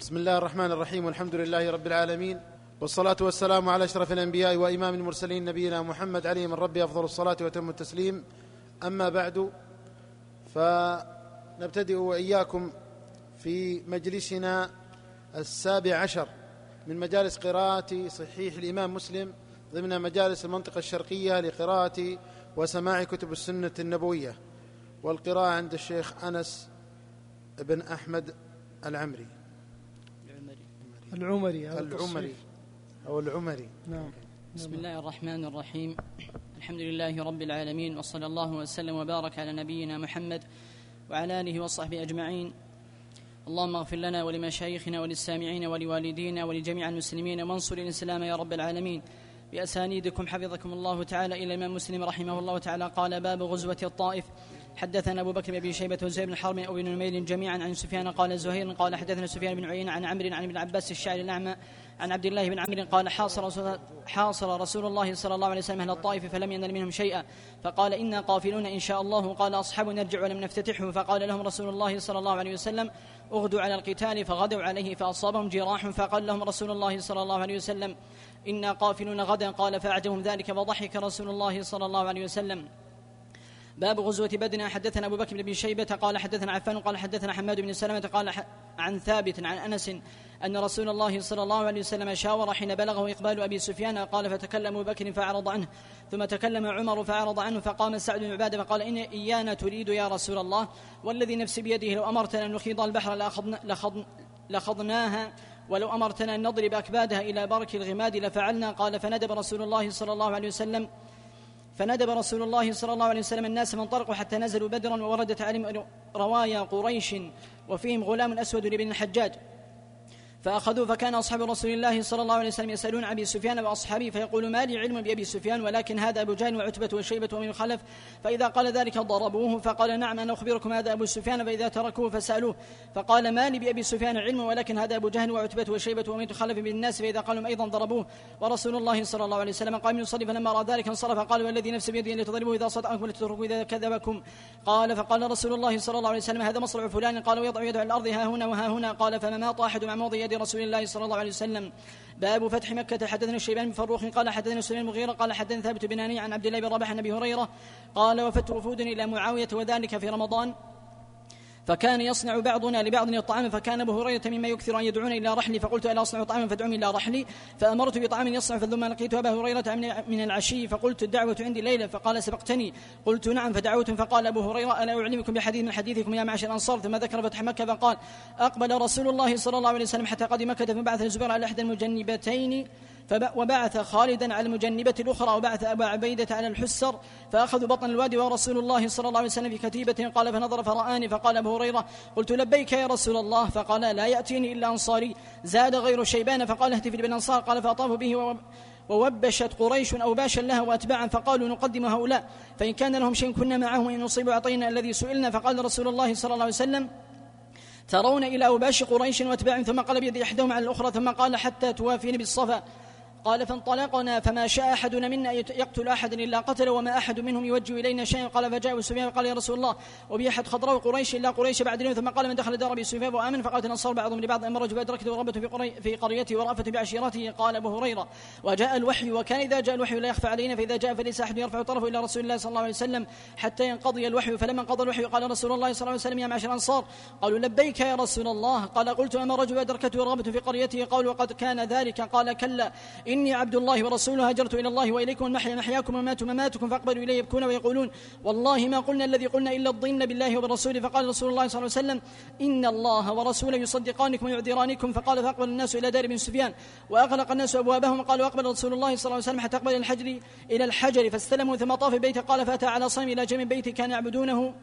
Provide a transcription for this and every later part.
بسم الله الرحمن الرحيم، والحمد لله رب العالمين، والصلاة والسلام على أشرف الأنبياء وإمام المرسلين نبينا محمد عليه من ربي أفضل الصلاة وأتم التسليم. أما بعد، فنبتدئ وإياكم في مجلسنا 17 من مجالس قراءة صحيح الإمام مسلم ضمن مجالس المنطقة الشرقية لقراءة وسماع كتب السنة النبوية، والقراءة عند الشيخ أنس بن أحمد العمري العمري. نعم. بسم الله الرحمن الرحيم. الحمد لله رب العالمين، وصلى الله وسلم وبارك على نبينا محمد وعلى آله وصحبه أجمعين. اللهم اغفر لنا ولمشايخنا وللسامعين ولوالدينا ولجميع المسلمين، وانصر الإسلام يا رب العالمين. بأسانيدكم حفظكم الله تعالى إلى الإمام مسلم رحمه الله تعالى قال: باب غزوة الطائف. حدثنا أبو بكر بن أبي شيبة وزهير بن حرب وابن نمير جميعا عن سفيان قال زهير قال حدثنا سفيان بن عيينة عن عمرو عن ابن عباس الشاعر الأعمى عن عبد الله بن عمرو قال: حاصر رسول الله صلى الله عليه وسلم أهل الطائف فلم ينل منهم شيئا، فقال: إنا قافلون إن شاء الله. قال أصحاب نرجع ولم نفتتحه، فقال لهم رسول الله صلى الله عليه وسلم: اغدوا على القتال، فغدوا عليه فأصابهم جراح، فقال لهم رسول الله صلى الله عليه وسلم: إنا قافلون غدا. قال فأعجبهم ذلك، فضحك رسول الله صلى الله عليه وسلم. باب غزوة بدر. حدثنا أبو بكر بن أبي شيبة قال حدثنا عفان قال حدثنا حماد بن سلمة قال عن ثابت عن أنس أن رسول الله صلى الله عليه وسلم شاور حين بلغه إقبال أبي سفيان. قال فتكلم أبو بكر فأعرض عنه، ثم تكلم عمر فأعرض عنه، فقام سعد بن عبادة فقال: إن إيانا تريد يا رسول الله، والذي نفسي بيده لو أمرتنا أن نخيض البحر لخضناها، ولو أمرتنا أن نضرب أكبادها إلى برك الغماد لفعلنا. قال فندب رسول الله صلى الله عليه وسلم الناس فانطلقوا حتى نزلوا بدرا، ووردت عليهم روايا قريش وفيهم غلام أسود لبن الحجاج فأخذوا. فكان أصحاب رسول الله صلى الله عليه وسلم يسألون أبي سفيان وأصحابه فيقول: ما لي علم بأبي سفيان، ولكن هذا أبو جهل وعتبة وشيبة ومن خلف. فإذا قال ذلك ضربوه، فقال: نعم أنا أخبركم هذا أبو سفيان. فإذا تركوه فسألوه فقال: ما لي بأبي سفيان علم، ولكن هذا أبو جهل وعتبة وشيبة ومن خلف بالناس. فإذا قالوا أيضا ضربوه، ورسول الله صلى الله عليه وسلم قام يصلي، فلما رأى ذلك انصرف قال: والذي نفس بيده لتضربوه إذا صدقكم ولتتركوه إذا كذبكم. قال فقال رسول الله صلى الله عليه وسلم: هذا مصرع فلان. قال: ويضع يده على الأرض ها هنا وها هنا. قال: فما طاحد مع موضع يد رسول الله صلى الله عليه وسلم. باب فتح مكة. حدثنا الشيبان بن فروخ قال حدثنا سليمان المغيرة قال حدثنا ثابت بن هاني عن عبد الله بن رباح عن أبي هريرة قال: وفدت وفود إلى معاوية وذلك في رمضان، فكان يصنع بعضنا لبعض الطعام، فكان أبو هريرة مما يكثر أن يدعون إلى رحلي، فقلت: ألا أصنع طعاما؟ فادعوني إلى رحلي، فأمرت بطعام يصنع، ثم لقيت أبا هريرة من العشي، فقلت: الدعوة عندي ليلة، فقال: سبقتني. قلت: نعم. فدعوت، فقال أبو هريرة: ألا أعلمكم بحديث من حديثكم يا معشر الأنصار؟ ثم ذكر فتح مكة فقال: أقبل رسول الله صلى الله عليه وسلم حتى قدم مكة، فبعث الزبير على إحدى المجنبتين، وبعث خالدا على المجنبة الأخرى، وبعث أبا عبيدة على الحسر، فأخذوا بطن الوادي ورسول الله صلى الله عليه وسلم في كتيبة. قال فنظر فرآني، فقال أبو هريرة: قلت: لبيك يا رسول الله. فقال: لا يأتيني إلا أنصاري. زاد غير شيبان، فقال: اهتف بالأنصار. قال فأطافوا به، ووبشت قريش أوباشا لها وأتباعا، فقالوا: نقدم هؤلاء، فإن كان لهم شيء كنا معهم، إن نصيبوا أعطينا الذي سئلنا. فقال رسول الله صلى الله عليه وسلم: ترون إلى أوباش قريش وأتباع؟ ثم قال بيد إحداهم على الأخرى، ثم قال: حتى توافين بالصفا. قال فانطلقنا، فما شاء أحدنا منا يقتل أحدا إلا قتل، وما أحد منهم يوجه إلينا شيئا. قال فجاء سفيان قال: يا رسول الله، وبي أحد خضراء قريش إلا قريش بعد اليوم. ثم قال: من دخل دار أبي سفيان وآمن. فقالت الأنصار بعضهم لبعض: أما الرجل أدركته ورغبة في قريته ورأفة بعشيرته. قال أبو هريرة: وجاء الوحي، وكان إذا جاء الوحي لا يخفى علينا، فإذا جاء فليس أحد يرفع طرفه إلى رسول الله صلى الله عليه وسلم حتى ينقضي الوحي. فلما انقضى الوحي قال رسول الله صلى الله عليه وسلم: يا معشر الأنصار. قالوا: لبيك يا رسول الله. قال: قلت: أما الرجل أدركته ورغبة في قريته؟ قالوا: وقد كان ذلك. قال: كلا، إني عبد الله ورسوله، هاجرت إلى الله وإليكم، المحيا محياكم ومات مماتكم. فأقبلوا إلي يبكون ويقولون: والله ما قلنا الذي قلنا إلا الضن بالله وبرسوله. فقال رسول الله صلى الله عليه وسلم: إن الله ورسوله يصدقانكم ويعذرانكم. فقال: فأقبل الناس إلى دار بن سفيان، وأغلق الناس أبوابهم. قال: وأقبل رسول الله صلى الله عليه وسلم حتى أقبل إلى الحجر فاستلموا، ثم طاف البيت. قال: فأتى على صنم إلى جنب بيته كان يعبدونه.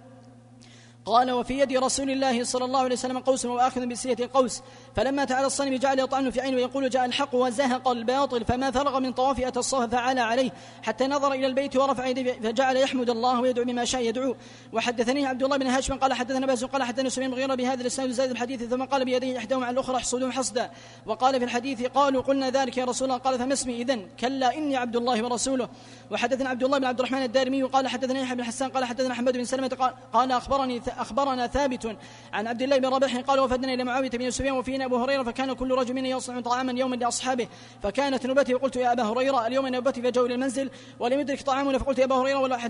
قال: وفي يد رسول الله صلى الله عليه وسلم قوس، وآخذ بسية القوس. فلما تعالى الصنم جعل يطعن في عينه ويقول: جاء الحق وزهق الباطل. فما فرغ من طواف أتى الصف فعلى عليه حتى نظر إلى البيت ورفع يديه، فجعل يحمد الله ويدعو بما شاء يدعو. وحدثني عبد الله بن هاشم قال حدثنا باز قال حدثنا سليمان المغيرة بهذا الإسناد زاد الحديث، ثم قال بيديه إحداهما على الأخرى احصدهم حصدا. وقال في الحديث: قالوا: قلنا ذلك يا رسول الله. قال: فما اسمي إذن؟ كلا، إني عبد الله ورسوله. وحدثنا عبد الله بن عبد الرحمن الدارمي قال حدثنا يحيى بن حسان قال حدثنا حماد بن سلمة قال أخبرني أخبرنا ثابت عن عبد الله بن رباح قال وفدنا إلى معاوية بن سفيان وفينا أبو هريرة فكان كل رجل منا يصنع طعاما يوما لأصحابه فكانت نوبتي وقلت يا أبا هريرة اليوم نوبتي فجاءوا إلى المنزل ولم يدرك طعامنا فقلت يا أبا هريرة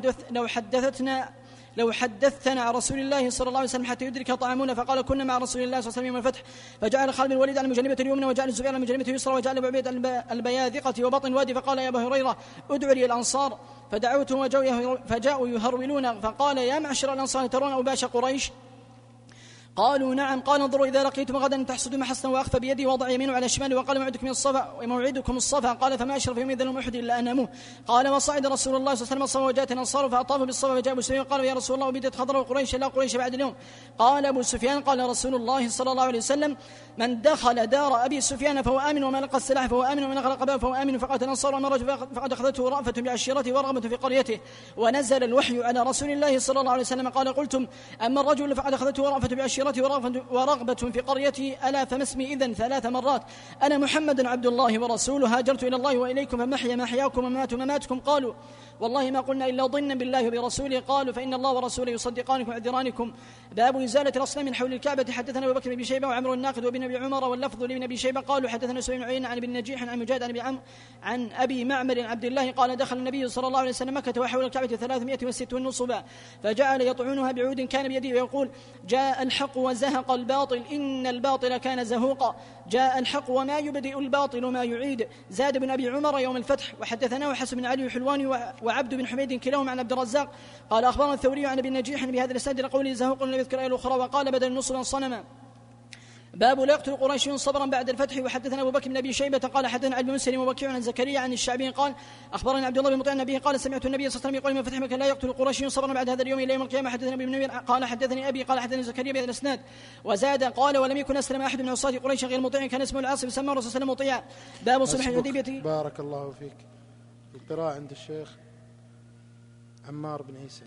لو حدثتنا عن رسول الله صلى الله عليه وسلم حتى يدرك طعامنا فقال كنا مع رسول الله صلى الله عليه وسلم يوم الفتح فجعل خالد بن الوليد على مجنبة اليمنى وجعل الزبير على مجنبة اليسرى وجعل أبو عبيد البياذقة وبطن الوادي فقال يا أبا هريرة ادعوا لي الأنصار فدعوتهم فجاءوا يهرولون فقال يا معشر الأنصار ترون أوباش قريش قالوا نعم قال انظروا إذا لقيتم غدا تحسدوا محسنا وأخفى بيدي ووضع يمينه على شماله وقال موعدكم الصفا قال فما أشرف يوم إذا لم أحد إلا أناموه قال وصعد رسول الله صلى الله عليه وسلم الصفا وجاءت الأنصار فأطافوا بالصفا فجاء أبو سفيان قالوا يا رسول الله وبدت خضراء قريش لا قريش بعد اليوم قال أبو سفيان قال رسول الله صلى الله عليه وسلم من دخل دار أبي سفيان فهو آمن وما لقى السلاح فهو آمن ومن أغلق بابه فهو آمن فقاتل الأنصار وما رجل فقد أخذته رأفة بعشيرته ورغبة في قريته ونزل الوحي على رسول الله صلى الله عليه وسلم قال قلتم أما الرجل فقد أخذته رأفة بعشيرته ورغبة في قريتي ألا فما اسمي إذن 3 مرات أنا محمد عبد الله ورسوله هاجرت إلى الله وإليكم فمحيا محياكم وممات مماتكم قالوا والله ما قلنا إلا ضنا بالله وبرسوله قالوا فإن الله ورسوله يصدقانكم ويعذرانكم باب إزالة الأصنام من حول الكعبة حدثنا أبو بكر بن شيبة وعمر الناقد وابن أبي عمر واللفظ لابن أبي شيبة قالوا حدثنا سليمان بن عيينة عن ابن نجيح عن مجاهد عن أبي معمر عبد الله قال دخل النبي صلى الله عليه وسلم مكة وحول الكعبة 360 نصبا فجعل يطعنها بعود كان بيده ويقول جاء الحق وزهق الباطل إن الباطل كان زهوقا جاء الحق وما يبدئ الباطل ما يعيد زاد بن أبي عمر يوم الفتح وحدثناه حسن بن علي الحلواني وعبد بن حميد كلاهما عن عبد الرزاق قال أخبرنا الثوري عن ابن نجيح بهذا الإسناد لقوله زهوق لم يذكر الأخرى وقال بدل نصبا صنما باب لا يقتل قريش صبرا بعد الفتح وحدثنا أبو بكر بن أبي شيبة قال حدثنا علي بن مسلم ووكيع عن زكريا عن الشعبي قال أخبرنا عبد الله بن مطيع النبي قال سمعت النبي صلى الله عليه وسلم يقول من فتح مكة لا يقتل قريش صبرا بعد هذا اليوم إلى يوم القيامة حدثنا أبي بن نمير قال حدثني أبي قال حدثني زكريا بهذا الإسناد وزاد قال ولم يكن أسلم أحد من عصاة قريش غير مطيع كان اسمه العاصم سمى الرسول صلى الله عليه وسلم مطيعا باب صلح الحديبية بارك الله فيك. القراءة عند الشيخ عمار بن عيسى.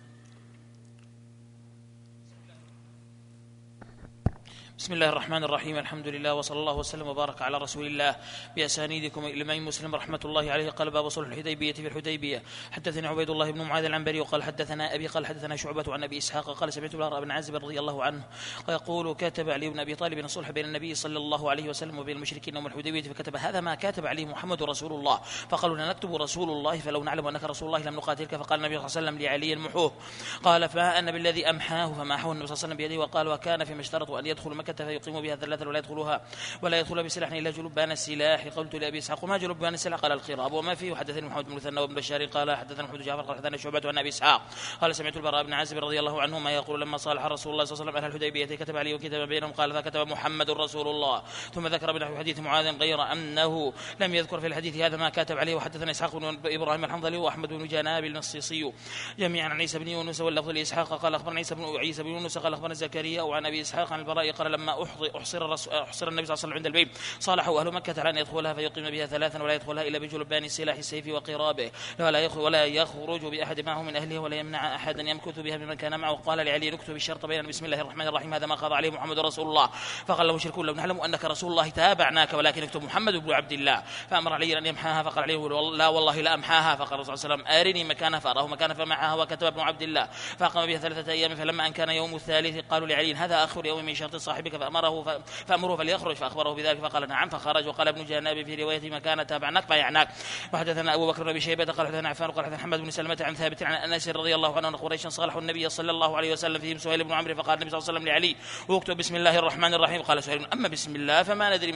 بسم الله الرحمن الرحيم الحمد لله وصلى الله وسلم وبارك على رسول الله بأسانيدكم الإمام مسلم رحمة الله عليه قال باب صلح الحديبية في الحديبية حدثني عبيد الله بن معاذ العنبري وقال حدثنا أبي قال حدثنا شعبة عن أبي إسحاق قال سمعت البراء بن عازب رضي الله عنه يقول كتب علي بن أبي طالب الصلح بين النبي صلى الله عليه وسلم وبين المشركين يوم الحديبية فكتب هذا ما كاتب عليه محمد رسول الله فقالوا نكتب رسول الله فلو نعلم أنك رسول الله لم نقاتلك فقال النبي صلى الله عليه وسلم لعلي محوه قال فما أن بالذي أمحاه فماحه النبي صلى الله عليه وسلم بيده وقال وكان فيما اشترطوا أن يدخل مكة فيقيموا بها ثلاثة ولا يدخل بسلاح إلا جلبان السلاح قلت لأبي إسحاق ما جلبان السلاح قال القراب وما فيه وحدثني محمد بن مثنى وابن بشار قال حدثنا محمد جعفر قال حدثنا شعبة عن أبي إسحاق قال سمعت البراء بن عازب رضي الله عنه ما يقول لما صالح رسول الله صلى الله عليه وسلم أهل الحديبية كتب عليه وكتب بينهم قال فكتب محمد رسول الله ثم ذكر بنحو حديث معاذ غير أنه لم يذكر في الحديث هذا ما كتب عليه وحدثنا إسحاق بن إبراهيم الحنظلي وأحمد بن جناب المصيصي جميعا عن عيسى بن يونس واللفظ لإسحاق قال أخبرنا عيسى بن يونس قال أخبرنا زكريا وعن أبي إسحاق عن البراء قال لما أحصر النبي صلى الله عليه وسلم عند البيت صالحوا أهل مكة على أن يدخلها فيقيم بها ثلاثا ولا يدخلها إلا بجلبان السلاح السيف وقرابه ولا يخرج بأحد معه من أهله ولا يمنع أحدا يمكث بها ممن كان معه قال لعلي نكتب الشرط بين بسم الله الرحمن الرحيم هذا ما قضى عليه محمد رسول الله فقال له المشركون لو نعلم أنك رسول الله تابعناك ولكن اكتب محمد بن عبد الله فأمر علي أن يمحاها فقال عليه لا والله لا أمحاها فقال الرسول صلى الله عليه وسلم أرني مكانها فأراه مكانها فمحاها وكتب ابن عبد الله فأقام بها 3 أيام فلما أن كان يوم الثالث قالوا لعلي هذا آخر يوم من شرط صاحبك فأمره فليخرج فأخبره بذلك فقال نعم فخرج وقال ابن جناب في رواية مكان تابعناك بايعناك وحدثنا أبو بكر بن شيبة قال حدثنا عفان قال حدثنا محمد بن سلمة عن ثابت عن أنس رضي الله عنه أن قريشا صالحوا النبي صلى الله عليه وسلم فيهم سهيل بن عمرو فقال النبي صلى الله عليه وسلم لعلي واكتب بسم الله الرحمن الرحيم قال سهيل أما بسم الله فما ندري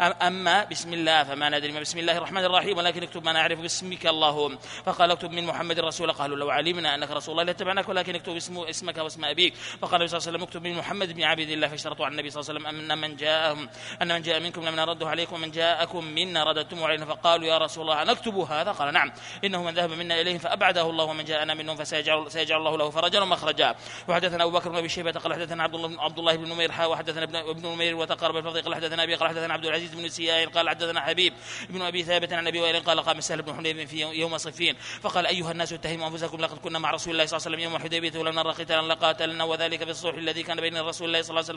ما بسم الله الرحمن الرحيم ولكن اكتب ما نعرف باسمك اللهم فقال اكتب من محمد الرسول قالوا لو علمنا أنك رسول الله لاتبعناك ولكن اكتب اسمك واسم أبيك فقال النبي صلى الله عليه وسلم اكتب من محمد بن عبد الله فاشترطوا على النبي صلى الله عليه وسلم أن من جاء منكم لم نرده عليكم ومن جاءكم منا رددتم علينا فقالوا يا رسول الله نكتب هذا قال نعم إنه من ذهب منا إليهم فأبعده الله ومن جاءنا منهم فسيجعل الله له فرجا ومخرجا وحدثنا أبو بكر بن أبي شيبة قال حدثنا عبد الله بن نمير وحدثنا ابن نمير وتقارب الفضل قال حدثنا أبي قال حدثنا عبد العزيز بن سياء قال حدثنا حبيب بن أبي ثابت عن أبي وائل قال قام سهل بن حنيف في يوم صفين فقال أيها الناس اتهموا أنفسكم لقد كنا مع رسول الله صلى الله عليه وسلم يوم الحديبية ولم نرى قتالا لقاتلنا وذلك في الصلح الذي كان بين رسول الله صلى الله عليه وسلم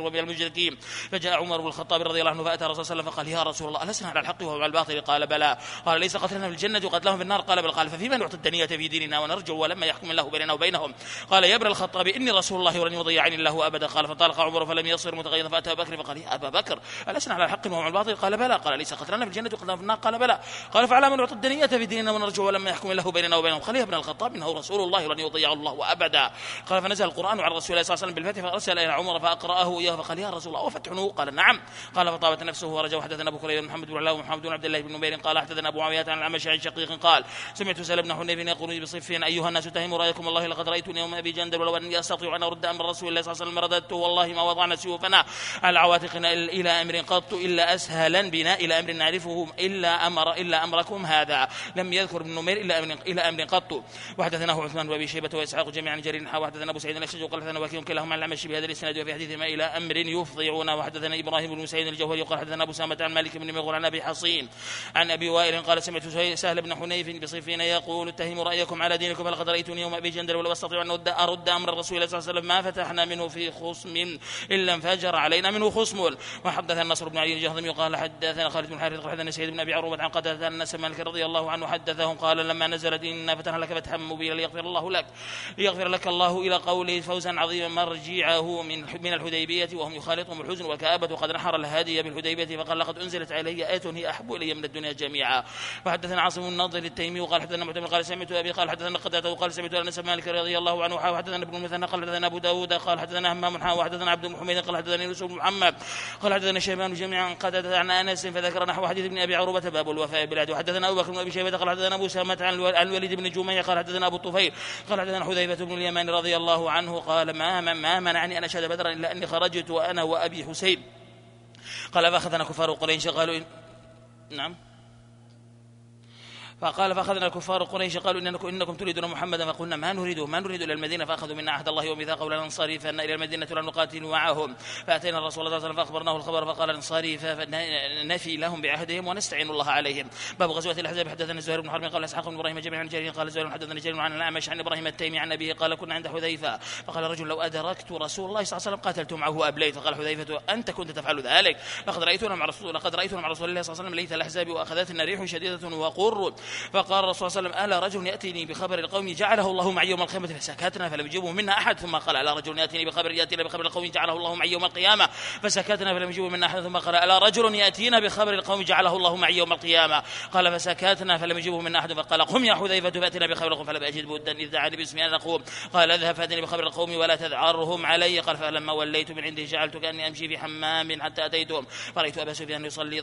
المشركين. فجاء عمر بن الخطاب رضي الله عنه فأتى الرسول صلى الله عليه وسلم فقال يا رسول الله ألسنا على الحق وهو على الباطل؟ قال بلى. قال ليس قتلنا في الجنة وقتلهم في النار؟ قال بل. قال ففيما نعطي الدنية في ديننا ونرجو ولما يحكم الله بيننا وبينهم؟ قال يا ابن الخطاب إني رسول الله ولن يضيعني الله أبدا. قال فانطلق عمر فلم يصر متغيظا فأتى أبا بكر فقال يا أبا بكر ألسنا على الحق وهو على الباطل؟ قال بلى. قال ليس قتلنا في الجنة وقتلهم في النار؟ قال بلى. قال فعلى من نعطي الدنية في ديننا ونرجو ولما يحكم الله بيننا وبينهم؟ قال يا ابن الخطاب إنه رسول الله ولن يضيع الله أبدا. قال فنزل القرآن على رسول الله صلى الله عليه وسلم بالفتح فأرسل إلى عمر فأقرأه إياه فقال يا رسول الله وفتحه؟ قال نعم. قال فطابت نفسه ورجع. وحدثنا أبو كريم محمد بن علاء ومحمد بن عبد الله بن نمير قال حدثنا أبو معاوية عن الأعمش عن شقيق قال سمعت سهل بن حنيف يقول بصفين أيها الناس اتهموا رأيكم الله لقد رأيتني يوم أبي جندل ولو أني أستطيع أن أرد أمر رسول الله صلى الله عليه وسلم رددته والله ما وضعنا سيوفنا على عواتقنا إلى أمر قط إلا أسهلا بنا إلى أمر نعرفه إلا أمركم هذا. لم يذكر ابن نمير إلى أمر قط. وحدثناه عثمان وأبي شيبة وإسحاق جميعا جرير وحدثنا أبو سعيد الأشج وقال حدثنا وكيل كلاهما عن الأعمش بهذا الإسناد وفي حديثهما إلى أمر يفضعون. وحدثنا إبراهيم بن سعيد الجوهري وقال حدثنا أبو سامة عن مالك بن مغول عن أبي حصين عن أبي وائل قال سمعت سهل بن حنيف بصفين يقول اتهموا رأيكم على دينكم فلقد رأيتني يوم أبي جندل ولو أستطيع أن أرد أمر الرسول صلى الله عليه وسلم ما فتحنا منه في خصم إلا انفجر علينا منه خصم. وحدثنا النصر بن علي الجهضمي قال حدثنا خالد بن حارث قال حدثنا سعيد بن أبي عروبة عن قتادة أن أنس مالك رضي الله عنه حدثهم قال لما نزلت إنا فتحنا لك فتحا مبينا ليغفر لك الله إلى قوله فوزا عظيما مرجعه من الحديبية وهم يخالطهم الحزن والكآبة وقد نحر الهادي بالحديبية فقال لقد أنزلت علي آية هي أحب إلي من الدنيا جميعا. وحدثنا عاصم النضر التيمي وقال حدثنا معتمر قال سمعت أبي قال حدثنا قتادة وقال سمعت أنس مالك رضي الله عنه وحدثنا ابن المثنى قال حدثنا أبو داود قال حدثنا همام وحدثنا عبد محمد قال حدثنا يوسف بن محمد قال حدثنا شيبان جميعا قتادة عن أنس فذكر نحو حديث ابن أبي عروبة باب الوفاء بالعهد. وحدثنا أبو بكر بن أبي شيبة قال حدثنا أبو سامة عن الوليد بن جميع قال حدثنا أبو الطفيل قال حدثنا حذيفة بن اليمان رضي الله عنه قال ما منعني أن أشهد بدرا إلا أني خرجت وأنا وأبي حسين قال فأخذنا كفار قريش قالوا نعم فقال فأخذنا الكفار قريش قالوا إنكم تريدون محمدا فقلنا ما نريد إلى المدينة فأخذوا منا عهد الله وميثاقه لننصرف فأنا إلى المدينة لا نقاتل معهم. فأتينا الرسول صلى الله عليه وسلم فأخبرناه الخبر فقال ننصرف فنفي لهم بعهدهم ونستعين الله عليهم. باب غزوة الأحزاب حدثنا زهير بن حرب قال إسحاق بن إبراهيم جميعا عن جرير قال زهير حدثنا جرير عن الأعمش عن إبراهيم التيمي عن أبيه قال كنا عند حذيفة فقال رجل لو أدركت رسول الله صلى الله عليه وسلم قاتلت معه أبليت. فقال حذيفة أنت كنت تفعل ذلك لقد رأيتنا مع رسول الله صلى الله عليه وسلم ليلة الأحزاب وأخذتنا ريح شديدة وقر. فقال الرسول صلى الله عليه وسلم ألا رجل يأتيني بخبر القوم جعله الله معي يوم القيامة فسكتنا فلم يجيبه منا أحد. ثم قال ألا رجل يأتينا بخبر القوم جعله الله معي يوم القيامة فسكتنا فلم يجيبه منا أحد. ثم قال ألا رجل يأتينا بخبر القوم جعله الله معي يوم القيامة قال فسكتنا فلم يجيبه منا أحد. فقال قم يا حذيفة فأتنا بخبر القوم فلم أجد بدا إذ دعاني باسمي أن أقوم قال اذهب فأتني بخبر القوم ولا تذعرهم علي. قال فلما وليت من عنده جعلت كأني أمشي في حمام حتى أتيتهم فرأيت أبا سفيان يصلي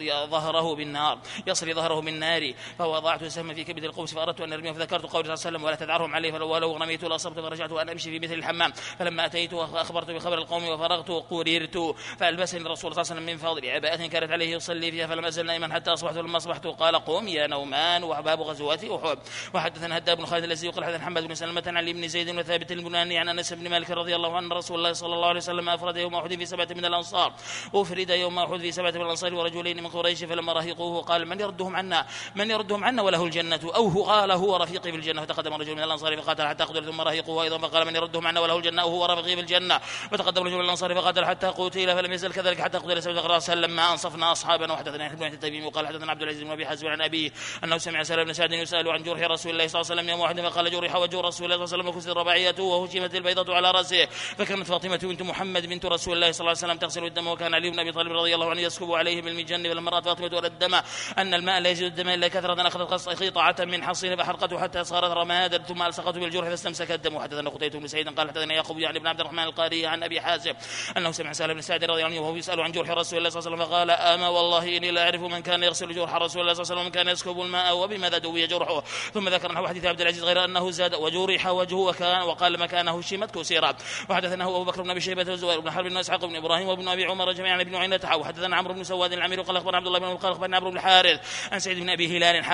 ظهره بالنار فوضعت سهم في كبد القوس فأردت أن أرميه فذكرت قول صلى الله عليه وسلم ولا تذعرهم عليه ولو رميت لأصبت فرجعت وأنا أمشي في مثل الحمام. فلما أتيت وأخبرت بخبر القوم وفرغت قررت فألبسني الرسول صلى الله عليه وسلم من فضل عباءة كانت عليه يصلي فيها فلم أزل نائما حتى أصبحت. لما أصبحت قال قم يا نومان وباب غزوة أحد. وحدثنا هداب بن خالد الأزدي وقال حدثنا محمد بن سلمة عن علي بن زيد وثابت البناني عن أنس بن مالك رضي الله عنه رسول الله صلى الله عليه وسلم أفرد يوم أحد في 7 من الأنصار من الأنصار ورجلين من قريش فلما رهقوه قال من يردهم عنا وله الجنة أو قال هو رفيقي في الجنة. فتقدم رجل من الأنصار فقاتل حتى قتل ثم رهقوه أيضا فقال من يردهم عنا وله الجنة وهو رفيقي في الجنة. فتقدم رجل من الأنصار فقاتل حتى قتل فلم يزل كذلك حتى قتل سبت رأسا لما أنصفنا أصحابنا. وحدثنا ابن التيمي وقال حدثنا عبد العزيز بن أبي حازم عن أبيه أنه سمع سالم بن سعد يسأل عن جرح رسول الله صلى الله عليه وسلم يوم واحد فقال جرح وجه رسول الله صلى الله عليه وسلم وكسر رباعيته وهشمت البيضة على رأسه. فكانت فاطمة بنت محمد بنت رسول الله صلى الله عليه وسلم تغسل الدم وكان علي بن أبي طالب رضي الله عنه يسكب عليه بالمجن. فلما رأت فاطمة ولا الدم أن الماء لا يزيد الدم إلا كثرة أخذت قطعة من حصين فحرقته حتى صارت رمادا ثم ألصقته بالجرح فاستمسك الدم. وحدثنا قتيبة بن سعيد قال حدثنا يعقوب يعني بن عبد الرحمن القاري عن أبي حازم أنه سمع سالم بن سعد رضي الله عنه وهو يسأل عن جرح رسول الله صلى الله عليه وسلم فقال أما والله إني لا أعرف من كان يغسل جرح رسول الله صلى الله عليه وسلم ومن كان يسكب الماء وبماذا دوي جرحه. ثم ذكر نحو حديث عبد العزيز غير أنه زاد وجرح وجهه وقال مكانه شمت كسيرا. وحدثنا أبو بكر بن أبي شيبة وزهير بن حرب وإسحاق بن إبراهيم وابن أبي عمر جميعا بن عيينة وحدثنا عمرو بن سواد العمير قال أخبرنا عبد الله بن قال أخبرنا عمرو بن الحارث عن سعيد بن أبي هلال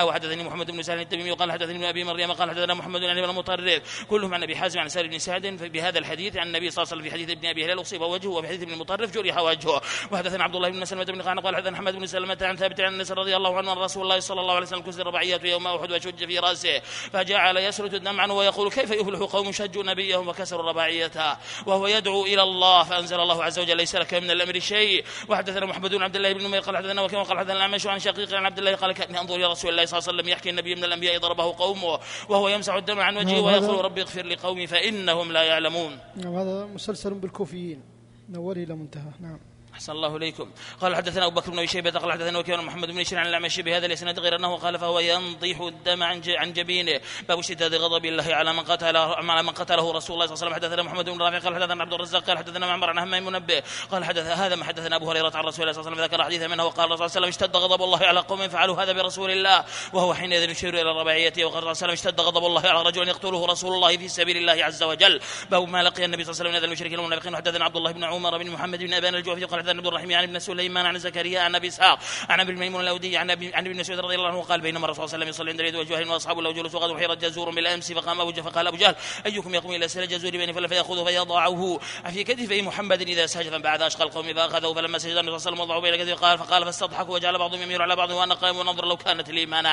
وحدثني محمد بن سهل التميمي قال حدثني ابن ابي مريم قال حدثنا محمد بن المطرف كلهم عن ابي حازم عن سهل بن سعد بهذا الحديث عن النبي صلى الله عليه وسلم في حديث ابن ابي هلال اصيب وجهه وفي حديث ابن المطرف جرح وجهه. وحدثنا عبد الله بن سلمة بن قعنب قال حدثنا محمد بن سلمة عن ثابت عن انس رضي الله عنه ان رسول الله صلى الله عليه وسلم كسر رباعيته يوم احد وشج في راسه فجعل يسرد الدم عنه ويقول كيف يفلح قوم شجوا نبيهم وكسروا رباعيته وهو يدعو الى الله فانزل الله عز وجل ليس لك من الامر شيء. وحدثنا محمد بن عبد الله بن نمير قال حدثنا وكما قال حدثنا الأعمش عن شقيق عن عبد الله قال كأني انظر الى رسول الله صلى الله عليه وسلم يحكي النبي من الانبياء ضربه قومه وهو يمسح الدم عن وجهه ويقول ربي اغفر لقومي فانهم لا يعلمون. هذا مسلسل بالكوفيين من اوله الى منتهى. نعم. أحسن الله إليكم. قال حدثنا أبو بكر بن أبي شيبة قال حدثنا وكيع محمد بن شير عن الأعمش بهذا الإسناد غير أنه قال فهو ينضيح الدم عن جبينه باب اشتداد غضب الله على من قتله رسول الله صلى الله عليه وسلم. حدثنا محمد بن رافع قال حدثنا عبد الرزاق قال حدثنا معمر عن همام منبه قال هذا ما حدثنا أبو هريرة عن رسول الله صلى الله عليه وسلم ذكر حديثا منه وقال الرسول صلى الله عليه وسلم اشتد غضب الله على قوم فعلوا هذا برسول الله وهو حينئذ يشير إلى رباعيته. وقال الرسول صلى الله عليه وسلم اشتد غضب الله على رجل يقتله رسول الله في سبيل الله عز وجل باب ما لقي النبي صلى الله عليه وسلم من هذا المشركين والمنافقين. حدثنا عبد الله بن عمر بن محمد بن أبان الجوفي قال حدثنا عبد الرحيم عن سليمان عن زكريا عن ابي اسحاق عن ابي الميمون الاودي عن ابن مسعود رضي الله عنه قال بينما الرسول صلى الله عليه وسلم يصلي عند اليد وجهه واصحابه له جلوس وقد وحيرت جزور بالامس فقال ابو جهل ايكم يقوم الى سل جزور بين فياخذه فيضعه في كتفه محمد اذا سجد فبعد اشقى القوم فاخذه فلما سجد النبي صلى الله عليه وسلم وضعه بين كتفه فقال فاستضحكوا وجعل بعضهم يميل على بعض وانا قائم ونظر لو كانت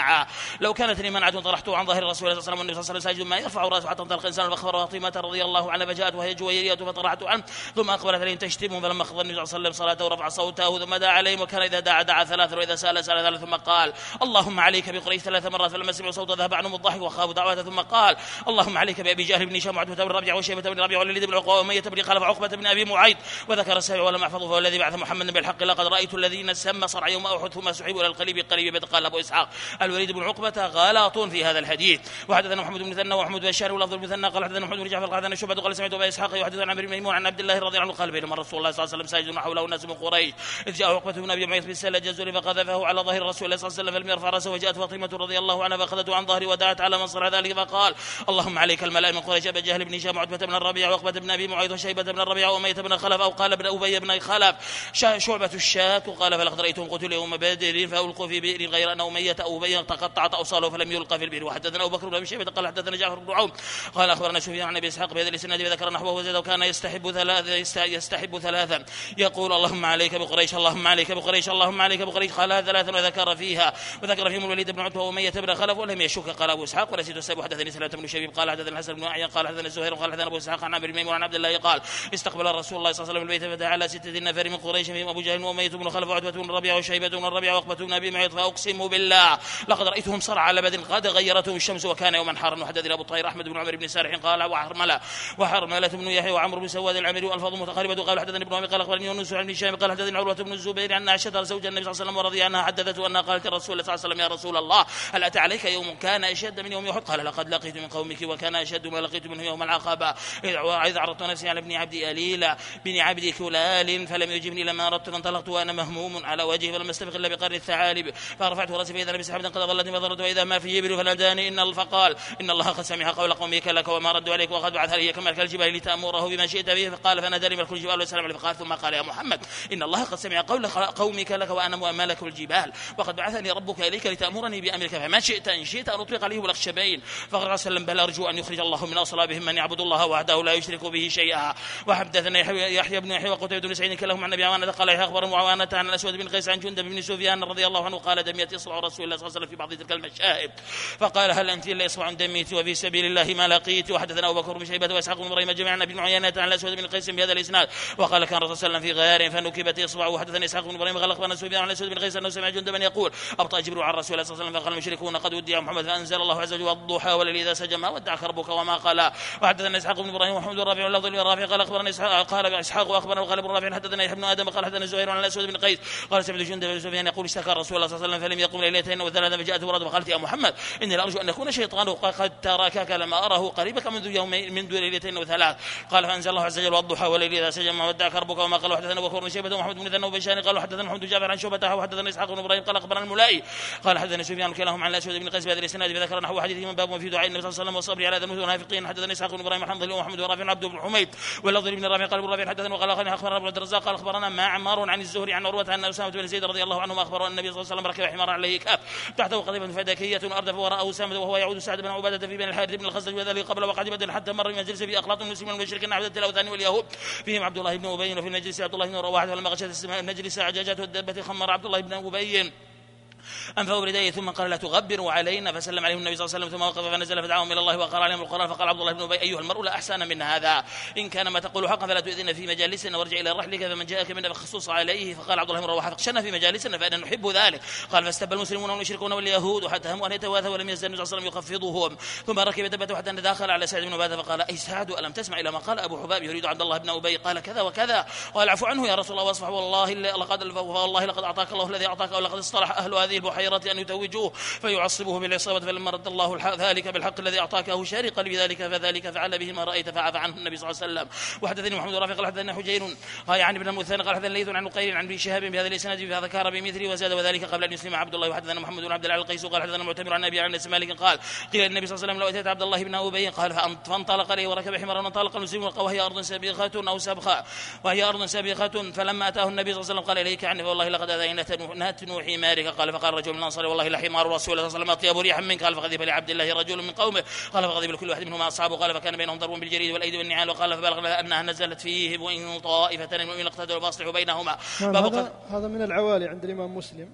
لي منعه طرحته عن ظهر الرسول صلى الله عليه وسلم والنبي صلى الله عليه وسلم ساجد ما يرفع راسه حتى انطلق انسان فاخبر فاطمه رضي الله عنها فجاءت وهي جويريه فطرحته عنه ثم اقبلت عليه تشتمه فلما اخذ النبي صلى الله عليه وسلم صلاته ورفع صوته ثم دعا عليهم وكان اذا دعا ثلاثا واذا سال ثلاثا ثم قال اللهم عليك بقريش 3 مرات فلما سمعوا صوته ذهب عنهم الضحك وخافوا دعوته ثم قال اللهم عليك بابي جهل بن هشام وعتبه بن ربيعه وشيبه بن ربيعه والوليد بن عقبه واميه بن خلف وعقبه بن ابي معيط وذكر السابع ولم احفظه فهو الذي بعث محمدا بالحق لقد رايت الذين سمى صرع يوم احد ثم سحبوا الى القليب قال ابو اسحاق الوليد بن عقبه غلط في هذا الحديث. وحدثنا محمد بن مثنى ومحمود بن بشار ولفظ المثنى قال حدثنا محمود بن جعفر قال حدثنا شعبة قال سمعت ابي اسحاق يحدث عن عمرو بن ميمون عن عبد الله رضي الله عنه قال بينما رسول الله صلى الله عليه وسلم ساجد حوله الناس من قريش اذ جاء عقبه بن ابي معيط بالسله جزور فقذفه على ظهر الرسول صلى الله عليه وسلم فلم يرفع راسه وجاءت فاطمه رضي الله عنها فاخذته عن ظهره ودعت على من صنع ذلك فقال اللهم عليك الملأ من قريش ابا جهل بن هشام وعتبه بن الربيع وعقبه بن ابي معيط وشيبه بن الربيع واميه بن خلف او قال ابن ابي بن خلف شعبه الشاك وقال فلقد رايتهم قتلوا يوم بدر فالقوا في بئر غير ان اميه او ابي تقطعت اوصاله فلم يلقى في البئر. وحدثنا ابو بكر بن ابي شيبه قال حدثنا جعفر بن عون قال اخبرنا سفيان عن ابي اسحاق بهذا الاسناد وذكر نحوه وزاد وكان يستحب ثلاثا يقول اللهم عليك بقريش اللهم عليك بقريش اللهم عليك بقريش قالها 3 وذكر فيهم الوليد بن عتبه واميه بن خلف ولم يشك. قال ابو اسحاق ونسيت السبب حدثني سلمة بن شبيب قال حدثنا الحسن بن اعين قال حدثنا الزهير قال حدثنا ابو اسحاق عن عمرو بن ميمون عن عبد الله قال استقبل الرسول الله صلى الله عليه وسلم البيت فدعا على 6 نفر من قريش فيهم ابو جهل واميه بن خلف وعتبه بن الربيع وشيبه بن الربيع وعقبه بن ابي معيط فاقسم بالله لقد رايتهم صرع على بدر قد غيرتهم الشمس وكان يوما حارا. وحدثنا ابو الطاهر احمد بن عمر بن سارح قال وحرمله بن يحيى وعمرو بن سواد العمري والفاظ متقاربه قال حدثني ابن ابي قال اخبرني يونس عن هشام قال حدثني عروه بن الزبير عن عائشه زوج النبي صلى الله عليه وسلم ورضي عنها حدثته انها قالت الرسول صلى الله عليه وسلم يا رسول الله هل اتى عليك يوم كان اشد من يوم احد قال لقد لقيت من قومك وكان اشد ما لقيت منه يوم العقبه اذ عرضت نفسي على ابن عبد اليل بن عبد كلال فلم يجبني لما اردت فانطلقت وانا مهموم على وجهي فلم استبق الا بقرن الثعالب فرفعت راسي فاذا النبي سحبا قد ظلتني فضرت واذا ما في جبريل فناداني فقال ان الله قد سمع قول قومك لك وما ردوا عليك وقد بعث لي كملك الجبال لتامره بما شئت به فقال فناداني ملك الجبال والسلام عليه فقال ثم قال يا محمد ان الله قد سمع قول قومك لك وانا ملك الجبال وقد بعثني ربك اليك لتامرني بامرك فما شئت ان شئت ان اطلق عليه الاخشبين فقال سلم بل ارجو ان يخرج الله من اصلابهم من يعبد الله وحده لا يشرك به شيئا. وحدثنا يحيى بن يحيى وقتيبة بن سعيد كلاهما عن النبي عوانة قال يحيى اخبر معاونة عن الاسود بن قيس عن جندب بن سفيان رضي الله عنه قال دميت اصبع رسول الله صلى الله عليه وسلم في بعض تلك المشاهد فقال هل انت الا اصبع دميت وفي سبيل الله ما لقيت. وحدثنا ابو بكر بن شيبة واسحاق بن ابراهيم جميعا بن عيينة عن الاسود بن قيس بهذا الاسناد وقال كان الرسول صلى الله عليه وسلم في غار فنكبت اصبعه. وحدثني اسحاق بن ابراهيم قال اخبرنا سفيان عن الاسود بن قيس انه سمع جندبا يقول ابطا جبريل عن رسول الله صلى الله عليه وسلم فقال المشركون قد ودع محمد فانزل الله عز وجل والضحى والليل اذا سجى ما ودعك ربك وما قال. وحدثنا اسحاق بن ابراهيم ومحمد الرافع واللفظ للرافع قال اخبرنا اسحاق واخبرنا وقال ابن الرافع حدثنا ابن ادم قال حدثنا الزهير عن الاسود بن قيس قال سمعت جندب بن سفيان يقول اشتكى رسول الله صلى الله عليه وسلم فلم يقم ليلتين وثلاثه فجاءت ورد فقالت يا محمد اني لارجو ان يكون شيطان قد تركك لما اراه قريبك منذ ليلتين وثلاث قال فانزل الله عز وجل والضحى والليل اذا سجى ما ودعك ربك وما قال. وحدثنا ابو بكر بن شيبة ومحمد بن ذنب وبشار قالوا حدثنا محمد بن جعفر عن شعبة وحدثنا إسحاق بن إبراهيم قال أخبرنا الملائي قال حدثنا سفيان كلاهم عن الأسود بن قيس بهذا الإسناد فذكر نحو حديث من باب في دعاء النبي صلى الله عليه وسلم والصبر على ذنوب المنافقين. حدثنا إسحاق بن إبراهيم حمد ومحمد بن رافع عبد بن حميد واللفظ بن رافع قال ابن رافع حدثنا وقال أخبرنا أبو عبد الرزاق قال أخبرنا معمر عن الزهري عن عروة أن أسامة بن زيد رضي الله عنه أخبر أن النبي صلى الله عليه وسلم ركب حمارا عليه كاف تحته قضيبة فدكية أردف وراءه أسامة وهو يعود سعد بن عبادة في بين الحارث بن الخزرج وذلك قبل وقعد بدر حتى مر بمجلس في أخلاط المسلمين والمشركين عبد الأوثان واليهود فيهم عبد الله بن أبي وفي المجلس عبد الله بن رواحة فلما غشت المجلس عجاجته الدابة خمر عبد الله بن أبي أنفه برديه ثم قال لا تغبروا علينا فسلم عليهم النبي صلى الله عليه وسلم ثم وقف فنزل فدعاهم إلى الله وقرأ عليهم القرآن فقال عبد الله بن أبي أيها المرء لا أحسن من هذا إن كان ما تقول حقا فلا تؤذن في مجالسنا وارجع إلى رحلك فمن جاءك منا فخصوص عليه. فقال عبد الله بن رواحة فاخشنا في مجالسنا فإننا نحب ذلك. قال فاستب المسلمون والمشركون واليهود حتى هموا أن يتواثوا ولم يزل النبي صلى الله عليه وسلم يخفضهم ثم ركب دبته حتى دخل على سعد بن عبادة فقال أي سعد ألم تسمع إلى ما قال أبو حباب يريد عبد الله بن أبي قال كذا وكذا قال اعفو عنه يا رسول الله واصفح والله لقد أعطاك الله الذي أعطاك ولقد اصطلح أهل هذه البحيرة أن يتوجوه فيعصبه بالعصابة فلما رد الله ذلك بالحق الذي أعطاكه شارقا بذلك فذلك فعل به ما رأيت فعفى عنه النبي صلى الله عليه وسلم. وحدثني محمد رافع قال حدثنا حجير يعني بن المثنى قال حدثنا ليث عن قيل عن ابن شهاب بهذا الاسناد فذكر بمثله وزاد وذلك قبل أن يسلم عبد الله. وحدثنا محمد بن عبد العال القيس قال حدثنا معتمر عن أبي عن مالك قال قيل النبي صلى الله عليه وسلم لو أتيت عبد الله بن أبي قال فانطلق عليه وركب حمارا وانطلق المسلمون وهي أرض سابقة أو سبخة فلما أتاه النبي صلى الله عليه وسلم قال إليك عني فوالله لقد أذينتني حمارك قال فقال رجل من الأنصار والله لحمار رسول الله صلى الله عليه وسلم أطيب ريحا منك قال فغضب لعبد الله رجل من قومه قال فغضب لكل واحد منهم أصحابه قال فكان بينهم ضرب بالجريد والأيدي والنعال وقال فبلغنا أنها نزلت فيهم وإن طائفتان المؤمنين اقتتلوا فأصلحوا بينهما. هذا من العوالي عند الإمام مسلم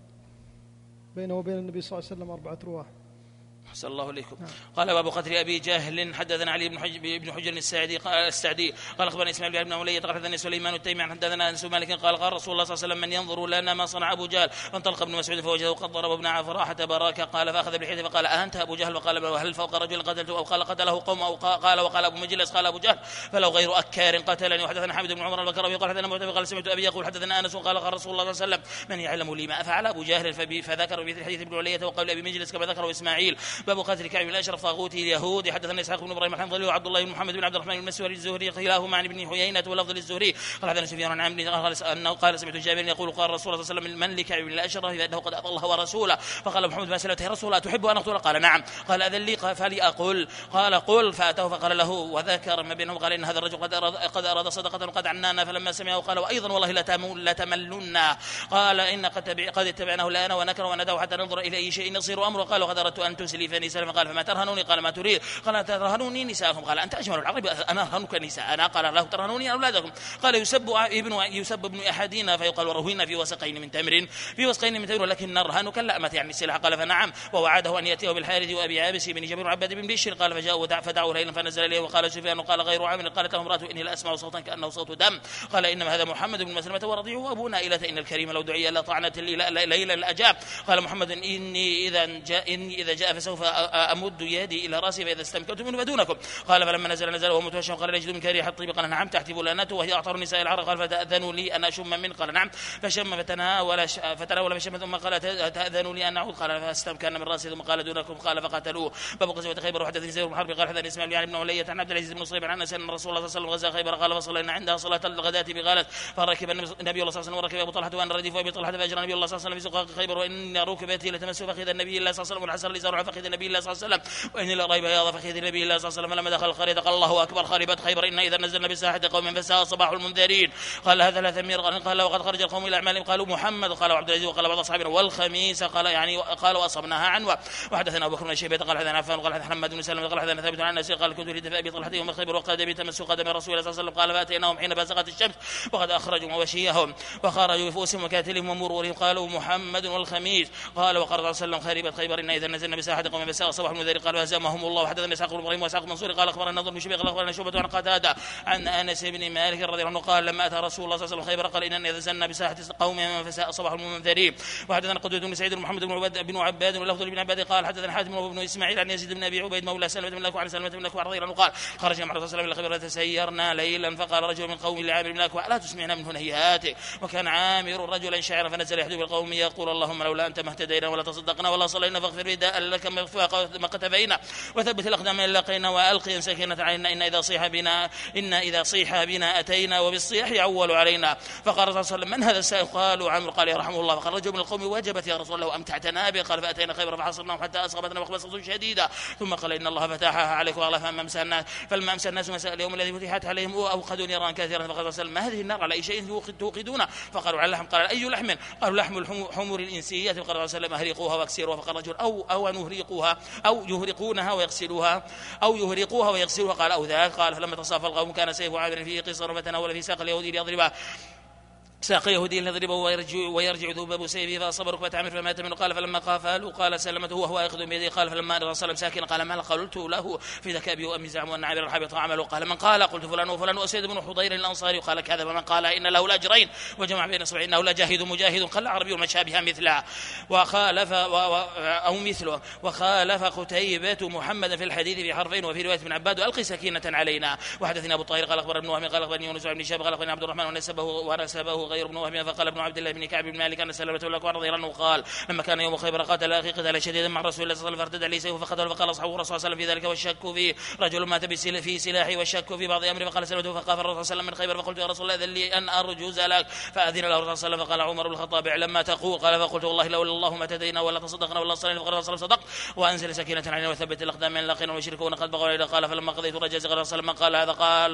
بينه وبين النبي صلى الله عليه وسلم 4 رواة. أحسن الله إليكم. قال باب قتل أبي جهل حدثنا علي بن حجر السعدي قال أخبرنا إسماعيل بن أولية قال حدثنا سليمان التيمي حدثنا أنس مالك قال رسول الله صلى الله عليه وسلم من ينظر لنا ما صنع أبو جهل فانطلق ابن مسعود فوجده قد ضرب ابن عفراء حتى براك قال فأخذ بلحيته فقال أنت أبو جهل وقال وهل فوق رجل قتلته أو قال قتله قوم أو قال وقال أبو مجلس قال أبو جهل فلو غير أكار قتلني. وحدثنا حامد بن عمر البكراوي قال حدثنا معتمر قال سمعت أبي يقول حدثنا أنس قال رسول الله صلى الله عليه وسلم من يعلم لي ما أفعل أبو جهل فذكر مثل حديث ابن علية وقول أبي مجلس كما ذكره إسماعيل. باب قتل كعب أشرف طاغوتي اليهود. حدثنا إسحاق بن إبراهيم الحنظلي وعبد الله بن محمد بن عبد الرحمن المسوري الزهري كلاهما عن ابن حيينة ولفظ الزهري قال حدثنا سفيان عن عمرو أنه قال سمعت جابر يقول قال الرسول صلى الله عليه وسلم من لكعب بن الأشرف فإنه قد أطاع الله ورسوله. فقال محمد ما سألته يا رسول الله تحب أن أقتل قال نعم قال أذن لي فلي أقول قال قل فأتاه فقال له وذكر ما بينهم قال إن هذا الرجل قد أراد صدقة وقد عنانا فلما سمعه قال وأيضا والله لا تملنا قال إن قد اتبعناه الآن ونكر وندعو حتى ننظر إلى أي شيء يصير أمره قال وقد أردت أن تسلفني سلم قال فما ترهنوني قال ما تريد قال ترهنوني نساءكم قال أنت أجمل العرب أنا أرهنك نساء أنا قال له ترهنوني أولادكم قال يسب ابن أحدنا فيقال وروينا في وسقين من تمر ولكن نرهن كاللأمة يعني السلحة قال فنعم ووعده أن يأتيه بالحارث وأبي عابس بن جبير وعباد بن بشر قال فجاءوا فدعوا ليلا فنزل إليه وقال سفيان قال غير عامل قالت له امرأته إني لأسمع صوتا كأنه صوت دم قال إنما هذا محمد بن مسلمة ورضيعه أبو نائلة إن الكريم لو دعي إلى طعنة ليلا الأجاب قال محمد إني إذا جاء فسوف أمد يدي إلى رأسي فإذا استمكنت منه بدونكم قال فلما نزل وهو متوشم قال يجد من كريح الطيب قال نعم تحتي فلانته وهي أعطر نساء العرب قال فتأذنوا لي أن أشم منه قال نعم فشم فتناول فشم ثم قال تأذنوا لي أن أعود قال فاستمكن من رأسه ثم قال دونكم قال فقتلوه. باب غزوة خيبر. وحدثني زيد بن حرب قال حدثني إسماعيل يعني بن علية عن عبد العزيز بن صهيب عن أنس أن رسول الله صلى الله عليه وسلم غزا خيبر قال وصلينا عندها صلاة الغداة بغالت فركب النبي صلى الله عليه وسلم وركب أبو طلحة وأنا رديف أبي طلحة فأجرى النبي الله صلى الله عليه وسلم في سوق خيبر وإن ركبتي لتمس فخذ النبي الله صلى الله عليه وسلم والحسن لزرع فخذ النبي الله صلى الله عليه وسلم وإني لرأي بياض فخذ النبي الله صلى الله عليه وسلم فلما دخل القرية قال الله أكبر خربت خيبر إن إذا نزلنا بساحة قوم فساء صباح المنذرين قال هذا لا ثمير قال وقد خرج القوم إلى أعمالهم قالوا محمد قال عبد العزيز وقال بعض أصحابنا والخميس قال يعني قال وأصبناها عنوة. وحدثنا أبو بكر بن شيبة قال حدثنا عفان قال حدثنا محمد بن سلمة قال حدثنا ثابت عن أنس قال كنت لدفاع أبي طلحة يوم خيبر وقاد بي تمس قدم رسول الله صلى الله عليه وسلم قال فأتيناهم حين بازغت الشمس وقد أخرجوا مواشيهم وخرجوا بفؤوسهم وكاتلهم ومرورهم قالوا محمد والخميس قال وقال صلى الله عليه وسلم خربت خيبر إن إذا نزلنا بساحة قوم فساء صباح المنذرين قال وهزمهم الله. وحدثنا إسحاق بن إبراهيم وإسحاق منصور قال أخبرنا النضر بن شبيب قال أخبرنا شعبة عن قتادة عن أنس بن مالك رضي الله عنه قال لما أتى رسول الله صلى الله عليه وسلم خيبر قال إننا إذا نزلنا بساحة قوم فساء صباح المنذرين. وحدثنا قتادة بن سعيد محمد بن عباد واللفظ بن عباد قال حدثنا حاتم بن إسماعيل عن يزيد بن أبي عبيد مولى سلمة بن الأكوع عن سلمة بن الأكوع رضي الله عنه قال خرجنا مع الرسول صلى الله عليه وسلم إلى خيبر فتسيرنا ليلا فقال رجل من قوم لعامر بن الأكوع لا تسمعنا منه نهياتك وكان عامر رجلا شاعرا فنزل يحدث بالقوم يقول اللهم لولا أنت ما اهتدينا ولا تصدقنا ولا صلينا فاغفر رداء لك ما قتفينا وثبت الأقدام إن لقينا وألقي سكينة علينا إن إذا صيح بنا أتينا وبالصياح يعول علينا. فقال صلى الله عليه وسلم من هذا السائل؟ قالوا عمرو. قال يرحمه الله. فقال رجل من القوم وجبت يا رسول الله وأمتعتنا به. قال فأتينا خيبر فحصرناهم حتى أصابتنا مخبصة شديدة ثم قال إن الله فتحها عليكم وأغلى فلما أمسى الناس مساء اليوم الذي فتحت عليهم أوقدوا نيران كثيرا. فقال صلى الله عليه وسلم ما هذه النار على أي شيء توقدون؟ فقالوا على اللحم. قال أي لحم؟ قالوا لحم الحمر الإنسيات. فقال صلى الله عليه وسلم أهرقوها واكسروها. فقال رجل أو نهرقوها أو يهرقونها ويغسلوها قال أو ذاك. قال فلما تصافى القوم كان سيف عابر فيه قصر فتناول في ساق اليهودي ليضربه ساق يهودي يضربه ويرجع ذباب سيفه فأصاب ركبة عامر فمات منه. قال فلما قافلوا قال سلمته وهو آخذ بيده. قال فلما رأى صلى ساكنا قال ما قلت له في ذكابه وأمي زعموا أن عامر حبط عمله. قال من قال؟ قلت فلان وفلان وأسيد بن حضير الأنصاري. قال كذب من قال إن له الأجرين وجمع بين إصبعين إنه لجاهد مجاهد قال عربي المشابه مثله وخالف قتيبة محمد في الحديث في حرفين وفي رواية ابن عباد ألقي سكينة علينا. وحدثنا أبو الطاهر قال أخبر ابن وهب قال أخبرني يونس بن شهاب قال أخبرني عبد الرحمن ونسبه غير ابن وهب. فقال ابن عبد الله بن كعب بن مالك أن سلمة الأكوع رضي الله عنه قال لما كان يوم خيبر قاتل أخي قتال شديدا مع رسول الله صلى الله عليه وسلم فارتد عليه سيفه فقتل. فقال أصحابه الرسول صلى الله عليه وسلم في ذلك والشك فيه رجل مات في سلاحه والشك في بعض أمره. فقال سلمة فقال الرسول صلى الله عليه وسلم من خيبر. فقلت يا رسول الله إذن لي أن أرجز لك فأذن له الرسول صلى الله عليه وسلم. فقال عمر بن الخطاب اعلم ما تقول. قال فقلت والله لولا الله ما تدينا ولا تصدقنا ولا صلينا. فقال الرسول صدق وأنزل سكينة علينا وثبت الأقدام من لقينا والمشركون قد بغوا علينا. قال فلما قضيت رجز قال الرسول قال هذا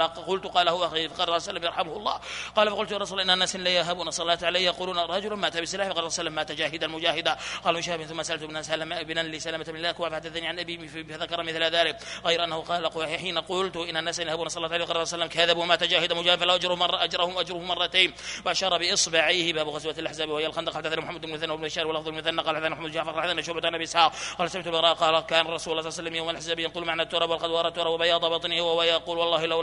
قال هو أخي. فقال الرسول يرحمه الله. قال فقلت يا رسول إن الناس لا يهبون الصلاة علي يقولون رجل مات بسلاح. فقال الرسول مات جاهدا مجاهدا. قال مشابه ثم سألت ابن لسلمة بن الأكوع فحدثني عن أبي فذكر مثل ذلك غير أنه قال حين قلت إن الناس يهبون الصلاة عليه قال الرسول كذبوا مات جاهدا مجاهدا فلا أجرهم مرتين. وأشار بإصبعيه باب غزوة الأحزاب وهي الخندق. حدثنا محمد بن مثنى وابن بشار ولفظ المثنى قال حدثنا محمد جعفر حدثنا شعبة عن أبي إسحاق قال سمعت البراء قال كان الرسول صلى الله عليه وسلم يوم الأحزاب يقول معنى التراب والقدوار التراب وبياض بطنه وهو يقول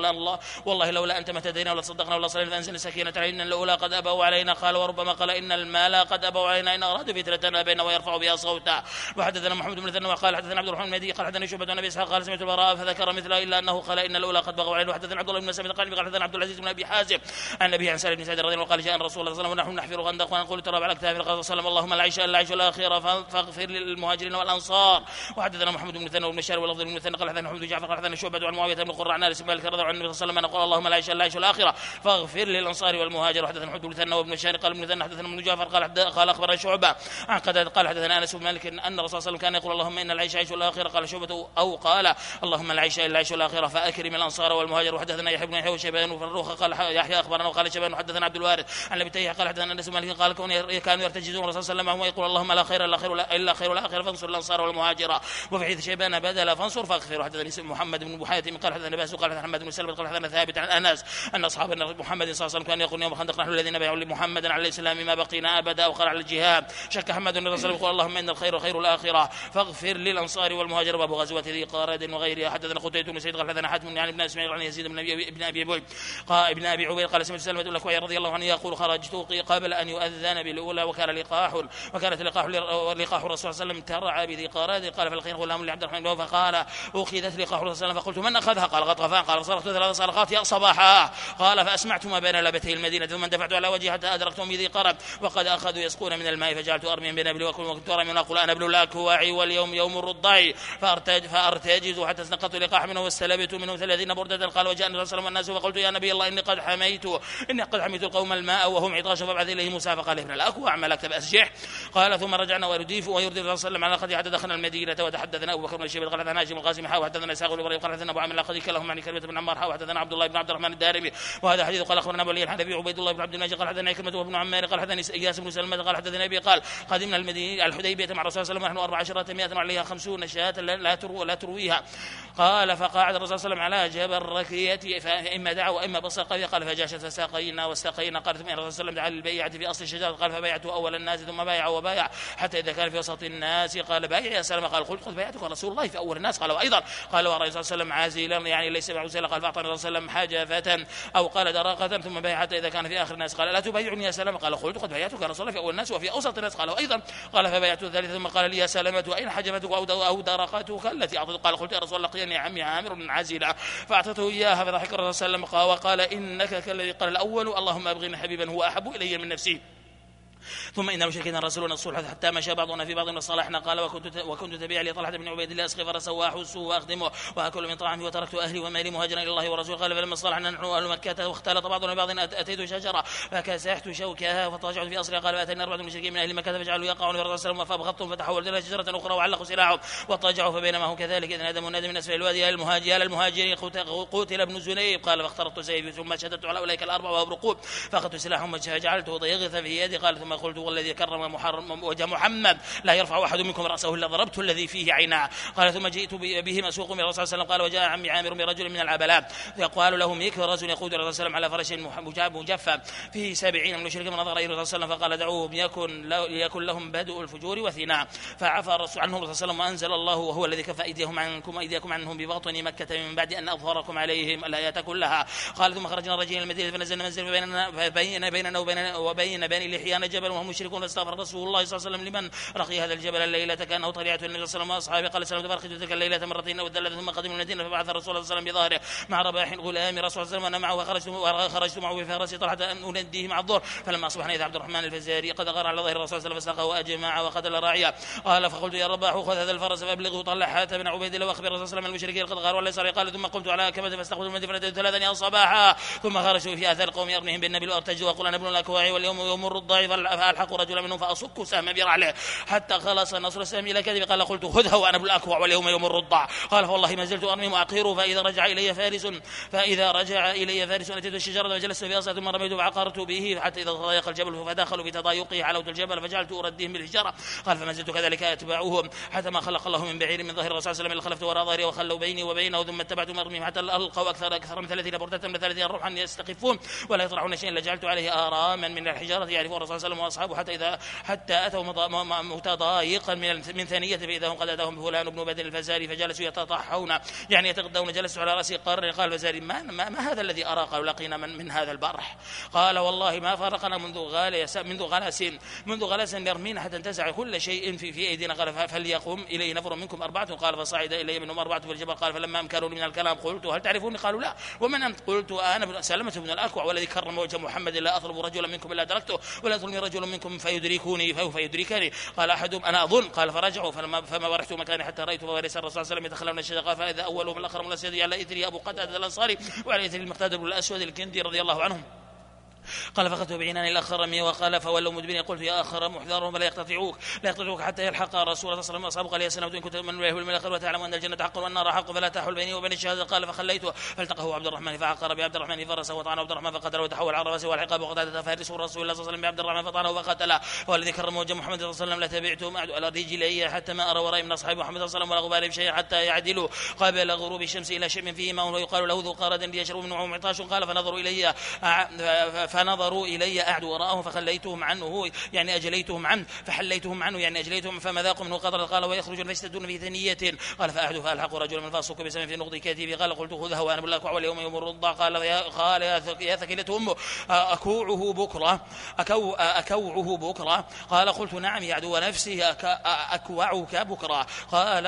والله لولا أنت ما تدينا ولا صدقنا ولا صلينا فأنزل سكينة علينا الأولى قد أبوا علينا. قال وربما قال إن المال قد أبوا علينا إن أرادوا فتنة بيننا ويرفعوا بها صوتا. وحدثنا محمد بن مثنى وقال حدثنا عبد الرحمن المهدي قال حدثنا شعبة عن أبي إسحاق قال سمعت البراء فذكر مثله إلا أنه قال إن الأولى قد بغوا علينا. وحدثنا عبد الله بن مسعود قال حدثنا عبد العزيز بن أبي حازم عن أبي عن سالم بن سعد رضي الله عنه قال جاء الرسول صلى الله عليه وسلم ونحن نحفر غندق ونقول تراب على كتافنا. قال صلى الله عليه وسلم اللهم العيش إلا العيش الآخرة فاغفر للمهاجرين والأنصار. وحدثنا محمد بن مثنى وابن بشار ولفظ بن مثنى قال حدثنا محمد بن جعفر قال حدثنا شعبة عن معاوية بن القراء عن أنس بن مالك رضي الله عنه النبي صلى الله عليه وسلم قال اللهم العيش إلا العيش الآخرة فاغفر للأنصار والمهاجر. وحدثنا محمد بن مثنى وابن بشار قال ابن مثنى حدثنا ابن جعفر قال أخبرنا شعبة عن قتادة قال حدثنا أنس بن مالك أن الرسول صلى الله عليه وسلم كان يقول اللهم إن العيش عيش الآخرة. قال شعبة أو قال اللهم العيش إلا العيش الآخرة فأكرم الأنصار والمهاجر. وحدثنا يحيى بن يحيى وشيبان وفروخ قال يحيى أخبرنا وقال شيبان وحدثنا عبد الوارث عن أبي تيح قال حدثنا أنس بن مالك قال كانوا يرتجزون الرسول صلى الله عليه وسلم ويقول اللهم لا خير إلا خير الآخرة فانصر الأنصار والمهاجر. وفي حديث شيبان بدل فانصر فاغفر. حدثني محمد بن حاتم قال حدثنا باس قال حدثنا محمد بن سلمة قال حدثنا ثابت عن أنس أن أصحاب محمد صلى الله عليه وسلم كانوا يقولون يوم الخندق نحن الذين بايعوا لمحمد على الإسلام ما بقينا أبدا. وقال على الجهاد شك حمد بن رسول يقول اللهم إن الخير خير الآخرة فاغفر للأنصار والمهاجر. باب غزوة ذي قارد وغيرها. حدثنا قتيبة بن سعيد قال حدثنا حاتم يعني ابن اسماعيل عن يزيد بن أبي عبيد قال سمعت سلمة الأكوع رضي الله عنه يقول خرجت قبل أن يؤذن بالأولى وكانت لقاح الرسول صلى الله عليه وسلم ترعى بذي قارد. قال فالخير غلام لعبد الرحمن فقال أخذت لقاح الرسول صلى الله عليه وسلم فقلت من أخذها؟ قال غطفان. قال صرخت 3 صرخات يا صباحا. قال فأسمعت ما بين لبتي المدينة ثم اندفعت على وجهي حتى أدركتهم بذي قرب وقد أخذوا يسقون من الماء فجعلت أرمي بين أبلي وكنت أرمي ونقول أنا ابن الأكواع واليوم يوم الرضع فأرتجز حتى استنقضت لقاح منه واستلبت منه 30 بردة. قال وجاء النبي صلى الله عليه وسلم والناس فقلت يا نبي الله إني قد حميت القوم الماء وهم عطاش فابعث إليه موسى. فقال ابن الأكوع ملكت بأسجح. قال ثم رجعنا ويردف صلى الله عليه وسلم على قد حتى دخلنا المدينة وتحدثنا أبو بكر بن شيبة قال حدثنا هاشم القاسم حدثنا إسحاق بن إبراهيم قال حدثنا أبو عامر لقد كلهم عن كلمة بن عمار حدثنا عبد الله بن عبد الرحمن الدارمي وهذا حديث. قال أخبرنا أبو الحنفي عبيد الله بن عبد المجيد قال حدثنا كلمة وابن عمار قال حدثني إياس بن سلمة قال حدثنا أبي قال قدمنا المدينة الحديبية مع الرسول صلى الله عليه وسلم ونحن 14 وعليها 50 شاة لا ترويها. قال فقعد الرسول صلى الله عليه وسلم على جبل ركية فإما دعا وإما بصر قوي. قال فجاشت فساقينا واستقينا. قال ثم الرسول صلى الله عليه وسلم دعا للبيعة في أصل الشجرة. قال فبايعت أول الناس ثم بايع وبايع حتى إذا كان في وسط الناس قال بايع يا سلمة. قال قلت قد بايعتك رسول الله في أول الناس. قال وأيضا قال ورأى صلى الله عليه وسلم عازلا يعني ليس بعزلا. قال فأعطاني الرسول صلى الله عليه وسلم حاجفة أو قال دراقة ثم بايع حتى إذا كان في آخر الناس. قال لا تبايعني يا سلمة. قال قلت قد بايعتك رسول الله في أول الناس وفي أوسط الناس. قال وأيضا قال فبايعت الثالثة ثم قال لي يا سلمة أين حجفتك أو دراقتك التي أعطيتك؟ قال قلت يا رسول الله لقيني عمي عامر عازلا فأعطيته إياها فضحك الرسول صلى الله عليه وسلم وقال إنك كالذي قال الأول اللهم أبغني حبيبا هو أحب إلي من نفسي. ثم إن المشركين يرسلون الصلح حتى مشى بعضنا في بعض وصالحنا. قال وكنت تبيع لي طلحة بن عبيد الله أسقي فرسا وأحسه وأخدمه وأكل من طعامه وتركت أهلي ومالي مهاجرا إلى الله ورسوله. قال فلما صالحنا نحن أهل مكة واختلط بعضنا ببعض أتيت شجرة فكسحت شوكها فطاجعت في أصلها. قال فأتينا 4 مشركين من أهل مكة فجعلوا يقعون في الرسول وسلم فأبغضتهم فتحولت إلى شجرة أخرى وعلقوا سلاحهم وطاجعوا. فبينما هم كذلك إذ نادى منادي من أسفل الوادي يا المهاجرين قتل ابن زنيب. قال فاخترت سيفي ثم شددت على أولئك 4 وهم رقوب فأخذت سلاحهم فجعلته يغث في يدي. قال ثم قلت والذي كرم وجه محمد لا يرفع أحد منكم رأسه إلا ضربت الذي فيه عينا. قال ثم جئت به مسوق من الرسول صلى الله عليه وسلم. قال وجاء عمي عامر برجل من العبلاء يقال له ميك رجل يقود الرسول صلى الله عليه وسلم على فرش مجفف فيه 70 من المشركين فنظر إلى الرسول صلى الله عليه وسلم فقال دعوهم يكن لهم بدء الفجور وثناء. فعفى الرسول عنهم الرسول صلى الله عليه وسلم وأنزل الله وهو الذي كف أيديهم عنكم وأيديكم عنهم بباطن مكة من بعد أن أظهركم عليهم الآيات كلها. قال ثم خرجنا رجلا المدينة فنزلنا منزل بيننا وبين بني لحيان جبل وهم مشركون فاستغفر رسول الله صلى الله عليه وسلم لمن رقي هذا الجبل الليلة كأنه طليعة النبي صلى الله عليه وسلم وأصحابه. قال سلمت فرقت تلك الليلة مرتين والثلاثة ثم قدموا المدينة فبعث الرسول صلى الله عليه وسلم بظاهره مع رباح غلام رسول الله صلى الله عليه وسلم وأنا معه وخرجت معه في فرسي طلحة أن أنديه مع الظهر. فلما أصبحنا إذا عبد الرحمن الفزاري قد غار على ظهر الرسول صلى الله عليه وسلم فساقه وأجمع وقتل راعيا. قال فقلت يا رباح خذ هذا الفرس فأبلغه طلحة بن عبيد الله وأخبر الرسول صلى الله عليه وسلم المشركين قد غاروا على يساره. قال ثم قمت على كبد فاستقبلت المدينة فناديت 3 صباحا ثم خرجوا في آثار قوم يرميهم بالنبل وأرتجوا وقل أنا ابن الأكواع واليوم يوم الرضاع فألحق رجلا منهم فأصك سهم برعله حتى خلص نصر السهم إلى كذب. قال قلت خذها وأنا ابن الأكواع واليوم يوم الرضاع. قال فوالله ما زلت أرمي وأقهره فإذا رجع إلي فارس أتيت الشجرة وجلست في أصل ثم رميت وعقرت به حتى إذا تضايق الجبل فدخلوا في تضايقه علوت الجبل فجعلت أرديهم بالحجارة. قال فما زلت كذلك أتبعوهم حتى ما خلق الله من بعير من ظهر الرسول صلى الله عليه وسلم خلفت وراء ظهري وخلوا بيني وبينه ثم اتبعت مرميهم حتى ألقوا أكثر من 30 بردة من 30 روحا يستخفون ولا يطرحون شيئا لجعلت عليه آراما من الحجارة يعرفون الرسول صلى الله عليه وسلم وأصحابه حتى أتوا متضايقا من ثانية فإذا هم قد أتاهم فلان بن بدر الفزاري فجلسوا يتطحون يعني يتغدون. جلسوا على رأسي قرن. قال الفزاري ما هذا الذي أرى؟ قالوا لقينا من هذا البرح. قال والله ما فرقنا منذ غلس يرمينا حتى انتزع كل شيء في أيدينا. قال فليقوم إلي نفر منكم 4. قال فصعد إلي منهم 4 في الجبل. قال فلما أمكنوني من الكلام قلت هل تعرفوني؟ قالوا لا. ومن أنت؟ قلت أنا سلمة بن الأكوع والذي كرم وجه محمد لا أطلب رجلا منكم إلا دركته ولا يطلبني رجل منكم فيدركني. قال أحدهم أنا أظن. قال فرجعوا فما برحت مكاني حتى رأيت فوارس الرسول صلى الله عليه وسلم يتخلون الشجرة. قال فإذا أولهم الأخرم الأسود على إثري أبو قتادة الأنصاري وعلى إثري المقداد بن الأسود الكندي رضي الله عنهم. قال فأخذت بعينان الأخرم وقال فولوا مدبرين. قلت يا أخرم احذرهم لا يقتطعوك حتى يلحق رسول الله صلى الله عليه وسلم وأصحابه. قال يا سلمة إن كنت من يهول من الآخر وتعلم أن الجنة حق والنار حق فلا تحول بيني وبين الشهادة. قال فخليته فالتقه عبد الرحمن فعقر بعبد الرحمن فرسه وطعن عبد الرحمن فقتله وتحول على رأسه والعقاب وقتادة فارس رسول الله صلى الله عليه وسلم بعبد الرحمن فطعنه وقتله. والذي كرم وجه محمد صلى الله عليه وسلم لتبعتهم على رجلي حتى ما أرى وراء من أصحاب محمد صلى الله عليه وسلم ولا غبار شيء حتى يعدلوا قبل غروب الشمس إلى شم فيه ماء ويقال له ذو قارد ليشرب منه معطاش. قال فنظروا إلي أعد وراءهم فخليتهم عنه يعني أجليتهم عنه فحليتهم عنه يعني أجليتهم فما ذاقوا منه قدر. قال ويخرجون فيستدون في ثنية. قال فأعد فألحق رجل من فاصك بسم في نقض كتفي. قال قلت خذها وأنا بالأكوع واليوم يوم الرضا. قال يا ثكلته أمه أكوعه بكرة. قال قلت نعم يا عدو نفسي أكوعك بكرة. قال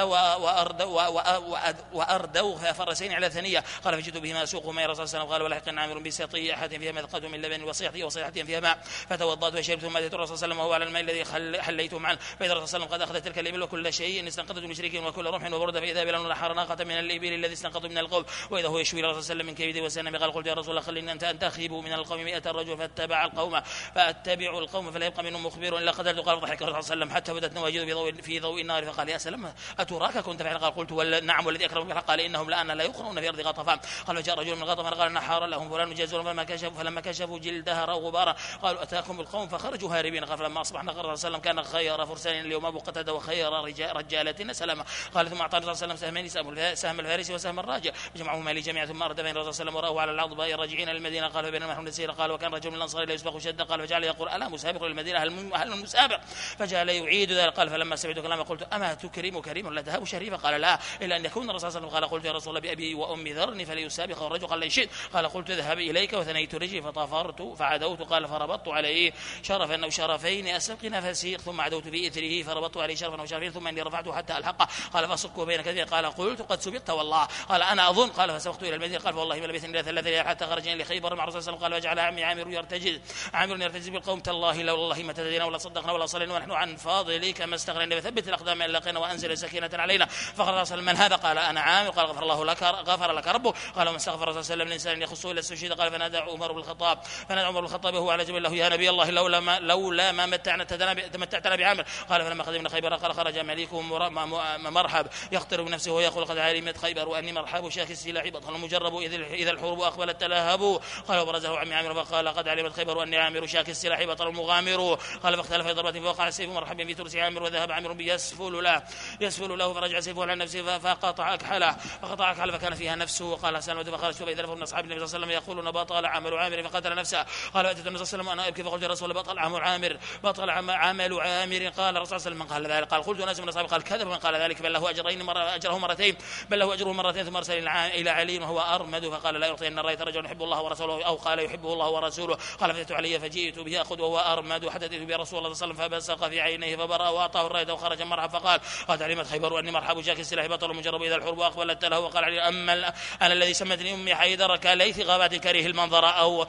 وأردوا فرسين على ثنية. قال فجئت بهما سوقهما إلى رسول الله. قال ولحقنا عامر بسطيحة فيها مذقة من لبن وصيحة فيها ماء فتوضأت وشربت ثم أتيت الرسول صلى الله عليه وسلم وهو على الماء الذي حليتهم عنه فإذا الرسول صلى الله عليه وسلم قد أخذ تلك الإبل وكل شيء استنقذت المشركين وكل رمح وبرد فإذا بلال نحر ناقة من الإبل الذي استنقذوا من القوم وإذا هو يشوي الرسول صلى الله عليه وسلم من كبده وسنمه. قال قلت يا رسول الله خليني أن تخيبوا من القوم 100 رجل فاتبع القوم فلا يبقى منهم مخبر إلا قتلت. قال فضحك الرسول صلى الله عليه وسلم حتى بدت نواجذ في ضوء النار فقال يا سلام أتراك كنت فعلا؟ قال قلت نعم والذي أكرم بالحق. قال إنهم الآن لا يقرؤون في أرض غطفان. قال فجاء رجل من غطفان قال نحار لهم فلان جازون فلما كشفوا جلدها رأوا غبارا قالوا أتاكم القوم فخرجوا هاربين. قال فلما أصبحنا قال صلى الله عليه وسلم كان خير فرسان اليوم أبو قتادة وخير رجالتنا سلامة. قال ثم أعطاني صلى الله عليه وسلم سهم الفارس وسهم الراجع جمعهما لي جميعا ثم أرد بين الرسول صلى الله عليه وسلم وراه على العضباء الراجعين للمدينة. قال فبينما نحن نسير قال وكان رجل من الأنصار لا يسبق شدة. قال فجعل يقول ألا مسابق للمدينة هل المسابق؟ فجعل يعيد ذلك. قال فلما سمعت كلامه قلت أما كريم لا تهاب شريفا؟ قال لا إلا أن يكون الرسول صلى الله عليه وسلم. قال قلت يا رسول الله بأبي وأمي ذرني فليسابق الرجل. قال لا شئت. قال قلت اذهب إليك وثنيت رجلي فطفرت فعدوت قال فربطت عليه شرفا أو شرفين أسبق نفسي ثم عدوت في إثره فربطت عليه شرفا أو شرفين ثم إني رفعته حتى ألحقه قال فأصكه بين كثير قال قلت قد سبقت والله قال أنا أظن قال فسبقت إلى المدينة قال والله ما لبثني إلا 3 ليال حتى خرجنا لخيبر مع الرسول صلى الله عليه وسلم قال وجعل عمي عامر يرتجز بالقوم تالله لو والله ما تدينا ولا صدقنا ولا صلينا ونحن عن فاضلك ما استغنينا بثبت الأقدام إن لقينا وأنزل سكينة علينا فقال رسول من هذا قال أنا عامر قال غفر لك ربك قال ومن استغفر الرسول صلى الله عليه وسلم الإنسان يخصه إلى السجود قال فنادى عمر بن الخطاب وهو على جبل له يا نبي الله لولا ما تمتعتنا بعامر قال فلما قدمنا خيبر قال خرج مليكهم مرحب يخطر بنفسه ويقول قد علمت خيبر وأني مرحب شاك السلاح بطل مجرب إذا الحروب أقبلت تلهبوا قال وبرزه عمي عامر فقال قد علمت خيبر وأني عامر شاك السلاح بطل مغامر قال فاختلف في ضربة فوقع السيف مرحبا في ترس عامر وذهب عامر يسفل له فرجع سيفه على نفسه فقطع أكحله فكان فيها نفسه قال سلمة فخرجت فإذا من أصحاب النبي صلى الله عليه وسلم يقولون بطل عمل عامر فقتل نفسه قال فأتيت النبي صلى الله عليه وسلم وأنا أبكي فقلت يا رسول الله بطل عمل عامر قال الرسول صلى الله عليه وسلم من قال ذلك قال قلت ناس من أصحابه قال كذب من قال ذلك بل له أجره مرتين ثم أرسل إلى علي وهو أرمد فقال لا يعطين الراية رجل يحب الله ورسوله أو قال يحبه الله ورسوله قال فأتيت علي فجئت به أخذ وهو أرمد وحدثت به رسول الله صلى الله عليه وسلم فبصق في عينيه فبرأ وأعطاه الراية وخرج مرحب فقال قد علمت خيبر وأني مرحب جاك السلاح بطل مجرب إذا الحرب أقبلت له وقال علي أما أنا الذي سمتني أمي حيدر كليث غابات كريه المنظر أو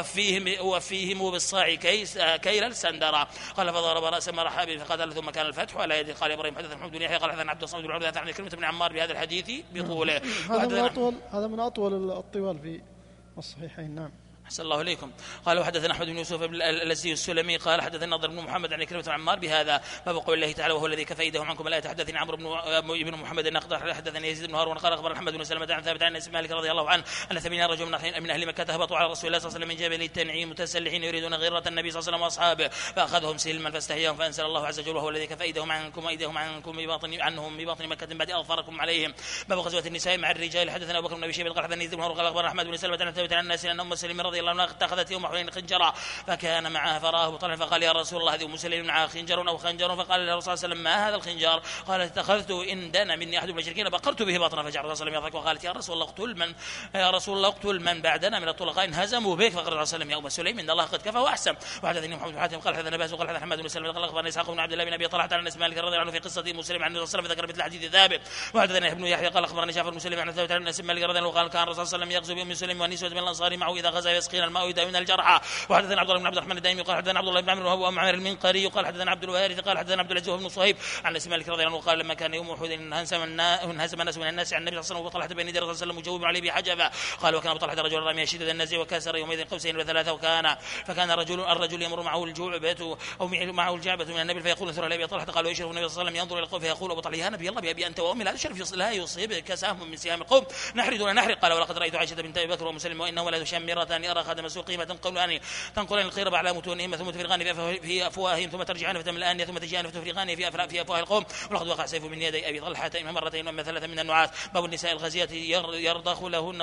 وفيهم بالصاع كيل السندرة قال فضرب رأس مرحب فقتل ثم كان الفتح على يد قال إبراهيم حدث محمد بن يحيى قال حدثنا عبد الصمد بن عبد الله عن كلمة بن عمار بهذا الحديث بطوله هذا من أطول الطوال في الصحيحين. نعم. أحسن الله إليكم. قال وحدثنا أحمد بن يوسف الأزدي السلمي قال حدثنا نضر بن محمد عن كلمة عمار بهذا باب قول الله تعالى وهو الذي كفيدهم عنكم لا يتحدثني عمرو بن محمد النقدر حدثني يزيد بن هارون قال أخبر محمد بن سلمة عن ثابت عن أنس مالك رضي الله عنه أن 8 رجل من أهل مكة هبطوا على رسول الله صلى الله عليه وسلم من جبل التنعيم متسلحين يريدون غيرة النبي صلى الله عليه وسلم وأصحابه فأخذهم سلما فاستحياهم فأنزل الله عز وجل وهو الذي كفيدهم عنكم وأيديهم عنكم بباطن مكة بعد أظفركم عليهم. باب غزوة النساء مع الرجال حدثنا أبو بكر بن أبي شيبة قال حدثني يزيد بن هارون قال أخبر أحمد بن سلمة عن ثابت عن أنس أن أم سلمة رضي الله عنها اتخذت يوم حنين خنجرا فكان معها فراه طلع فقال يا رسول الله هذه ام سلمة معها خنجر او خنجر فقال له الرسول صلى الله عليه وسلم ما هذا الخنجر قال اتخذته ان دنا مني احد المشركين بقرت به بطنا فجعل الرسول صلى الله عليه وسلم وقالت يا رسول الله اقتل من بعدنا من الطلقاء ان هزموا بك فقال الرسول صلى الله عليه وسلم يا ام سليم ان الله قد كفى واحسن. وحدثني محمد بن حاتم قال حدثنا باس وقال حدثنا حماد بن سلمة قال اخبرني اسحاق بن عبد الله بن ابي طلحه عن انس مالك رضي الله عنه في قصه مسلم عن الرسول صلى الله عليه وسلم فذكر مثل حديث ثابت. وحدثنا ابن يحيى قال اخبرني جعفر بن مسلم عن ثابت عن انس مالك رضي الله عنه قال كان الرسول صلى الله عليه وسلم يغزو بام سليم ونسوه من الانصار معه اذا غزا يسقين الماء ويداوين الجرحى. وحدثنا عبد الله بن عبد الرحمن الدائمي قال حدثنا عبد الله بن عمرو وهو عامر المنقري قال حدثنا عبد الوارث قال حدثنا عبد العزيز بن صهيب عن انس مالك رضي الله عنه قال لما كان يوم احد انهزم الناس من الناس عن النبي صلى الله عليه وسلم وطلحه بين يدي الرسول صلى الله عليه وسلم مجوب عليه بحجبه قال وكان طلحه رجل رامي شديد النزع وكسر يومئذ قوسين وثلاثه فكان الرجل يمر معه الجعبه او معه الجعبه من النبي فيقول ثر ابي طلحه قال ويشرف النبي صلى الله عليه وسلم ينظر الى القوم فيقول ابو طلحه يا نبي الله بابي انت وامي لا تشرف لا يصيبك سهم من سهام القوم نحر دون نحر. قال ولقد رايت عائشه بنت ابي بكر ومسلم وانه لا تشمرتان يرى خادم سوق قيمه تنقلان الخير على متونهم ثم تفرغان في افواههم ثم ترجعان فتملان ثم تجيان فتفرغان في افواه القوم ولقد وقع سيف من يدي ابي طلحه اما مرتين واما ثلاثه من النعاس. باب النساء الغازيات يرضخ لهن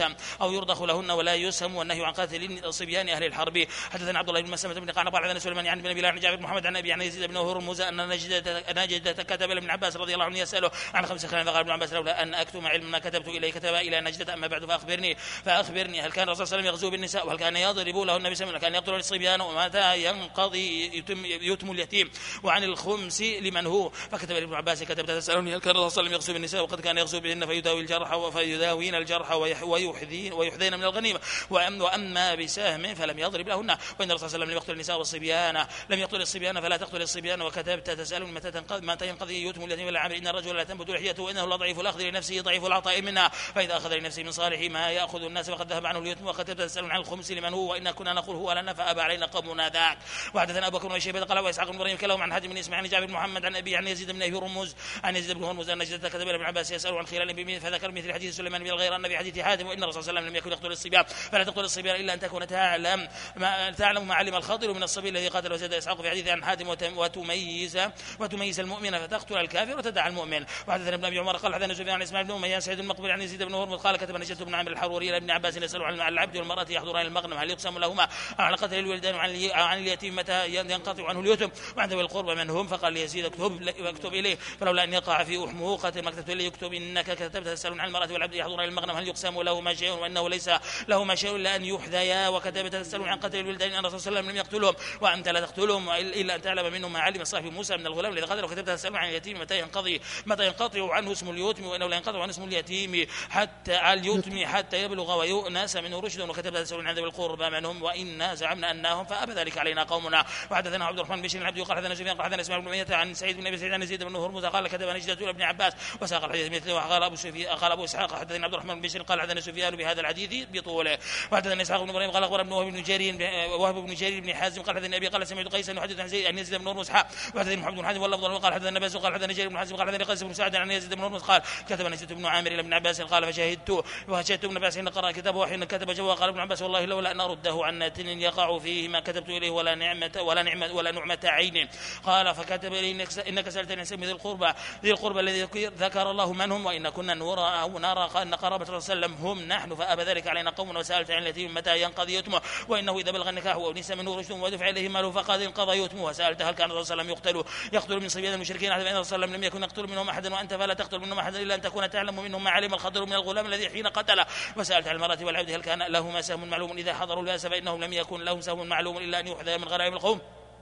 ولا يسهم والنهي عن قتل الصبيان اهل الحرب. حدثنا عبد الله بن مسلمة بن قعنب عن سليمان عن ابي عن جابر محمد عن ابي عن يزيد بن هرمز ان نجدة كتب لابن عباس رضي الله عنه يساله عن 5 خلال فقال ابن عباس لولا ان اكتم علم ما كتبت اليه كتب الى نجدة اما بعد فاخبرني هل كان الرسول صلى الله عليه وسلم يغزو بالنساء وهل كان يضرب لهن بسم كان يقتل الصبيان ومتى ينقضي يتم اليتيم وعن الخمس لمن هو. فكتب ابن عباس كتبت تسالوني هل كان الرسول صلى الله عليه وسلم يغزو بالنساء وقد كان يغزو بهن فيداوين الجرح ويحذين من الغنيمه واما بسهم فلم يضرب لهن. وان الرسول صلى الله عليه وسلم لم يقتل النساء والصبيان لم يقتل الصبيان فلا تقتل الصبيان. وكتبت تسالون متى ينقضي يتم اليتيم ولا عامل ان الرجل لا تنبت لحيته وانه لضعيف الاخذ لنفسه ضعيف العطاء منها فاذا اخذ لنفسه من صالح ما ياخذ الناس فقد ذهب عنه اليتم. وكتبت تسالون عن الخمس لمن هو وان كنا نقول هو لنا فابى علينا قومنا ذاك. وحدثنا ابو بكر بن شيبه قال واسحاق بن ابراهيم كلاهما عن حاتم بن اسماعيل عن جابر بن محمد عن ابي عن يزيد بن هرمز عن يزيد بن هرمز ان نجدة كتب ابن عباس يسال عن خلال بمين فذكر مثل حديث سليمان بن الغير ان في حديث حاتم وان الرسول صلى الله عليه وسلم لم يكن يقتل الصبيان فلا تقتل الصبيان الا ان تكون تعلم ما علم الخاطر من الصبي الذي قاتل وزاد اسحاق في حديث عن حاتم وتميز المؤمن فتقتل الكافر وتدع المؤمن. وحدثنا ابن ابي عمر قال حدثنا سفيان عن اسماعيل بن اميه سعيد المقبول عن يزيد بن هرمز قال كتب نجدة بن عامر الحروري الى ابن عباس يسال عن العبد والمراه اللاتي يحضران المغنم هل يقسم لهما على قتل الولدان عن اليتيم متى ينقطع عنه اليتم وعن ذوي القربى من هم فقال ليزيد اكتب اليه فلولا ان يقع في احمه قتل ما كتبت اليه يكتب انك كتبت تسالون عن المراه والعبد يحضران المغنم هل يقسم لهما شيء وانه ليس لهما شيء الا ان يحذيا وكتبت تسالون عن قتل الولدان ان الرسول صلى الله عليه وسلم لم يقتلهم وانت لا تقتلهم الا ان تعلم منهم ما علم صاحب موسى من الغلام الذي قتل وكتبت تسالون عن اليتيم متى ينقطع عنه اسم اليتم وانه لا ينقطع عن اسم اليتيم حتى يبلغ ويؤنس منه رشد وكتبت تسالون عن ذوي القربى منهم وإنا زعمنا أنهم فأبى ذلك علينا قومنا. وحدثنا عبد الرحمن بن بشير العبدي قال حدثنا سفيان قال حدثنا اسماعيل بن أمية عن سعيد بن أبي سعيد عن يزيد بن هرمز قال كتب نجدة ابن عباس وساق الحديث مثله قال أبو إسحاق حدثنا عبد الرحمن بن بشير قال حدثنا سفيان بهذا الحديث بطوله. وحدثنا إسحاق بن إبراهيم قال أخبرنا وهب بن جرير بن حازم قال حدثنا أبي قال سمعت قيسا يحدث عن يزيد بن هرمز وحدثنا محمد بن حازم واللفظ قال حدثنا باس قال حدثنا جرير بن حازم قال حدثنا قيس بن سعد عن يزيد بن هرمز قال كتب نجدة بن عامر إلى ابن عباس قال فشهدت ابن عباس حين قرأ كتابه وحين كتب جواب قال ابن عباس والله لولا أن أرده عن ناتن يقع فيه ما كتبت إليه ولا نعمة عين. قال فكتب إليه إنك سألتني عن سبيل ذي القربى الذي ذكر الله من هم وإن كنا نرى أن قرابة الرسول صلى الله عليه وسلم هم نحن فأبى ذلك علينا قوم وسألت عن اليتيم متى ينقضي يتمه وإنه إذا بلغ النكاح ونس منه رشد ودفع إليه ماله فقد انقضى يتمه. وسألت هل كان الرسول صلى الله عليه وسلم يقتل من صبيان المشركين أحد فإن الرسول صلى الله عليه وسلم لم يكن يقتل منهم أحدا وأنت فلا تقتل منهم أحدا إلا أن تكون تعلم منهم ما علم الخضر من الغلام الذي حين قتله. وسألت عن المرأة والعبد هل كان لهما سهم معلوم إذا حضروا البأس فإنهم لم يكن لهم سهم معلوم إلا أن يحذى من غنائم القوم.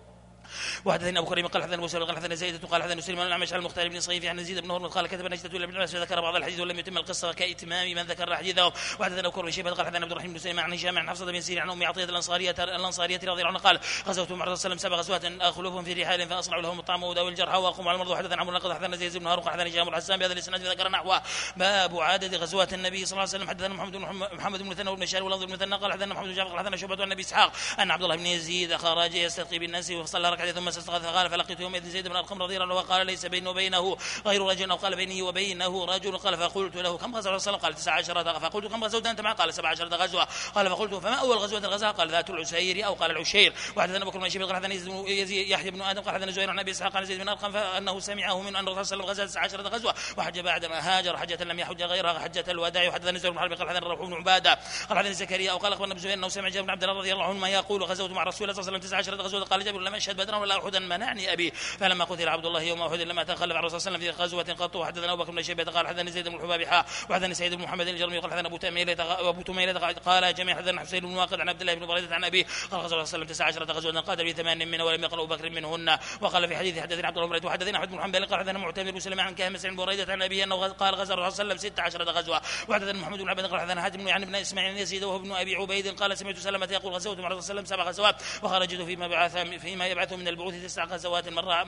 وحدثنا ابو كريم قال حدثنا ابو سلمة قال حدثنا زيد قال حدثنا سليمان الأعمش عن المختار بن صيفي عن يزيد بن هرمز قال كتب نجدة الى ابن عباس فذكر بعض الحديث ولم يتم القصه كاتمام من ذكر حديثه. وحدثنا ابو كريم شيبه قال حدثنا عبد الرحيم بن سليمان عن هشام عن حفصه بن سيرين عن ام عطيه الانصاريه رضي الله عنها قال غزوت مع الرسول صلى الله عليه وسلم 7 غزوات اخلفهم في رحال فاصنع لهم الطعام وداوي الجرحى واقوم على المرضى. حدثنا عمرو نقض حدثنا زيد بن هارون قال حدثنا هشام بن حسان بهذا الاسناد ذكر نحوه باب عدد غزوات النبي صلى الله عليه وسلم. حدثنا محمد بن مثنى وابن شهر ولفظ بن مثنى قال حدثنا محمد بن جعفر قال حدثنا شعبة عن النبي اسحاق ان عبد الله بن يزيد خرج يستسقي بالناس وصلى ركعتين ثم استغاث فقال فلقيت يومئذ زيد بن أرقم رضي الله عنه وقال ليس بينه وبينه غير رجل أو قال بيني وبينه رجل. قال فقلت له كم غزوة الرسول قال 19. فقلت كم غزوت أنت معه قال 17 غزوة. قال فقلت فما أول غزوة الغزاها قال ذات العسير أو قال العشير. وحدثنا بكر بن شيبة قال حدثنا يحيى بن آدم قال حدثنا زهير عن أبي إسحاق عن زيد بن أرقم فأنه سمعه من أن الرسول صلى الله عليه وسلم غزا 19 غزوة وحج بعد ما هاجر حجة لم يحج غيرها حجة الوداع. وحدثنا زهير بن حرب قال حدثنا روح بن عبادة قال حدثنا زكريا أو قال أخبرنا ابن زهير أنه سمع جابر بن عبد الله رضي الله عنهما يقول غزوت مع الرسول صلى الله عليه وسلم 19 غزوة. قال جابر لم أشهد بدرا ولا أحدا منعني أبي فلما قتل عبد الله يوم أحد لما تخلف عن الرسول صلى الله عليه وسلم في غزوة قط. وحدثنا أبو بكر بن شيبة قال حدثنا زيد بن الحباب وحدثنا سعيد بن محمد الجرمي قال حدثنا أبو تميلة قال جميع حدثنا حسين بن واقد عن عبد الله بن بريدة عن أبي قال غزوة صلى الله عليه وسلم 19 غزوة قاتل في 8 منها ولم يقل أبو بكر منهن. وقال في حديث حدثنا عبد الله بن بريدة وحدثنا أحمد بن حنبل قال حدثنا معتمر بن سليمان عن كهمس عن بريدة عن أبيه أنه قال غزا الرسول صلى الله عليه وسلم 16 غزوة. وحدثنا محمد بن عبد قال حدثنا حاتم يعني بن إسماعيل يزيد وهو ابن أبي عبيد قال سمعت سلمة يقول غزوت مع الرسول صلى الله عليه وسلم 7 غزوات وخرجت فيما يبعث من البعوث 9 غزوات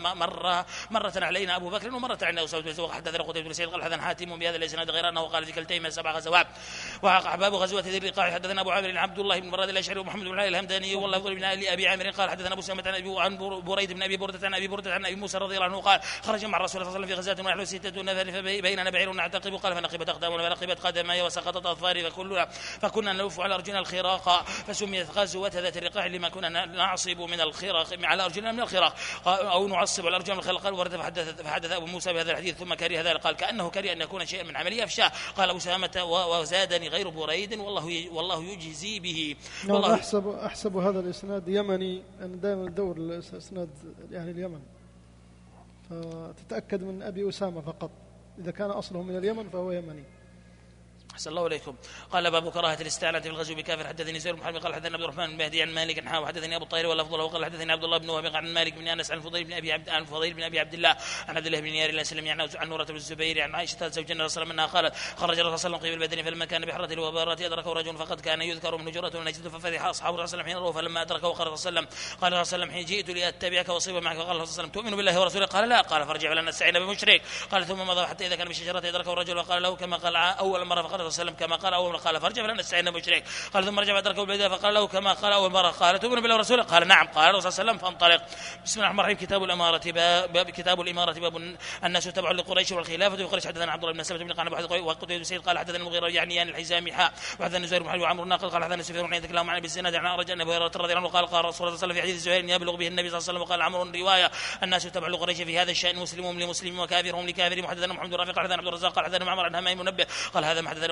مرة علينا أبو بكر ومرة علينا أسامة بن زيد. وحدثنا قتيبة بن سعيد قال حدثنا حاتم بهذا الإسناد غير أنه قال في كلتيهما 7 غزوات. وأحباب غزوة ذي الرقاع حدثنا أبو عامر عبد الله بن براد الأشعري ومحمد بن علي الهمداني والله بن أبي عامر قال حدثنا أبو سلمة عن بريد بن أبي بردة عن أبي بردة عن أبي موسى رضي الله عنه قال خرج مع الرسول صلى الله عليه وسلم في غزاة ونحن 6 نفر فبيننا بعير نعتقب قال فنقبت أقدامنا ونقبت قدماي وسقطت أظفاري فكنا نلف على أرجلنا الخراق فسميت غزوة ذات الرقاع لما كنا نعصب من الخراق على أرجلنا من الخراق أو نعصب على أرجلنا من الخراق. قال ورد فحدث أبو موسى بهذا الحديث ثم كره ذلك قال كأنه كره أن يكون شيئا من عملية أفشاء. قال أسامة وزادني غير بريد والله يجزي به. والله أحسب هذا الإسناد يمني أنا دائما أدور الإسناد يعني اليمن فتتأكد من أبي أسامة فقط إذا كان أصله من اليمن فهو يمني. أحسن الله إليكم. قال باب كراهة الاستعانة في الغزو بكافر. حدثني زهير بن حرب قال حدثنا عبد الرحمن بن مهدي عن مالك وحدثني أبو الطاهر واللفظ له قال حدثني عبد الله بن وهب عن مالك بن أنس عن فضيل بن أبي عبد الله عن عبد الله بن يار الأسلمي عن نورة بن الزبير عن عائشة زوج النبي صلى الله عليه وسلم أنها قالت خرج الرسول صلى الله عليه وسلم قبل البدن فلما كان بحرة الوبارة أدركه رجل فقد كان يذكر من هجرة ونجد ففرح أصحاب الرسول صلى الله عليه وسلم حين رأوه فلما أدركه قال الرسول صلى الله عليه وسلم قال الرسول صلى الله عليه وسلم حين جئت لأتبعك وأصيب معك فقال الرسول صلى الله عليه وسلم تؤمن بالله ورسوله قال لا قال فرجع فلن نستعين بمشرك قال ثم مضى حتى إذا كان بشجرة أدركه الرجل وقال له كما قال أول مرة فقال الرسول صلى الله عليه وسلم كما قال أول مرة قال فرجع فلن نستعين بمشرك قال ثم رجع أدركه بالبداية فقال له كما قال أول مرة قال تؤمن بالله ورسوله قال نعم قال الرسول صلى الله عليه وسلم فانطلق. بسم الله الرحمن الرحيم. كتاب الإمارة باب الناس تبع لقريش والخلافة في قريش. حدثنا عبد الله بن سبت بن قعنب وقتيبة بن سعيد قال حدثنا المغيرة يعني الحزام وحدثنا زهير بن حرب وعمرو الناقد قال حدثنا سفيان بن يتكلم عن ابي الزناد عن أرجع النبي رضي الله عنه قال قال رسول الله صلى الله عليه وسلم في حديث زهير يبلغ به النبي صلى الله عليه وسلم وقال عمرو رواية الناس تبع لقريش في هذا الشأن مسلمهم لمسلم وكافرهم لكافر. حدثنا محمد بن رافع قال حدثنا عبد الرزاق قال حدثنا معمر عن همام منبه قال هذا ما حدثنا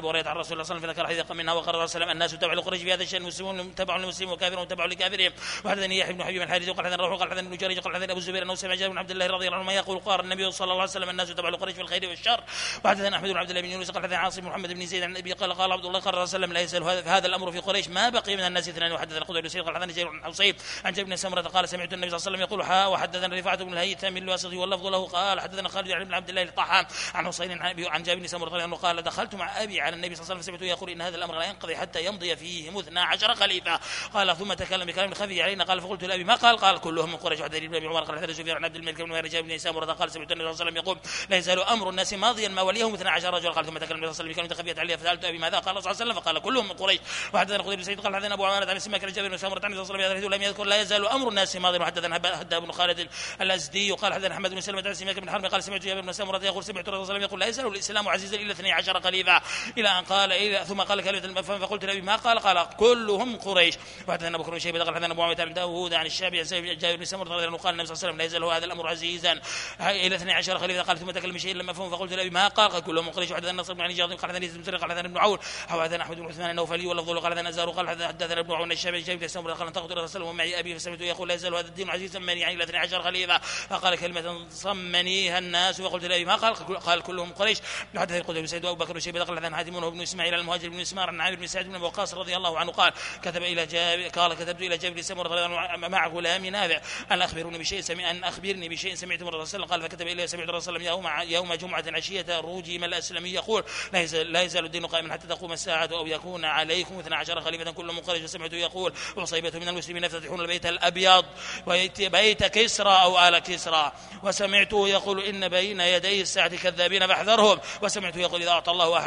ابو هريره عن رسول الله صلى الله عليه وسلم فذكر حديث منها وقال صلى الله عليه وسلم الناس تبع لقريش في هذا الشان، المسلمون تبع للمسلمين وكافرون تبع لكافرهم. وحدثني يحيى بن حبيب الحارثي وقال حدثنا روح وقال حدثنا ابن جريج وقال حدثنا ابو الزبير انه سمع جابر بن عبد الله رضي الله عنه يقول قال النبي صلى الله عليه وسلم الناس تبع لقريش في الخير والشر. وحدثنا احمد بن عبد الله بن يونس قال حدثنا عاصم محمد بن زيد عن النبي قال قال عبد الله قال صلى الله عليه وسلم لا يزال هذا الامر في قريش ما بقي من الناس اثنان. وحدثنا قتيبة بن سعيد قال حدثنا جرير بن حصين عن جابر بن سمرة قال سمعت النبي صلى الله عليه وسلم يقول وحدثنا رفاعة بن الهيثم الواسطي واللفظ له قال حدثنا خالد بن عبد الله الطحان عن حصين عن جابر بن سمرة قال دخلت مع ابي على النبي صلى الله عليه وسلم فسمعته يقول ان هذا الامر لا ينقضي حتى يمضي فيهم 12 خليفه. قال ثم تكلم بكلام خفي علينا قال فقلت لابي ما قال كلهم من قريش. وحدثني ابن ابي عمر قال حدثنا سفيان عن عبد الملك بن جابر بن سمرة قال سمعت النبي صلى الله عليه وسلم يقول لا يزال امر الناس ماضيا ما وليهم 12 رجل. قال ثم تكلم النبي صلى الله عليه وسلم بكلام خفيت علي فسالت ابي ماذا قال صلى الله عليه وسلم فقال كلهم من قريش. وحدثنا قتيبة بن سعيد قال حدثنا ابو عمارة عن سماك جابر بن سمرة عن النبي صلى الله عليه وسلم لم يذكر لا يزال امر الناس ماضيا. وحدثنا هداب بن خالد الازدي وقال حدثنا احمد بن سلمة عن سماك بن حرب قال سمعت جابر بن سمرة يقول سمعت الرسول صلى الله عليه وسلم يقول لا يزال الاسلام عزيزا الا 12 خليفه الى ان قال ثم قال كلمه فقلت لابي ما قال كلهم قريش. وحدثنا ابو بكر بن شيبه قال حدثنا ابو عمارة عن داوود عن الشافعي عن جابر بن سمرة قال النبي صلى الله عليه وسلم لا يزال هذا الامر عزيزا الى 12 خليفه. قال ثم تكلم شيء لما فهم فقلت لابي ما قال كلهم قريش. وحدثنا النصر بن علي جاظم قال حدثنا يزيد بن قال حدثنا ابن عون وحدثنا احمد بن عثمان النوفلي واللفظ له قال حدثنا زار قال حدثنا ابن عون الشافعي جابر بن سمرة قال انطلقت الى رسول الله ومعي ابي فسمعته يقول لا يزال هذا الدين عزيزا من يعني الى 12 خليفه. فقال كلمه صمنيها الناس وقلت لابي ما قال كلهم قريش. حدثني قتيبة بن سعيد وابو بكر بن شيبه قال حدثنا حاتم بن اسماعيل المهاجر بن اسمار عن عامر بن سعد بن وقاص رضي الله عنه قال كتبت الى جابر بن سمرة مع غلام نافع ان اخبرني بشيء سمعت من الرسول صلى الله عليه وسلم قال فكتب الي سمعت الرسول صلى الله عليه وسلم يوم جمعه عشيه رجم الاسلمي يقول لا يزال الدين قائما حتى تقوم الساعه او يكون عليكم 12 خليفه كل من قريش. وسمعته يقول وصيبه من المسلمين يفتتحون البيت الابيض بيت كسرى او آل كسرى. وسمعته يقول ان بين يدي الساعه كذابين فاحذرهم. وسمعته يقول اذا اعطى الله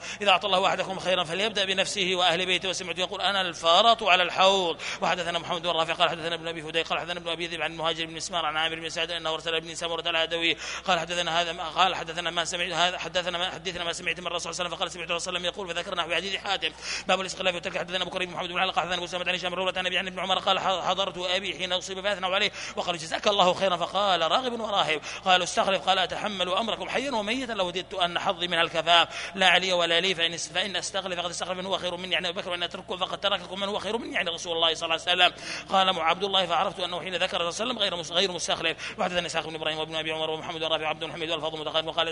احدكم خيرا فليبدا بنفسه واهل بيته. وسمعته يقول انا الفارط على الحوض. وحدثنا محمد بن رافع قال حدثنا ابن ابي فدي قال حدثنا ابن ابي ذئب عن المهاجر بن مسمار عن عامر بن سعد انه ارسل ابن سمرة العدوي قال حدثنا ما سمعت من الرسول صلى الله عليه وسلم فقال سمعت الرسول صلى الله عليه وسلم يقول فذكرنا في حديث حاتم باب الاستخلاف وترك. حدثنا ابو كريم محمد بن علي قال حدثنا ابو سامة عن هشام بن عن ابن عمر قال حضرت ابي حين اصيب فاثنوا عليه وقال جزاك الله خيرا فقال راغب وراهب قالوا استخلف قال اتحمل امركم حيا وميتا لوددت ان حظي من الكفاف لا علي ولا لي فان استخلف فقد استخلف من هو خير مني يعني ابو بكر وان اتركه فقد ترككم من هو خير مني يعني رسول الله صلى الله عليه وسلم. قال عبد الله فعرفت انه حين ذكر الرسول صلى الله عليه وسلم غير مستخلف. وحدثنا اسحاق بن ابراهيم وابن ابي عمر ومحمد بن رافع عبد الحميد والفضل متقارب وقال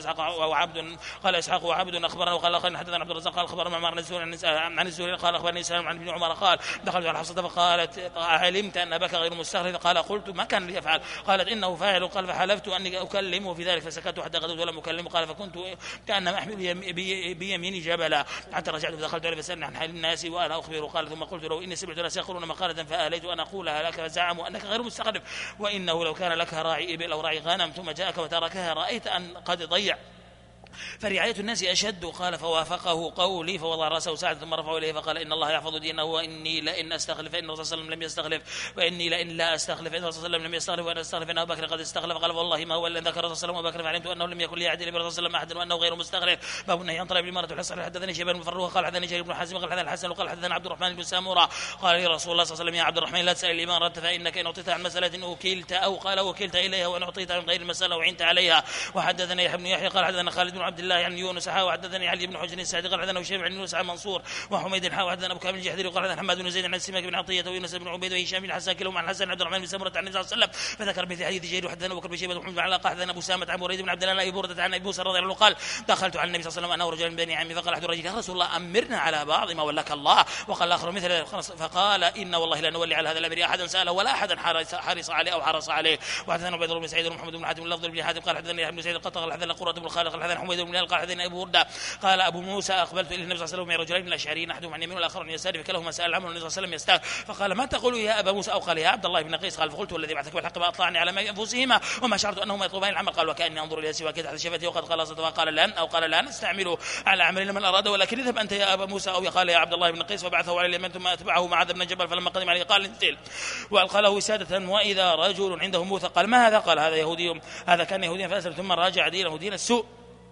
اسحاق وعبد اخبرنا وقال حدثنا عبد الرزاق قال اخبرنا معمر عن الزهري قال اخبرني سالم عن ابن عمر قال دخلت على حفصه فقالت علمت ان اباك غير مستخلف قال قلت ما كان ليفعل قالت انه فاعل قال فحلفت اني اكلمه في ذلك فسكت حتى غدوت ولم اكلمه قال فكنت كانما احمل بيميني جبلا حتى رجعت فدخلت عليه فسالني عن حال الناس وانا اخبره قال ثم قلت له اني سمعت الناس يقولون مقاله فاهليت ان اقولها لك فزعموا انك غير مستخلف وانه لو كان لك راعي ابل او راعي غنم ثم جاءك وتركها رايت ان قد ضيع فرعاية الناس أشد. قال فوافقه قولي فوضع رأسه ساعة ثم رفعه إليه فقال إن الله يحفظ دينه وإني لئن أستخلف فإن الرسول صلى الله عليه وسلم لم يستخلف وإني لئن لا أستخلف فإن الرسول صلى الله عليه وسلم لم يستخلف وأنا أستخلف إن أبو بكر قد استخلف. قال والله ما هو إلا ذكر الرسول صلى الله عليه وسلم وأبو بكر فعلمت أنه لم يكن ليعدل بالرسول صلى الله عليه وسلم أحد وأنه غير مستخلف. باب النهي عن طلب الإمارة والحصر. حدثني شيبان بن فروخ قال حدثني جرير بن حازم قال حدثنا الحسن وقال حدثنا عبد الرحمن بن سامورة قال لي رسول الله صلى الله عليه وسلم يا عبد الرحمن لا تسأل الإمارة فإنك إن أعطيت عن مسألة أوكلت أو قال وكلت إليها وإن أعطيت عن غير المسألة وعنت عليها. وحدثنا يحيى بن يحيى قال حدثنا خالد بن عبد الله عن يونس وحدثني علي بن حجر السعدي قال حدثنا هشام بن يونس عن منصور وحميد وحدثنا ابو كامل الجحدري وقال حدثنا حماد بن زيد عن سماك بن عطيه ويونس بن عبيد وهشام بن حسان كلهم عن حسن عبد الرحمن بن سمره عن النبي صلى الله عليه وسلم فذكر مثل حديث جرير. وحدثنا ابو بكر بن شيبه ومحمد بن علاء حدثنا ابو سامه عن بريد بن عبد الله ابي برده عن ابي موسى رضي الله عنه قال دخلت على النبي صلى الله عليه وسلم انا ورجل من بني عمي فقال احد الرجل يا رسول الله امرنا على بعض ما ولاك الله وقال الاخر مثل فقال ان والله لا نولي على هذا الامر احدا ساله ولا احدا حرص عليه او حرص عليه. وحدثنا عبيد بن سعيد ومحمد بن حاتم اللفظ بن حاتم قال حدثنا ابن سعيد القطر قال حدثنا قرة بن خالد قال حدثنا حميد بن قال حدثنا ابو برده قال ابو موسى اقبلت الى النبي صلى الله عليه وسلم من رجلين من الاشعريين احدهم عن يمين والاخر عن يسار فكلهما سال عنه النبي صلى الله عليه وسلم يستاء فقال ما تقول يا ابا موسى او قال يا عبد الله بن قيس قال فقلت والذي بعثك بالحق ما اطلعني على ما انفسهما وما شعرت انهما يطلبان العمل قال وكاني انظر الى سواك تحت شفتي وقد خلصت فقال لن او قال لا نستعمل على عمل من اراد ولكن اذهب انت يا ابا موسى او قال يا عبد الله بن قيس فبعثه على اليمن ثم اتبعه معاذ بن جبل فلما قدم عليه قال انزل والقى له وساده واذا رجل عنده موثق قال ما هذا قال هذا يهودي هذا كان يهوديا فاسلم ثم راجع دينه دين السوء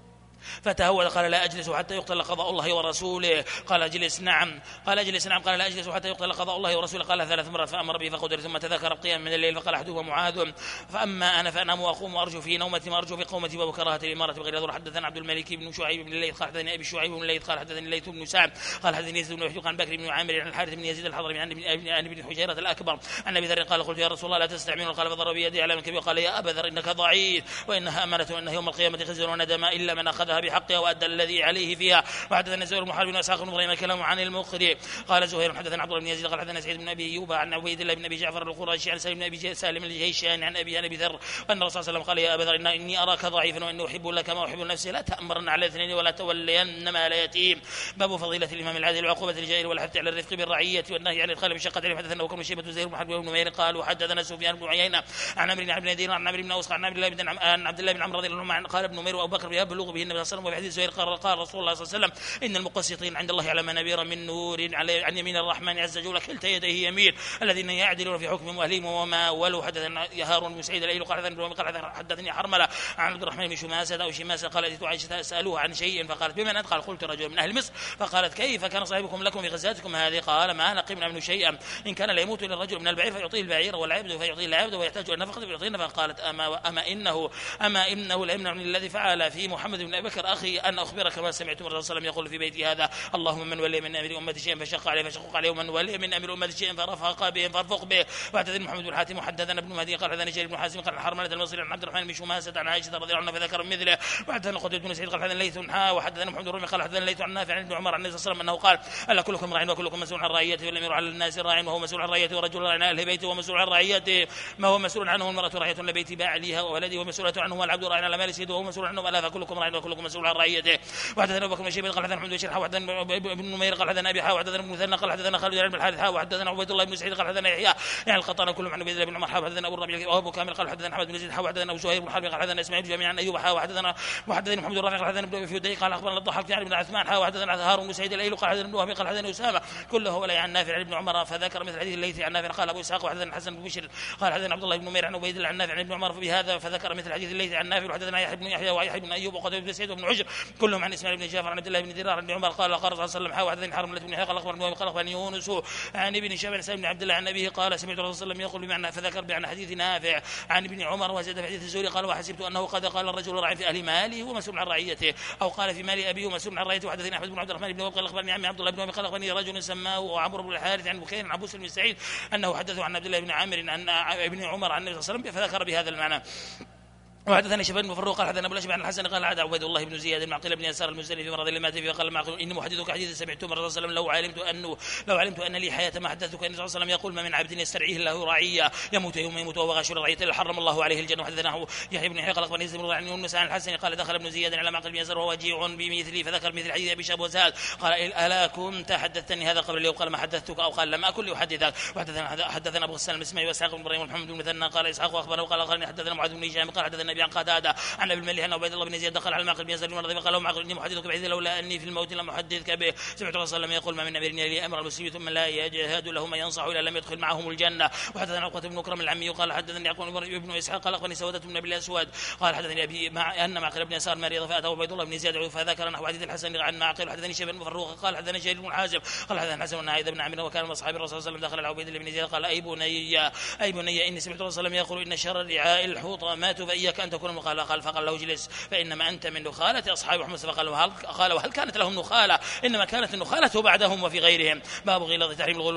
فتهود قال لا أجلس حتى يقتل قضاء الله ورسوله. قال أجلس نعم. قال أجلس نعم. قال لا أجلس حتى يقتل قضاء الله ورسوله. قال 3 مرات فأمر به فقدر ثم تذكر قيام من الليل فقال أحدهما معاذ فأما أنا فأنام وأقوم وأرجو في نومتي ما أرجو في قومتي وكراهة الإمارة بغير ضر. حدثنا عبد الملك بن شعيب بن الليث قال حدثني أبي شعيب بن الليث قال حدثني الليث بن سعد قال حدثني يزيد بن وحيد عن بكر بن عامر عن الحارث بن يزيد الحضرمي عن ابن حجيرة الأكبر عن أبي ذر قال قلت يا رسول الله لا تستعملون قال فضرب بيدي على منكبي قال يا أبا ذر إنك ضعيف وإنها أمانة وإنها يوم القيامة خزي وندم إلا من أخذها بحقها وأدى الذي عليه فيها. وحدثنا زهير بن حرب بن اسحاق بن ابراهيم كلام عن المقري قال زهير حدثنا عبد الله بن يزيد قال حدثنا سعيد بن ابي ايوب عن عبيد الله بن ابي جعفر القرشي عن سالم بن ابي سالم الجيشاني عن ابي ذر ان الرسول صلى الله عليه وسلم قال يا ابا ذر اني اراك ضعيفا واني احب لك ما احب نفسي لا تامرن على اثنين ولا تولين مال يتيم. باب فضيله الامام العادل وعقوبه الجائر والحث على الرفق بالرعيه والنهي عن الخلف بشقه عليه. حدثنا وكم شيبه زهير بن حرب بن نمير قال وحدثنا سفيان بن عيينه عن عمرو بن دينار عن عمرو بن اوس عن عبد الله بن عمرو رضي الله عنه قال ابن نمير وابو بكر يبلغ به النبي صلى الله عليه وسلم. وفي حديث زهير قال رسول الله صلى الله عليه وسلم ان المقسطين عند الله على منابر من نور عن يمين الرحمن عز وجل كلتا يديه يمين الذين يعدلون في حكمهم واهلهم وما ولوا. حدثنا هارون بن سعيد الايلي قال حدثني حرمله عن عبد الرحمن بن شماسه او شماسه قال اتيت عائشه اسالوها عن شيء فقالت بمن انت؟ قال قلت رجل من اهل مصر. فقالت كيف كان صاحبكم لكم في غزاتكم هذه؟ قال ما نقمنا منه شيئا ان كان لا يموت الا الرجل من البعير فيعطيه البعير والعبد فيعطيه العبد ويحتاج الى نفقه فيعطيه. فقالت اما انه لا يمنع من الذي فعل في محمد بن ابي بكر اخي ان اخبرك ما سمعت الرسول صلى الله عليه وسلم يقول في بيتي هذا اللهم من ولي من امر امتي شيئا فشق عليه فشق عليه ومن ولي من امر امتي شيئا فرفق به فارفق به. وحدثني محمد بن حاتم وحدثنا ابن مهدي قال حدثنا جرير بن حازم قال حرمله المصري عن عبد الرحمن بن شماسه عن عائشه رضي الله عنها فذكر مثله. وحدثنا قتيبة بن سعيد قال حدثنا ليث وحدثنا محمد بن قال حدثنا ليث عن نافع عن ابن عمر عن النبي صلى الله عليه وسلم انه قال الا كلكم راع وكلكم مسؤول عن رعيته والامير على الناس راع وهو مسؤول عن رعيته ورجل راع على اهل بيته ومسؤول عن رعيته ما هو مسؤول عنه المراه راعيه لبيت بعلها وولده ومسؤوله عنه والعبد راع على مال سيده وهو مسؤول عنه الا فكلكم راع وكلكم مسؤول عن رعيته. وحدثنا ابو بكر بن شيبه قال حدثنا محمد بن شرح وحدثنا ابن نمير قال حدثنا ابي حا وحدثنا ابن مثنى قال حدثنا خالد بن الحارث وحدثنا عبيد الله بن سعيد قال حدثنا يحيى يعني القطان كلهم عن عبيد الله بن عمر وحدثنا ابو الربيع وابو كامل قال حدثنا احمد بن زيد وحدثنا ابو زهير بن حرب قال حدثنا اسماعيل جميعا عن ايوب وحدثنا محمد الرافع قال حدثنا ابن فيدي قال اخبرنا الضحاك يعني بن عثمان وحدثنا هارون بن سعيد الايلي قال حدثنا ابن وهب قال حدثنا اسامه كله ولا عن نافع عن ابن عمر فذكر مثل حديث الليث عن نافع. قال ابو اسحاق وحدثنا الحسن بن بشر قال حدثنا عبد الله بن نمير عن عبيد الله عن نافع عن ابن عمر بهذا فذكر مثل حديث الليث عن نافع. وحدثنا يحيى ويحيى بن ايوب وقتيبة بن سعيد وابن عجر كلهم عن اسماعيل بن جعفر عن عبد الله بن دينار عن ابن عمر قال قال صلى الله عليه وسلم وحدثني حرمله بن يحيى قال اخبرني قال اخبرني يونس عن ابن شهاب عن بن عبد الله عن ابيه قال سمعت الرسول صلى الله عليه وسلم يقول بمعنى فذكر بمعنى حديث نافع عن ابن عمر وزاد في حديث الزهري قال وحسبت انه قد قال الرجل راع في اهل ماله ومسؤول عن رعيته او قال في مال ابيه ومسؤول عن رعيته. وحدثني احمد بن عبد الرحمن بن وهب قال اخبرني عمي عبد الله بن وهب قال اخبرني رجل سماه عمرو بن الحارث عن بكير عن ابو سلمة بن سعيد انه حدثه عن عبد الله بن عامر عن ابن عمر عن النبي صلى الله عليه وسلم فذكر بهذا المعنى. وحدثنا شباب بن فروق قال حدثنا ابو الاشبع عن الحسن قال عاد عبيد الله بن زياد بن عقيل بن يسار المزني في مرض المات فيه قال معقول اني محدثك حديث سمعته من الرسول صلى الله عليه وسلم لو علمت ان لي حياه ما حدثتك ان الرسول صلى الله عليه وسلم يقول ما من عبد يسترعيه الله رعيه يموت يوم يموت وهو غاش رعيه الا حرم الله عليه الجنه. وحدثنا يحيى بن يحيى قال اخبرني زيد بن عن يونس عن الحسن قال دخل ابن زياد على معقل بن يسار وهو وجيع بمثلي فذكر مثل حديث ابي شاب وزاد قال الا كنت حدثتني هذا قبل اليوم؟ قال ما حدثتك او قال لم اكن لأحدثك. وحدثنا ابو غسان الاسماعيلي واسحاق بن ابراهيم ومحمد بن مثنى قال اسحاق واخبرنا وقال اخبرني حدثنا معاذ بن هشام قال حدثنا النبي عن قتاده عن ابي المليح ان عبيد الله بن زياد دخل على معقل بن يسار المرضي فقال له معقل اني محدثك بعيد لولا اني في الموت لم احدثك به. سمعت الرسول صلى الله عليه وسلم يقول ما من امير لي امر المسلمين ثم لا يجهد له من ينصح الا لم يدخل معهم الجنه. وحدثنا عقبه بن اكرم العمي قال حدثني يعقوب بن اسحاق قال اخبرني سوده بن ابي الاسود قال حدثني ابي ان معقل بن يسار مريض فاتاه عبيد الله بن زياد فذكر نحو حديث الحسن عن معقل. وحدثني شيبان بن فروق قال حدثنا جرير بن حازم قال حدثنا حسن بن عايد بن عامر وكان من اصحاب الرسول صلى الله عليه وسلم دخل على عبيد الله بن زياد قال اي بني اني سمعت الرسول صلى الله عليه وسلم يقول ان شر الرعاء الحوطمات فاياك ان تكون مخالة. قال فقال له اجلس فانما انت من نخالة اصحاب محمد. فقال وهل كانت لهم نخالة؟ انما كانت النخالة بعدهم وفي غيرهم. باب غلظ تحريم الغلو.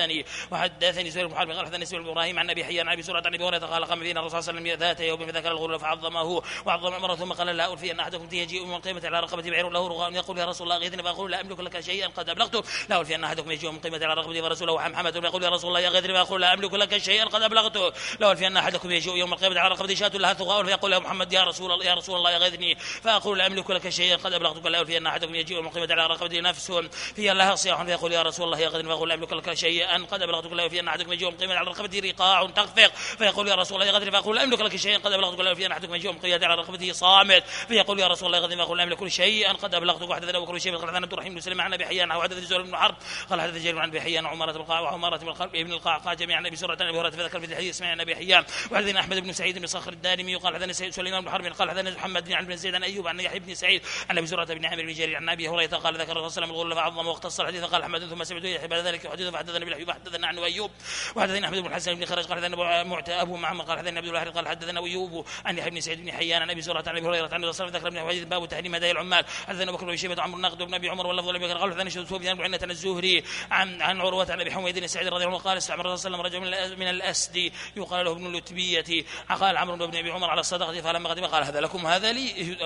وحدثني زهير بن حرب قال حدثني اسماعيل بن ابراهيم عن ابي حيان عن ابي سرعه عن ابي هريره قال قام فينا الرسول صلى الله عليه وسلم ذات يوم فذكر الغلو فعظمه وعظم امره ثم قال لا ألفي ان احدكم يجيء يوم القيامه على رقبته بعير له رغاء يقول يا رسول الله اغثني فاقول لا املك لك شيئا قد ابلغته. لا ألفي ان احدكم يجيء يوم القيامه على رقبته فرسوله حمحمه يقول يا رسول الله اغثني فاقول لا املك لك شيئا قد ابلغته. لا ألفي ان احدكم يجيء يوم القيامه على رقبته شاة لها ثغاء فيقول يا محمد يا رسول الله اغثني فاقول لا املك لك شيئا قد ابلغتك. لا ألفي ان احدكم يجيء يوم القيامه على رقبته نفس فيها لها صياح فيقول يا رسول الله اغثني فاقول لا املك لك شيئا قد ابلغتك. لا ألفي ان احدكم يجيء يوم القيامه على رقبته رقاع تخفق فيقول يا رسول الله اغثني فاقول لا املك لك شيئا قد ابلغتك. لا ألفي ان احدكم يجيء يوم القيامه على رقبته صامت فيقول يا رسول الله اغثني فاقول لا املك شيئا قد ابلغتك. وحدثنا ابو بكر شيبه قال حدثنا عبد الرحيم بن سليمان عن ابي حيان وحدث زهير بن حرب قال حدث جرير عن ابي حيان وعمارة بن القعقاع جميعا عن ابي سرعه عن ابي هريره فذكر في الحديث اسماعيل عن ابي حيان. وحدثنا احمد بن سعيد بن صخر الدارمي قال حدثنا سليمان بن حرب قال حدثنا محمد بن عبد بن زيد عن ايوب عن يحيى بن سعيد عن ابي زرعه بن عامر بن جرير عن ابي هريره قال ذكر الرسول صلى الله عليه وسلم الغل فعظم واختص الحديث قال احمد ثم سمعت يحيى بعد ذلك يحدث فحدثنا بن حدثنا عنه ايوب وحدثنا احمد بن الحسن بن خرج قال حدثنا ابو معمر قال حدثنا عبد الله قال حدثنا ايوب عن يحيى بن سعيد بن حيان عن ابي زرعه عن ابي هريره عن الرسول ذكر ابن حديث باب تحريم هدايا العمال. حدثنا بكر بن شيبه عمرو الناقد بن ابي عمر واللفظ لابي بكر قال حدثنا سفيان بن عيينة الزهري عن عروه عن ابي حميد السعيد رضي الله عنه قال استعمل الرسول صلى الله عليه وسلم رجل من الاسد يقال له ابن اللتبيه قال عمرو بن ابي عمر على الصدقه فلما قدم قال هذا لكم هذا لي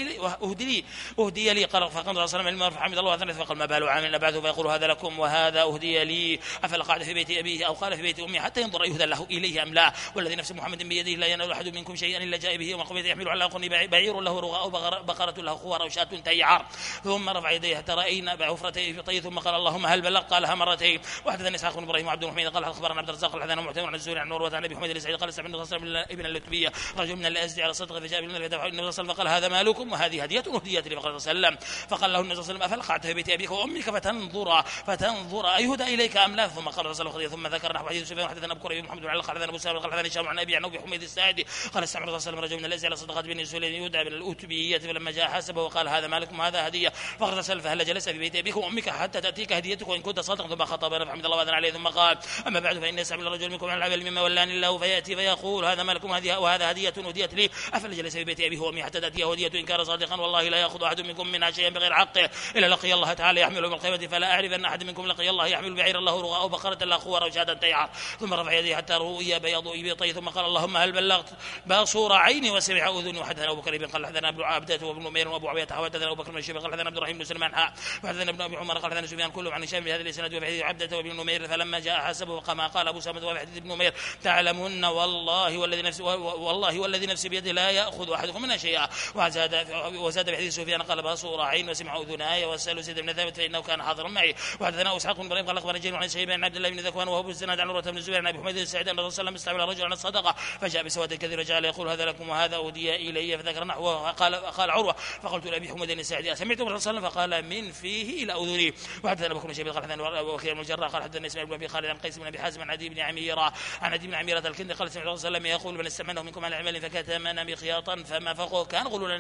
اهدي لي قال فقام الرسول صلى الله عليه وسلم فحمد الله وثنى فقال ما بال عامل بعده فيقول هذا لكم وهذا اهدي لي افلا قعد في بيت ابيه او قال في بيت امه حتى ينظر يهدى له اليه ام لا والذي نفس محمد بيده لا ينال احد منكم شيئا الا جاء به يوم القيامه يحمل على قرن بعير له رغاء بقره له خوار او شاة تيعر ثم رفع يديه حتى راينا بعفرته في طي ثم قال اللهم هل بلغ قالها مرتين. وحدثني اسحاق بن ابراهيم وعبد الحميد قال اخبرنا عبد الرزاق قال حدثنا معتمر عن الزهري عن عروه عن ابي حميد السعيد قال استعمل الرسول ابن اللتبيه رجل من الازد على صدقه فجاء بالنبي فدفع النبي صلى الله عليه وسلم فقال هذا مالكم وهذه هديه اهديت لي فقال صلى الله عليه وسلم فقال له النبي صلى الله عليه وسلم افلقعت في بيت ابيك وامك فتنظر ايهدى اليك ام لا ثم قال صلى الله عليه وسلم ثم ذكر نحو حديث سفيان حدثنا ابو كريم محمد بن علي قال حدثنا ابو سامي قال حدثنا هشام عن ابي عن ابي حميد الساعدي قال استعمل الرسول صلى الله عليه وسلم رجل من الازد على صدقه بن سليم يدعى بالأتبية فلما جاء حسبه وقال هذا مالكم هذا هديه فقال سلف هل جلس في بيت ابيك وامك حتى تاتيك هديتك وان كنت صادقا ثم خطب فحمد الله واذن عليه ثم قال اما بعد فان يستعمل الرجل منكم على العمل مما ولاني الله فياتي فيقول هذا مالكم هذه وهذا هديه اهديت لي افلا جلس في بيت ابيه وامي حتى تاتيه هديه ان كان صادقا والله لا ياخذ احد منكم منها شيئا بغير حقه الا لقي الله تعالى يحمله يوم القيامه فلا اعرف ان احد منكم لقي الله يحمل بعيرا له رغاء بقره له خوار وشاة تيعر ثم رفع يديه حتى رؤي بياض ابطيه ثم قال اللهم هل بلغت باصور عيني وسمع اذني. وحدثنا ابو بكر قال حدثنا ابن عبده وابن نمير وابو عبيده حدثنا ابو بكر بن شيبه قال حدثنا عبد الرحيم بن سليمان وحدثنا ابن ابي عمر قال حدثنا سفيان كلهم عن هشام بهذا الاسناد وبحديث عبده وابن نمير فلما جاء حسبه كما قال ابو سامد وبحديث ابن نمير تعلمون والله والذي نفسي بيده لا ياخذ احدكم منها شيئا. وزاد بحديث سفيان قال باصور عين وسمع اذناي وسال سيد بن ثابت فانه كان حاضرا معي. وحدثنا اسحاق بن ابراهيم قال اخبرنا جرير عن شيبان عن عبد الله بن ذكوان وهو الزناد عن عروه بن الزبير عن ابي حميد السعيد ان الرسول صلى الله عليه وسلم استعمل رجلا عن الصدقه فجاء بسواد كثير وجعل يقول هذا لكم وهذا اهدي الي فذكر نحوه قال عروه فقلت لابي حميد السعيد سمعت الرسول صلى الله عليه وسلم فقال من فيه الى اذني. وحدثنا بكر بن شيبه قال حدثنا وكيع بن الجراح قال حدثنا اسماعيل بن ابي خالد عن قيس بن ابي حازم عن عدي بن عميره الكندي قال سمعت الرسول صلى الله عليه وسلم يقول من استعمله منكم على عمل فكتمنا بخياطا فما فوقه كان غلولا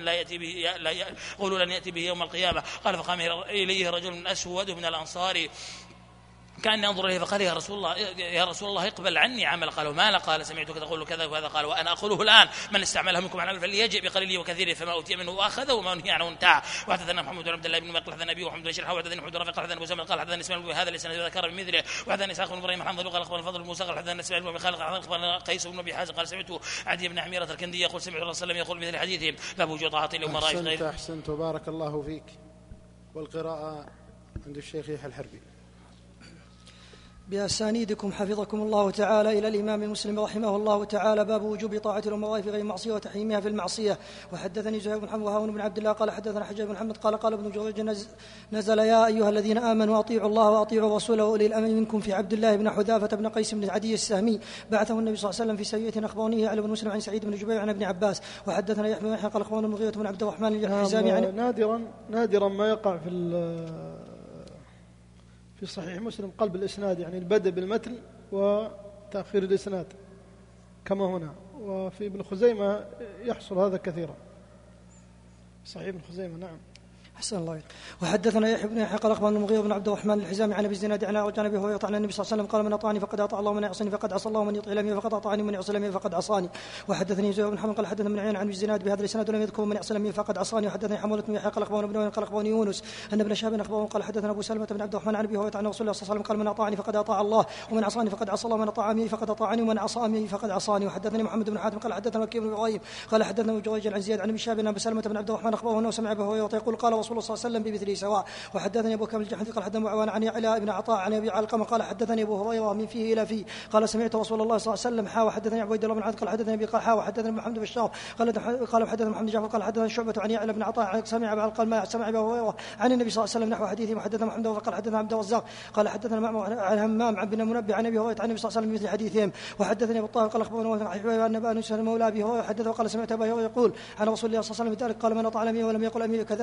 لا ياتي به يوم القيامه. قال فقام اليه رجل اسود من الانصار كان ينظر اليه فقال يا رسول الله اقبل عني عمل. قالوا ما لا قال سمعتك تقول كذا وهذا قال وانا اقوله الان من استعملها منكم على فليجئ بقليله وكثيره فما اوتي منه واخذه وما نهي عنه انتهى. وحدثنا محمد بن عبد الله بن مقل حدثنا ابي وحمد بن شرح وحدثنا محمد رافع قال حدثنا ابو سلمة قال حدثنا اسماعيل بن هذا الاسناد ذكر بمثله. وحدثنا اسحاق بن ابراهيم حمد قال اخبرنا الفضل بن موسى قال حدثنا اسماعيل بن خالد قال اخبرنا قيس بن ابي حازم قال سمعت عدي بن عميره الكندي يقول سمعت الرسول صلى الله عليه وسلم يقول مثل حديثهم لا وجود طاعه الامراء غير. احسنت وبارك الله فيك. والقراءه عند الشيخ يحيى الحربي. بأسانيدكم حفظكم الله تعالى إلى الإمام مسلم رحمه الله تعالى باب وجوب طاعة الأمراء في غير معصية وتحريمها في المعصية. وحدثني زهير بن حمد وهارون بن عبد الله قال حدثنا حجاج بن محمد قال ابن جريج نزل يا أيها الذين آمنوا أطيعوا الله وأطيعوا الرسول وأولي الأمر منكم في عبد الله بن حذافة بن قيس بن عدي السهمي بعثه النبي صلى الله عليه وسلم في سرية أخبرني علي بن مسلم عن سعيد بن جبير عن ابن عباس. وحدثنا يحيى بن قال أخبرنا المغيرة بن عبد الرحمن الحزامي نادرا ما يقع في صحيح مسلم قلب الإسناد يعني البدء بالمتن وتأخير الإسناد كما هنا. وفي ابن خزيمة يحصل هذا كثيرا صحيح ابن خزيمة. نعم أحسن الله. وحدثنا يحيى بن يحيى قال أخبرنا المغيرة بن عبد الرحمن الحزامي عن أبي الزناد عن أبي هريرة عن النبي صلى الله عليه وسلم قال من أطاعني فقد أطاع الله ومن يعصني فقد عصى الله ومن يطع الأمير فقد أطاعني ومن يعصي الأمير فقد عصاني. وحدثني زهير بن حرب قال حدثنا من عيان عن أبي الزناد بهذا الإسناد ولم يذكر من يعصي الأمير فقد عصاني. وحدثني حمولة بن يحيى قال أخبرنا ابن قال أخبرني يونس أن ابن شهاب أخبرنا قال حدثنا أبو سلمة بن عبد الرحمن عن أبي هريرة عن رسول الله صلى الله عليه وسلم قال من أطاعني فقد أطاع الله ومن عصاني فقد عصى الله ومن أطاع أميري فقد أطاعني ومن عصى أميري فقد عصاني. وحدثني محمد بن حاتم قال حدثنا وكيع بن إبراهيم قال حدثنا ابن جريج عن زياد عن أبي شهاب أن أبو سلمة بن عبد الرحمن أخبره أنه سمع أبي هريرة يقول قال رسول الله صلى الله عليه وسلم بمثله سواء. وحدثني ابو كامل الجحنفي قال حدثنا معاوية عن علاء بن عطاء عن ابي علقمة قال حدثني ابو هريرة من فيه الى فيه قال سمعت رسول الله صلى الله عليه وسلم حا. وحدثني عبيد الله بن عبد قال حدثني ابي قال حا. وحدثني محمد بن بشار قال حدثنا محمد جعفر قال حدثنا شعبة عن علاء بن عطاء سمع ابي علقمة سمع ابي هريرة عن النبي صلى الله عليه وسلم نحو حديثه. وحدثنا محمد قال حدثنا عبد الرزاق قال حدثنا معمر عن همام عن بن منبه عن ابي هريرة عن النبي صلى الله عليه وسلم مثل حديثهم. وحدثني ابو الطاهر قال اخبرنا ان ابا انس مولى ابي هريرة حدثه قال سمعت ابي هريرة يقول عن رسول الله صلى الله عليه وسلم ذلك قال من اطاع الامير ولم يقل امير كذلك في حديث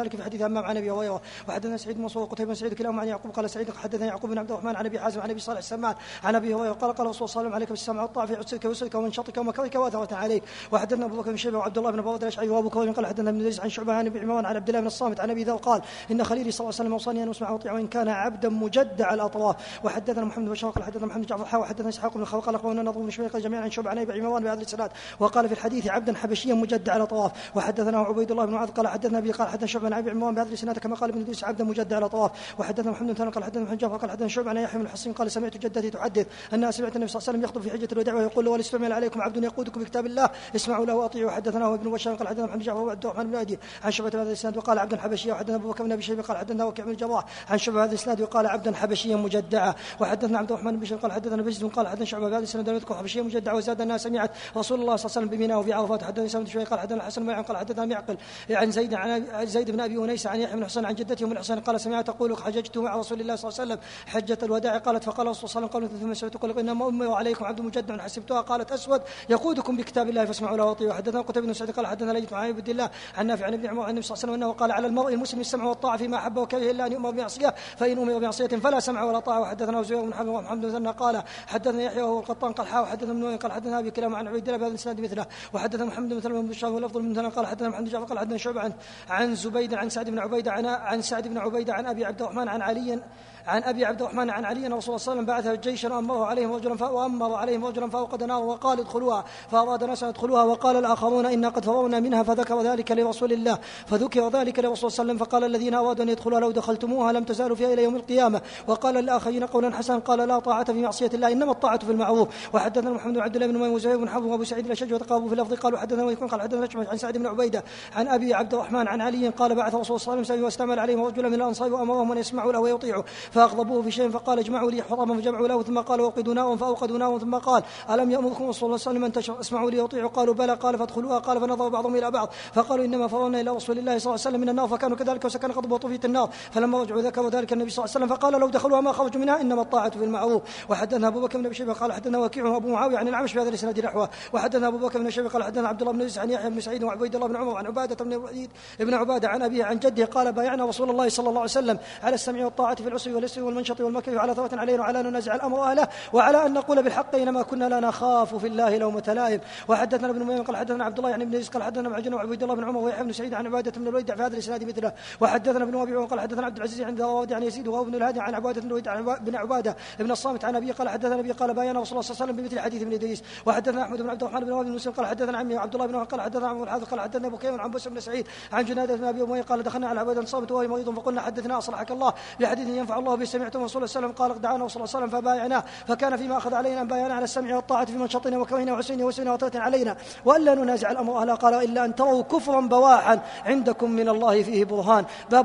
همام عن ابي هريره وحدثنا سعيد بن منصور وقتيبة بن سعيد كلاهما عن يعقوب قال سعيد حدثنا يعقوب بن عبد الرحمن عن ابي حازم عن ابي صالح السمان عن ابي هريره قال قال رسول الله صلى الله عليه وسلم عليك بالسمع والطاعه في عسرك ويسرك ومنشطك ومكرك واثرة عليك. وحدثنا ابو بكر بن شيبه وعبد الله بن برده الاشعري وابو كريم قال حدثنا ابن ادريس عن شعبه عن ابي عمران عن عبد الله بن الصامت عن ابي ذر قال ان خليلي صلى الله عليه وسلم اوصاني ان اسمع واطيع وان كان عبدا مجدع الاطراف. وحدثنا محمد بن بشار قال حدثنا محمد جعفر وحدثنا اسحاق بن خلق قال اخبرنا نضر بن شميل جميعا عن شعبه عن ابي عمران بهذا الاسناد وقال في الحديث عبدا حبشيا مجدع الاطراف. وحدثنا عبيد الله بن معاذ قال حدثنا ابي قال حدثنا شعبه عن ابي عمران بهذا الاسناد كما قال ابن ادريس عبدا مجدع الاطراف. وحدثنا محمد بن ثاني قال حدثنا محمد جعفر قال حدثنا شعبه عن يحيى بن الحصين قال سمعت جدتي تحدث انها سمعت النبي صلى الله عليه وسلم يخطب في حجه الوداع ويقول له وليستعمل عليكم عبد يقودكم بكتاب الله اسمعوا له واطيعوا. حدثنا ابن بشار قال حدثنا محمد جعفر وعبد الرحمن بن ادي عن شعبه هذا الاسناد وقال عبدا حبشيا. وحدثنا ابو بكر بن ابي شيبه قال حدثنا وكيع بن الجراح عن شعبه هذا الاسناد وقال عبدا حبشيا مجدعا. وحدثنا عبد الرحمن بن بشير قال حدثنا بجد قال حدثنا شعبه هذا الاسناد يذكر حبشيا مجدعا وزاد انها سمعت رسول الله صلى الله عليه وسلم بمنى وفي عرفات. حدثنا سمعت شويه قال حدثنا الحسن بن قال حدثنا معقل عن زيد بن ابي انيس عن يحيى بن حسن عن جدته ام الحسن قال سمعت تقول حججت مع رسول الله صلى الله عليه وسلم حجه الوداع قالت فقال رسول الله صلى الله عليه وسلم ثم سمعت تقول انما امي وعليكم عبد مجدع حسبتها قالت اسود يقودكم بكتاب الله فاسمعوا له واطيعوا. حدثنا قتيبة بن سعيد قال حدثنا ليث عن عبد الله عن نافع عن ابن عمر عن النبي صلى الله عليه وسلم انه قال على المرء المسلم السمع والطاعه فيما احب وكره الا ان يؤمر بمعصيه فان امر بمعصيه فلا سمع ولا طاعه. وحدثنا زهير بن حرب ومحمد بن ثنى قال حدثنا يحيى وهو القطان قال حاء وحدثنا ابن قال حدثنا ابي كلام عن عبيد الله بهذا الاسناد مثله. وحدثنا محمد بن سلمة بن بشار ولفظ بن ثنى قال حدثنا محمد جعفر قال حدثنا شعبة عن زبيد عن سعد بن عبيده عن ابي عبد الرحمن عن علي ان رسول الله صلى الله عليه وسلم بعث جيشا وامر عليهم رجلا فاوقد نارا وقال ادخلوها فاراد ناس ان يدخلوها وقال الاخرون انا قد فررنا منها فذكر ذلك لرسول الله فذكر ذلك لرسول الله صلى الله عليه وسلم فقال الذين ارادوا ان يدخلوها لو دخلتموها لم تزالوا فيها الى يوم القيامه. وقال الاخرين قولا حسنا قال لا طاعه في معصيه الله انما الطاعه في المعروف. وحدثنا محمد بن عبد الله بن ميمون وزهير بن حرب وابو سعيد الاشج وتقاربوا في اللفظ قالوا حدثنا ويكون قال حدثنا عن سعد بن عبيده عن ابي عبد الرحمن عن علي قال بعث رسول الله صلى الله عليه وسلم واستعمل عليهم رجلا من الانصار وامرهم ان يسمعوا له ويطيعوا فاغضبوه في شيء فقال اجمعوا لي حطبا فجمعوا له ثم قال وقدوا نارا فاوقدوا نارا ثم قال الم يامركم رسول الله صلى الله عليه وسلم ان اسمعوا لي وطيعوا قالوا بلى قال فادخلوها قال فنظروا بعضهم الى بعض فقالوا انما فررنا الى رسول الله صلى الله عليه وسلم من النار فكانوا كذلك وسكن غضب وطفيت النار فلما رجعوا ذكروا ذلك النبي صلى الله عليه وسلم فقال لو دخلوها ما خرجوا منها انما الطاعه في المعروف. وحدثنا ابو بكر بن ابي شيبه قال حدثنا وكيع وابو معاويه عن الأعمش في هذا الاسناد نحوه. وحدثنا ابو بكر بن شيبه قال حدثنا عبد الله بن يوسف عن يحيى بن سعيد وعبيد الله بن عمر عن عباده بن عباده عن ابيه عن جده قال بايعنا رسول الله صلى الله عليه وسلم على السمع والطاعه في العسر واليسر والمنشط والمكر وعلى ثوة علينا وعلى ان ننازع الامر اهله وعلى ان نقول بالحق انما كنا لا نخاف في الله لومة لائم. وحدثنا ابن ميمون قال حدثنا عبد الله يعني بن يزيد قال حدثنا معجن وعبيد الله بن عمر ويحيى بن سعيد عن عباده بن الوليد في هذا الاسناد مثله. وحدثنا ابن ابي قال حدثنا عبد العزيز عن داوود عن يزيد وهو بن الهادي عن عباده بن الوليد بن عباده بن الصامت عن ابي قال حدثنا ابي قال بايعنا رسول الله صلى الله عليه وسلم بمثل حديث ابن ادريس. وحدثنا احمد بن عبد الرحمن بن وهب بن مسلم قال حدثنا عمي عبد الله بن وهب قال حدثنا عمرو الحارث قال حدثنا ابو كيم عن بسر بن سعيد عن جناده بن ابي اميه قال دخلنا على عباده صامت وهو مريض فقلنا حدثنا اصلحك الله بحديث ينفع الله به سمعتم رسول الله صلى الله عليه وسلم قال دعانا رسول الله صلى الله عليه وسلم فبايعناه فكان فيما اخذ علينا ان بايعنا على السمع والطاعه في منشطنا وكرهنا وحسننا وسنا وطاعه علينا والا ننازع الامر اهلا قال الا ان تروا كفرا بواحا عندكم من الله فيه برهان.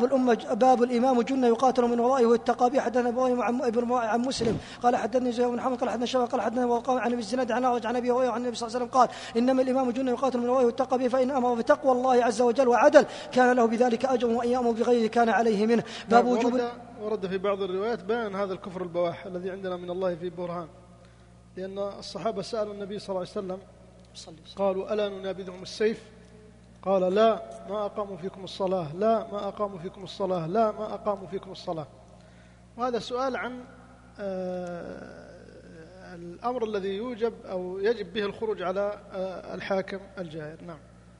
باب الامام جنه يقاتل من ورائه واتقى به. حدثنا ابراهيم عن مسلم قال حدثني زهير بن حرب قال حدثنا شباب قال حدثنا وقام عن ابي الزناد عن ابي هريره عن النبي صلى الله عليه وسلم قال انما الامام جنه يقاتل من ورائه واتقى به فان امر بتقوى الله عز وجل وعدل كان له بذلك اجر وان يامر بغيره كان عليه منه. باب وجوب ورد في بعض الروايات بيان هذا الكفر البواح الذي عندنا من الله فيه برهان لأن الصحابة سألوا النبي صلى الله عليه وسلم قالوا ألا ننابذهم السيف قال لا ما أقاموا فيكم الصلاة لا ما أقاموا فيكم الصلاة لا ما أقاموا فيكم الصلاة. وهذا سؤال عن الأمر الذي يوجب أو يجب به الخروج على الحاكم الجائر. نعم.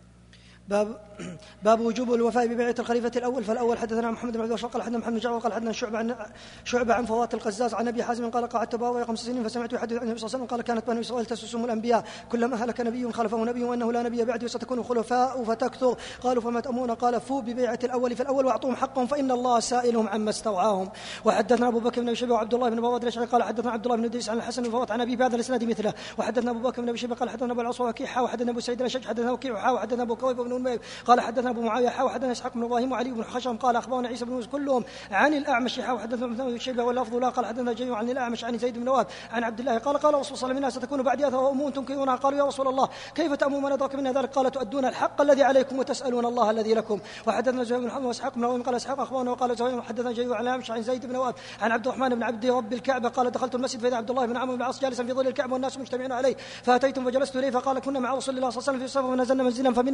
باب وجوب الوفاء ببيعة الخليفة الأول. فالأول حدثنا محمد بن عبد الله قال حدثنا محمد جعفر قال حدثنا شعبة عن فوات القزاز عن أبي حازم قال قعدت باوي 5 سنين فسمعت يحدث عن النبي صلى الله عليه وسلم قال كانت بنو إسرائيل تسوسهم الأنبياء كلما هلك نبي خلفه نبي وأنه لا نبي بعده وستكون خلفاء فتكثر. قالوا فما تأمرون قال فوا ببيعة الأول فالأول واعطوهم حقهم فإن الله سائلهم عما استوعاهم. وحدثنا أبو بكر بن أبي شيبة وعبد الله بن براد الأشعري قال حدثنا عبد الله بن إدريس عن الحسن بن فوات عن أبي بهذا الإسناد مثله. وحدثنا أبو بكر بن أبي شيبة قال حدثنا أبو العاص وكيع وحدثنا أبو سعيد الأشج حدثنا وكيع وحدثنا أبو كويب بن أمير قال حدثنا أبو معاوية وحدثنا إسحاق بن إبراهيم وعلي بن حشم قال أخبرنا عيسى بن يونس كلهم عن الأعمش وحدثنا ابن شيبة واللفظ لا قال حدثنا جرير عن الأعمش عن زيد بن وهب عن عبد الله قال رسول الله صلى الله عليه وسلم ستكون بعد أثر أمور تنكرونها قالوا يا رسول الله كيف تأمر من أدرك منا ذلك قال تؤدون الحق الذي عليكم وتسألون الله الذي لكم. وحدثنا زهير بن حرب وإسحاق بن إبراهيم قال إسحاق أخبرنا وقال زهير حدثنا جرير عن الأعمش عن زيد بن وهب عن عبد الرحمن بن عبد رب الكعبة قال دخلت المسجد فإذا عبد الله بن عمرو بن العاص جالسا في ظل الكعبة والناس مجتمعون عليه فأتيتم فجلست إليه فقال كنا مع رسول الله صلى الله عليه وسلم في السفر ونزلنا منزلا فمنا من يصلح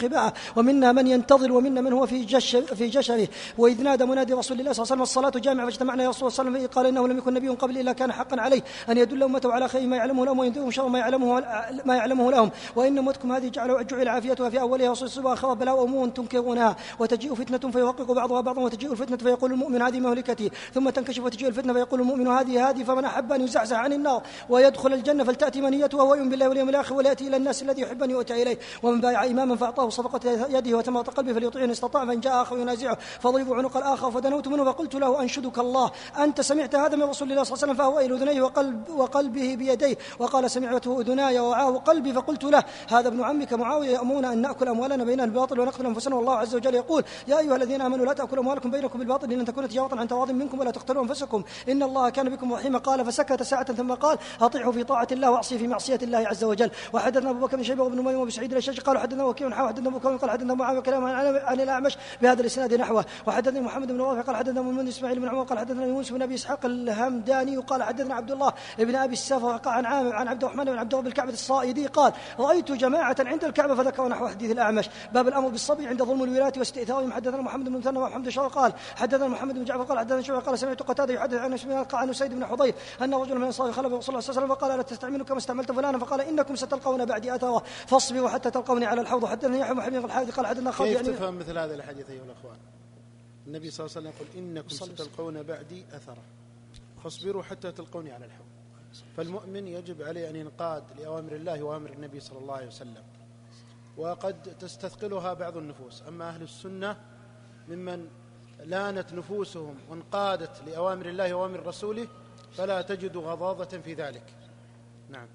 خباءه، ومنا من ينتظر، ومنا من هو في جشره. وإذ نادى منادي رسول الله صلى الله عليه وسلم الصلاة جامعة، فاجتمعنا يا رسول الله صلى الله عليه وسلم، قال إنه لم يكن نبي قبل إلا كان حقا عليه أن يدل أمته على خير ما يعلمه لهم وينذرهم شر ما يعلمه لهم، وإن أمتكم هذه جعل عافيتها في أولها وصلصها خرب بلاء وأمور تنكرونها، وتجيء فتنة فيوقق بعضها بعضا، وتجيء الفتنة فيقول المؤمن هذه مهلكتي، ثم تنكشف وتجيء الفتنة فيقول المؤمن هذه، فمن أحب أن يزحزح عن النار ويدخل الجنة فلتأتي منيته وهو يؤمن بالله واليوم الآخر وليأتي إلى الناس الذي يحب أن يؤتى إليه. ومن بايع إماما فأعطاه صفقة يده وتمرة قلبه فليطيع إن استطاع، فإن جاء آخر ينازعه فضربوا عنق الآخر، فدنوت منه فقلت له أنشدك الله أنت سمعت هذا من رسول الله صلى الله عليه وسلم؟ فهو إلى أذنيه وقلبه بيديه، وقال سمعته أذناي ووعاه قلبي. فقلت له هذا ابن عمك معاوية يأمرنا أن نأكل أموالنا بيننا بالباطل ونقتل أنفسنا، والله عز وجل يقول يا أيها الذين آمنوا لا تأكلوا أموالكم بينكم بالباطل إن تكون تجارة عن تراض منكم ولا تقتلوا أنفسكم إن الله كان بكم رحيما. قال فسكت ساعة ثم قال أطيعوا في طاعة الله وأعصي في معصية الله عز وجل. وحدثنا أبو بكر بن شيبة وابن مريم وابن سعيد الأشج قال حدثنا وكيع حدثنا أبو بكر قال حدثنا معاوية كلاما عن الأعمش بهذا الإسناد نحوه. وحدثني محمد بن رافع قال حدثنا من إسماعيل بن عمر قال حدثنا يونس بن أبي إسحاق الهمداني قال حدثنا عبد الله ابن أبي السفر عن عامر عن عبد الرحمن بن عبد الله بالكعبة الصائدي قال رأيت جماعة عند الكعبة فذكروا نحو حديث الأعمش. باب الأمر بالصبر عند ظلم الولاة واستئثارهم. حدثنا محمد بن مثنى ومحمد شاور قال حدثنا محمد بن جعفر قال حدثنا شعبة قال سمعت قتادة يحدث عن سيد بن حضير أن رجلا من الأنصار خلف رسول الله صلى الله عليه وسلم فقال لا تستعملوا كما استعملت فلانا، فقال إنكم ستلقون بعدي أثرة فاصبروا حتى تلقوني على الحوض. حدثني يحيى بن حبيب الحارث قال حدثنا خالد. كيف تفهم مثل هذا الحديث أيها الأخوان؟ النبي صلى الله عليه وسلم يقول إنكم ستلقون بعدي أثرة فاصبروا حتى تلقوني على الحوض. فالمؤمن يجب عليه أن ينقاد لأوامر الله وأوامر النبي صلى الله عليه وسلم، وقد تستثقلها بعض النفوس. أما أهل السنة ممن لانت نفوسهم وانقادت لأوامر الله وأوامر رسوله فلا تجد غضاضة في ذلك. نعم.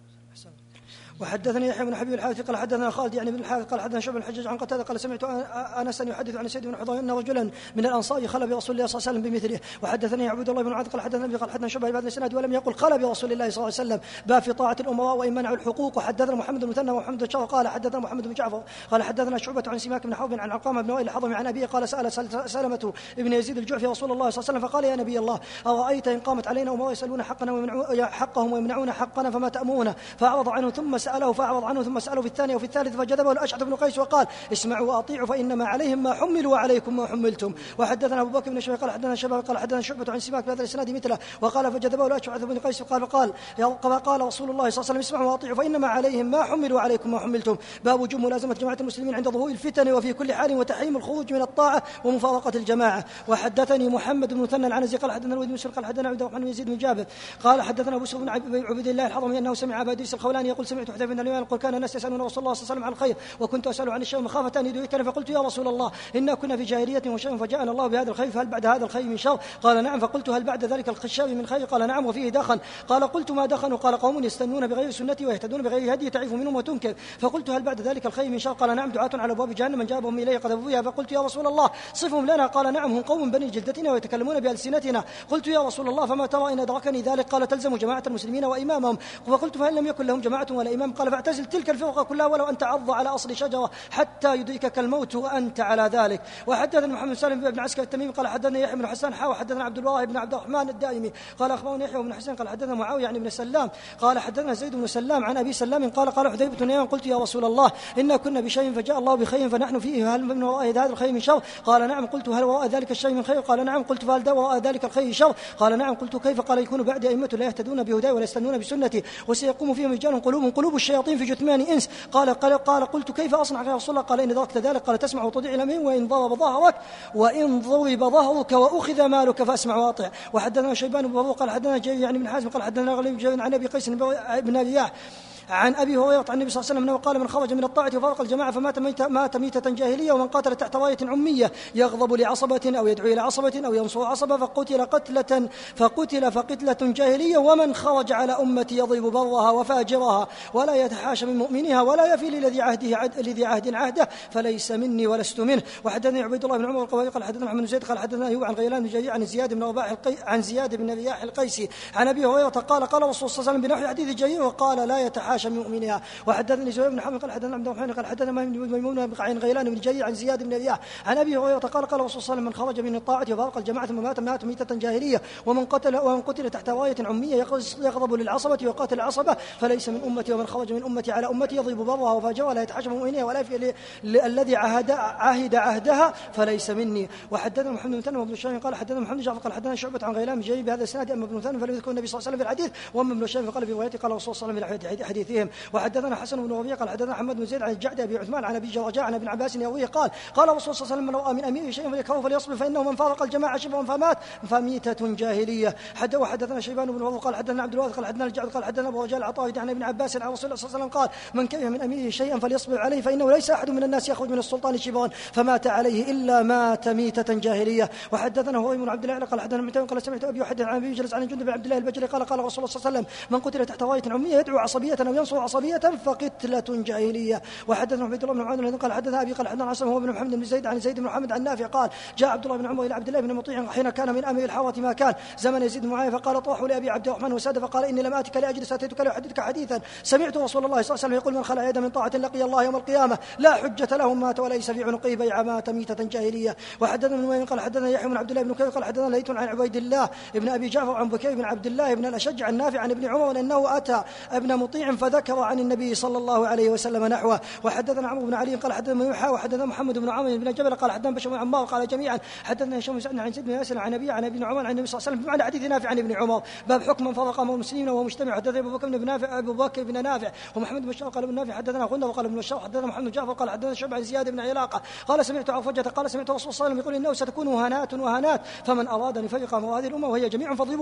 وحدثني يحيى بن حبيب الحارث قال حدثنا خالد يعني بن الحارث قال حدثنا شعبة الحجاج عن قتادة قال سمعت أنس يحدث عن سيد بن حضير أن رجلا من الأنصار خلى برسول الله صلى الله عليه وسلم بمثله. وحدثني عبد الله بن معاذ قال حدثنا قال حدثنا شعبة بهذا الإسناد ولم يقل خلى برسول الله صلى الله عليه وسلم باب في طاعة الأمراء وإن منعوا الحقوق. وحدثنا محمد بن مثنى ومحمد بن شعبة قال حدثنا محمد بن جعفر قال حدثنا شعبة عن سماك بن حرب عن علقمة بن وائل الحضرمي عن أبيه قال سأل سلمة ابن يزيد الجعفي رسول الله صلى الله عليه وسلم فقال يا نبي الله أرأيت إن قامت علينا أمراء يسألون حقهم ويمنعون حقنا فما تأمرون؟ فأعرض عنه ثم سأله فأعرض عنه ثم سأله في الثانية وفي الثالث فجذبه الأشعث بن قيس وقال اسمعوا وأطيعوا فإنما عليهم ما حملوا وعليكم ما حملتم. وحدثنا أبو بكر بن شيبة قال حدثنا شباب قال حدثنا شعبة عن سماك بهذا الإسناد مثله وقال فجذبه الأشعث بن قيس قال رسول الله صلى الله عليه وسلم اسمعوا وأطيعوا فإنما عليهم ما حملوا وعليكم ما حملتم. باب وجوب ملازمة جماعة المسلمين عند ظهور الفتن وفي كل حال وتحريم الخروج من الطاعة ومفارقة الجماعة. وحدثني محمد بن مثنى العنزي قال حدثنا الوليد بن مسلم قال حدثنا عبد الرحمن بن يزيد بن جابر قال حدثنا أبو بن عبد الله الحضرمي أنه سمع أبا إدريس الخولاني يقول سمعت حذيفة بن اليمان يقول كان الناس يسألون رسول الله صلى الله عليه وسلم عن الخير وكنت أسأل عن الشر مخافة أن يدركني فقلت يا رسول الله إنا كنا في جاهلية وشر فجاءنا الله بهذا الخير فهل بعد هذا الخير من شر؟ قال نعم. فقلت هل بعد ذلك الشر من خير؟ قال نعم وفيه دخن. قال قلت ما دخن؟ قال قوم يستنون بغير سنتي ويهتدون بغير هدي تعرف منهم وتنكر. فقلت هل بعد ذلك الخير من شر؟ قال نعم دعاة على أبواب جهنم من جابهم إليه قذفوا فيها. فقلت يا رسول الله صفهم لنا. قال نعم هم قوم بني جلدتنا ويتكلمون بألسنتنا. قلت يا رسول الله فما ترى إن أدركني ذلك؟ قال تلزم جماعة المسلمين وإمامهم. فقلت فهل لم يكن لهم جماعة ولا إمام؟ قال فاعتزل تلك الفرقة كلها ولو أن تعض على أصل شجرة حتى يدركك الموت وأنت على ذلك. وحدثنا محمد سالم بن عسكر التميمي قال حدثنا يحيى بن حسان وحدثنا عبد الله بن عبد الرحمن الدائمي قال أخبرني يحيى بن حسين قال حدثنا معاوية يعني بن سلام قال حدثنا زيد بن سلام عن أبي سلام قال حذيفة بن اليمان قلت يا رسول الله إنا كنا بشيء فجاء الله بخير فنحن فيه هل من وراء هذا الخير من شر؟ قال نعم. قلت هل وراء ذلك الشيء من خير؟ قال نعم. قلت فهل وراء ذلك الخير شر؟ قال نعم. قلت كيف؟ قال يكون بعد أئمة لا يهتدون بهداي ولا يستنون بسنتي وسيقوم فيهم رجال قلوب الشياطين في جثمان إنس. قال قلت كيف أصنع يا رسول الله؟ قال إن ذلك ذلك قال تسمع وتطيع الأمين وإن ضرب ظهرك وأخذ مالك فأسمع وأطيع. وحدثنا شيبان بن بروق قال حدثنا جرير يعني بن حازم قال حدثنا غليم عن أبي قيس بن رياح عن أبي هريرة عن النبي صلى الله عليه وسلم أنه قال من خرج من الطاعة وفارق الجماعة مات ميتة جاهلية ومن قاتل تحت راية عمية يغضب لعصبة أو يدعو إلى عصبة أو ينصر عصبة فقتل فقتلة جاهلية ومن خرج على أمتي يضرب برها وفاجرها ولا يتحاشى من مؤمنها ولا يفي لذي عهد عهده فليس مني ولست منه. وحدثني عبيد الله بن عمر القواري قال حدثنا محمد بن زيد قال حدثنا أيوب عن غيلان بن جرير عن زياد بن رياح القيسي عن أبي هريرة قال الرسول صلى الله عليه وسلم بنحو حديث جرير وقال لا يتحاشى عاش من مؤمنها. وحدثني زهير بن حرب قال حدثنا عبد الرحمن قال حدثنا ميمون عن غيلان بن جرير عن زياد بن أبي عن أبي هريرة قال قال الرسول صلى الله عليه وسلم من خرج من الطاعة وفارق الجماعة ثم مات ميتة جاهلية ومن قتل تحت راية عمية يغضب للعصبة ويقاتل العصبة فليس من أمتي. ومن خرج من أمتي على أمتي يضرب برها وفاجرها لا يتحشم مؤمنها ولا في الذي عهد عهدها فليس مني. وحدثنا محمد بن ثاني وابن الشام قال حدثنا محمد جعفر قال حدثنا شعبة عن غيلان جاي بهذا السناد أما ابن ثاني فلم يذكر النبي صلى الله عليه وسلم في الحديث وأما ابن الشام قال في روايته قال الرسول صلى الله عليه وسلم في حديثهم. وحدثنا حسن بن ربيع قال حدثنا محمد بن زيد عن الجعد أبي عثمان عن أبي جرجاء عن ابن عباس يرويه قال قال الرسول صلى الله عليه وسلم من رأى من أميره شيئا فليكره فليصبر فإنه من فارق الجماعة شبرا فمات فميتة جاهلية. وحدثنا شيبان بن فضل قال حدثنا عبد الوارث قال حدثنا الجعد قال حدثنا أبو رجال عطاء عن ابن عباس عن رسول الله صلى الله عليه وسلم قال من كره من أميره شيئا فليصبر عليه فإنه ليس أحد من الناس يخرج من السلطان شبرا فمات عليه إلا مات ميتة جاهلية. وحدثنا هو بن عبد الله قال حدثنا معتمر قال سمعت أبي يحدث عن أبي يجلس عن جندب بن عبد الله البجلي قال قال رسول الله صلى الله عليه وسلم من قتل تحت راية عمية يدعو عصبية أو ينصر عصبية فقتلة جاهلية. وحدثنا عبد الله بن معاذ قال حدثنا أبي قال حدثنا عاصم هو بن محمد بن زيد عن زيد بن محمد عن نافع قال جاء عبد الله بن عمر إلى عبد الله بن مطيع حين كان من أمير الحارة ما كان زمن يزيد بن معاوية فقال طاحوا لأبي عبد الرحمن وساد فقال إني لم آتك لأجلس أتيتك لأحدثك حديثا سمعت رسول الله صلى الله عليه وسلم يقول من خلع يدا من طاعة لقي الله يوم القيامة لا حجة له مات وليس في عنقه بيع مات ميتة جاهلية. وحدثنا ابن نمير قال حدثنا يحيى بن عبد الله بن كثير قال حدثنا ليث عن عبيد الله ابن أبي جعفر عن بكير بن عبد الله بن الأشج عن نافع عن ابن عمر أنه أتى ابن مطيع فذكر عن النبي صلى الله عليه وسلم نحوه. وحدثنا عمرو بن علي قال حدثنا يوحى وحدثنا محمد بن عمرو بن جبل قال حدثنا بشر بن عمار قال جميعا حدثنا هشام بن سعد عن زيد بن ياسر عن ابي عن ابن عمر عن النبي صلى الله عليه وسلم بمعنى حديث نافع عن ابن عمر باب حكم من فرق امر المسلمين وهو مجتمع. حدثنا ابو بكر بن نافع ومحمد بن بشار قال ابن نافع حدثنا غندر وقال ابن بشار حدثنا محمد بن جعفر قال حدثنا شعبة عن زياد بن علاقه قال سمعت عرفجة قال سمعت الرسول صلى الله عليه وسلم يقول انه ستكون وهنات فمن اراد ان يفرق امر هذه الامه وهي جميع فضربوه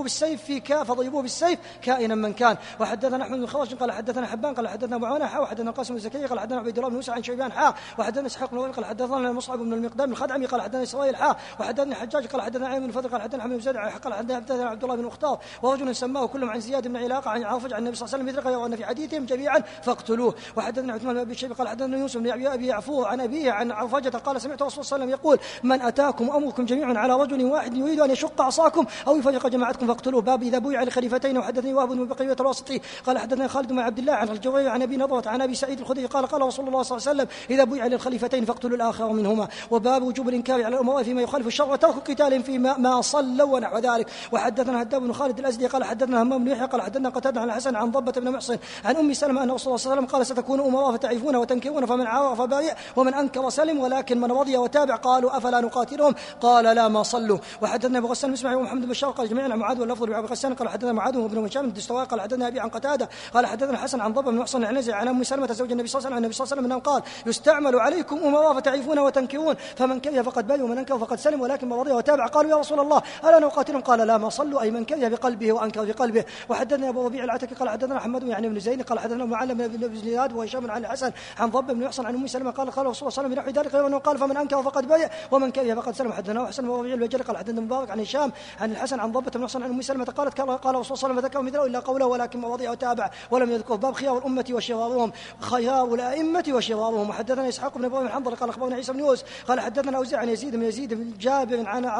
بالسيف كائنا من كان. وحدثنا احمد بن خرج قال حدثنا حبان قال حدثنا ابو عوانه وحدثنا قاسم بن زكريا قال حدثنا عبيد الله بن موسى عن شيبان وحدثنا اسحاق بن قال حدثنا مصعب بن المقدام الخدعمي قال حدثنا اسرائيل وحدثنا حجاج قال حدثنا عامر بن فضل قال حدثنا محمد بن زيد قال حدثنا عبد الله بن مختار ورجل سماه كلهم عن زياد بن علاقه عن عرفج عن النبي صلى الله عليه وسلم مثل وان في حديثهم جميعا فاقتلوه. وحدثنا عثمان بن ابي شيبه قال حدثنا يوسف بن ابي يعفور عن ابيه عن عرفجة قال سمعت الرسول صلى الله عليه وسلم يقول من اتاكم امركم جميعا على رجل واحد يريد ان يشق عصاكم او يفرق جماعتكم فاقتلوه. باب اذا بويع لخليفتين. وحدثني وهب بن بقيه الواسطي قال حدثنا خالد بن عبد الله عن الجويري عن ابي نضرة عن ابي سعيد الخدري قال قال رسول الله صلى الله عليه وسلم اذا بويع للخليفتين فاقتلوا الاخر منهما. وباب وجوب الانكار على الامراء فيما يخالف الشرع وترك قتال فيما ما صلوا ونحو ذلك. وحدثنا هداب بن خالد الازدي قال حدثنا همام بن يحيى قال حدثنا قتادة عن الحسن عن ضبة بن محصن عن ام سلمة ان رسول الله صلى الله عليه وسلم قال ستكون امراء فتعرفون وتنكرون فمن عرف برئ ومن انكر سلم ولكن من رضي وتابع قالوا افلا نقاتلهم قال لا ما صلوا. وحدثنا ابو غسان مسمع ومحمد بن بشار قال جميعا واللفظ لابي غسان قال حدثنا معاذ بن هشام الدستوائي قال حدثنا ابي عن قتادة قال حدثنا الحسن عن ضبة بن محصن عن عن ام سلمة زوج النبي صلى الله عليه وسلم انه قال يستعمل عليكم امراء فتعرفون وتنكرون فمن كره فقد برئ ومن انكر فقد سلم ولكن من رضي وتابع قالوا يا رسول الله الا نقاتلهم قال لا ما صلوا اي من كره بقلبه وانكر بقلبه. وحدثنا ابو ربيع العتكي قال حدثنا حماد يعني بن زيد قال حدثنا معلم بن زياد وهشام عن الحسن عن ضبة بن محصن عن ام سلمة قال رسول الله صلى الله عليه وسلم بنحو ذلك وانه قال فمن انكر فقد برئ ومن كره فقد سلم. حدثنا حسن ابو ربيع البجلي قال حدثنا مبارك عن هشام عن الحسن عن ضبة بن محصن عن ام سلمة قالت قال رسول الله صلى الله عليه وسلم ذكر مثله الا قوله ولكن من رضي وتابع ولم يذكر. باب خيار الامه وشرارهم خيار الائمه وشرارهم. وحدثنا اسحاق بن ابراهيم الحنظلي قال اخبرنا عيسى بن يوسف قال حدثنا اوزاع عن يزيد بن جابر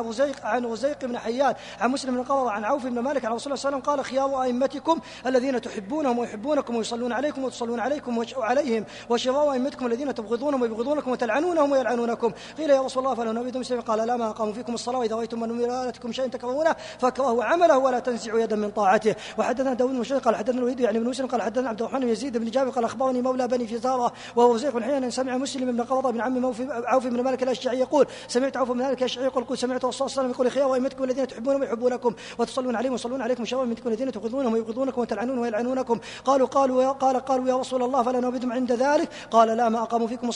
عن رزيق بن حيان عن مسلم بن قرة عن عوف بن مالك عن رسول الله صلى الله عليه وسلم قال خيار ائمتكم الذين تحبونهم ويحبونكم ويصلون عليكم وتصلون عليكم وعليهم وشرار ائمتكم الذين تبغضونهم ويبغضونكم وتلعنونهم ويلعنونكم. قيل يا رسول الله فلو نبيتم مسلم قال لا ما اقاموا فيكم الصلاه واذا رايتم من ولاتكم شيئا تكرهونه فاكرهوا عمله ولا تنزعوا يدا من طاعته. وحدثنا داود بن مشرق قال حدثنا الوليد يعني بن مسلم قال حدثنا عبد الرحمن بن يزيد بن جابر قال اخبرني مولى بني فزارة وهو رزيق بن حيان سمع مسلم بن قرة بن عم عوف بن مالك الاشجعي يقول سمعت عوف بن مالك الاشجعي يقول سمعت الرسول صلى الله عليه وسلم يقول خيار ائمتكم الذين تحبونهم ويحبونكم وتصلون عليهم ويصلون عليكم شرار ائمتكم الذين تبغضونهم ويبغضونكم وتلعنون ويلعنونكم. قالوا يا رسول الله فلا نبيتم عند ذلك قال لا ما اقاموا فيكم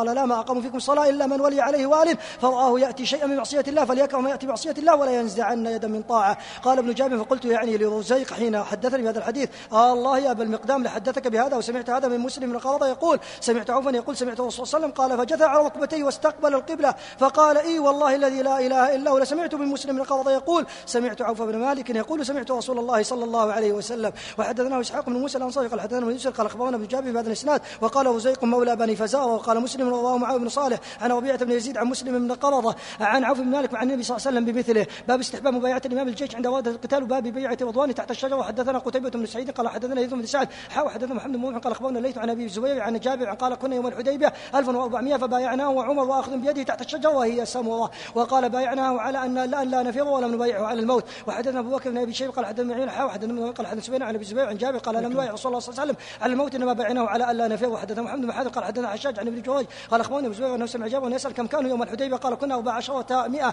الصلاه الا من ولي عليه وال فرآه ياتي شيئا من معصيه الله فليكره ما ياتي معصيه الله ولا ينزعن يدا من طاعه. قال ابن جابر فقلت يعني لرزيق حين حدثني بهذا الحديث الله يا ابا المقدام لحدثك بهذا وسمعت هذا من مسلم بن قرة يقول سمعت عوفا يقول سمعت الرسول صلى الله عليه وسلم قال فجثى على ركبتيه واستقبل القبلة فقال اي والله الذي لا اله الا هو لسمعت من مسلم بن قرة يقول سمعت عوف بن مالك يقول سمعت رسول الله صلى الله عليه وسلم. وحدثنا اسحاق بن موسى الانصاري قال حدثنا ابن يوسف قال اخبرنا ابن جابر بهذا الاسناد وقال رزيق مولى بني فزارة وقال مسلم رواه معاذ بن صالح عن ربيعة بن يزيد عن مسلم بن قرة عن عوف بن مالك عن النبي صلى الله عليه وسلم بمثله. باب استحباب مبايعة الامام الجيش عند وارد القتال وباب بيعة رضوان تحت الشجرة. وحدثنا قتيبة بن سعيد قال حدثنا يزيد بن سعد حدثنا محمد بن قال أخبرنا الليث عن أبي الزبير عن جابر قال كنا يوم الحديبية 1400 فبايعناه وعمر وأخذ بيده تحت الشجرة وهي سمرة وقال بايعناه على أن لا نفر ولم نبايعه على الموت. وحدثنا أبو بكر بن أبي شيبة قال حدثنا معين حدثنا قال حدثنا سفيان عن أبي الزبير عن جابر قال لم نبايع رسول الله صلى الله عليه وسلم على الموت إنما بايعناه على أن لا نفر. وحدثنا محمد بن حاتم قال حدثنا حشاج عن ابن جريج قال أخبرنا أبو الزبير أنه سمع جابر يسأل كم كانوا يوم الحديبية قال كنا 1400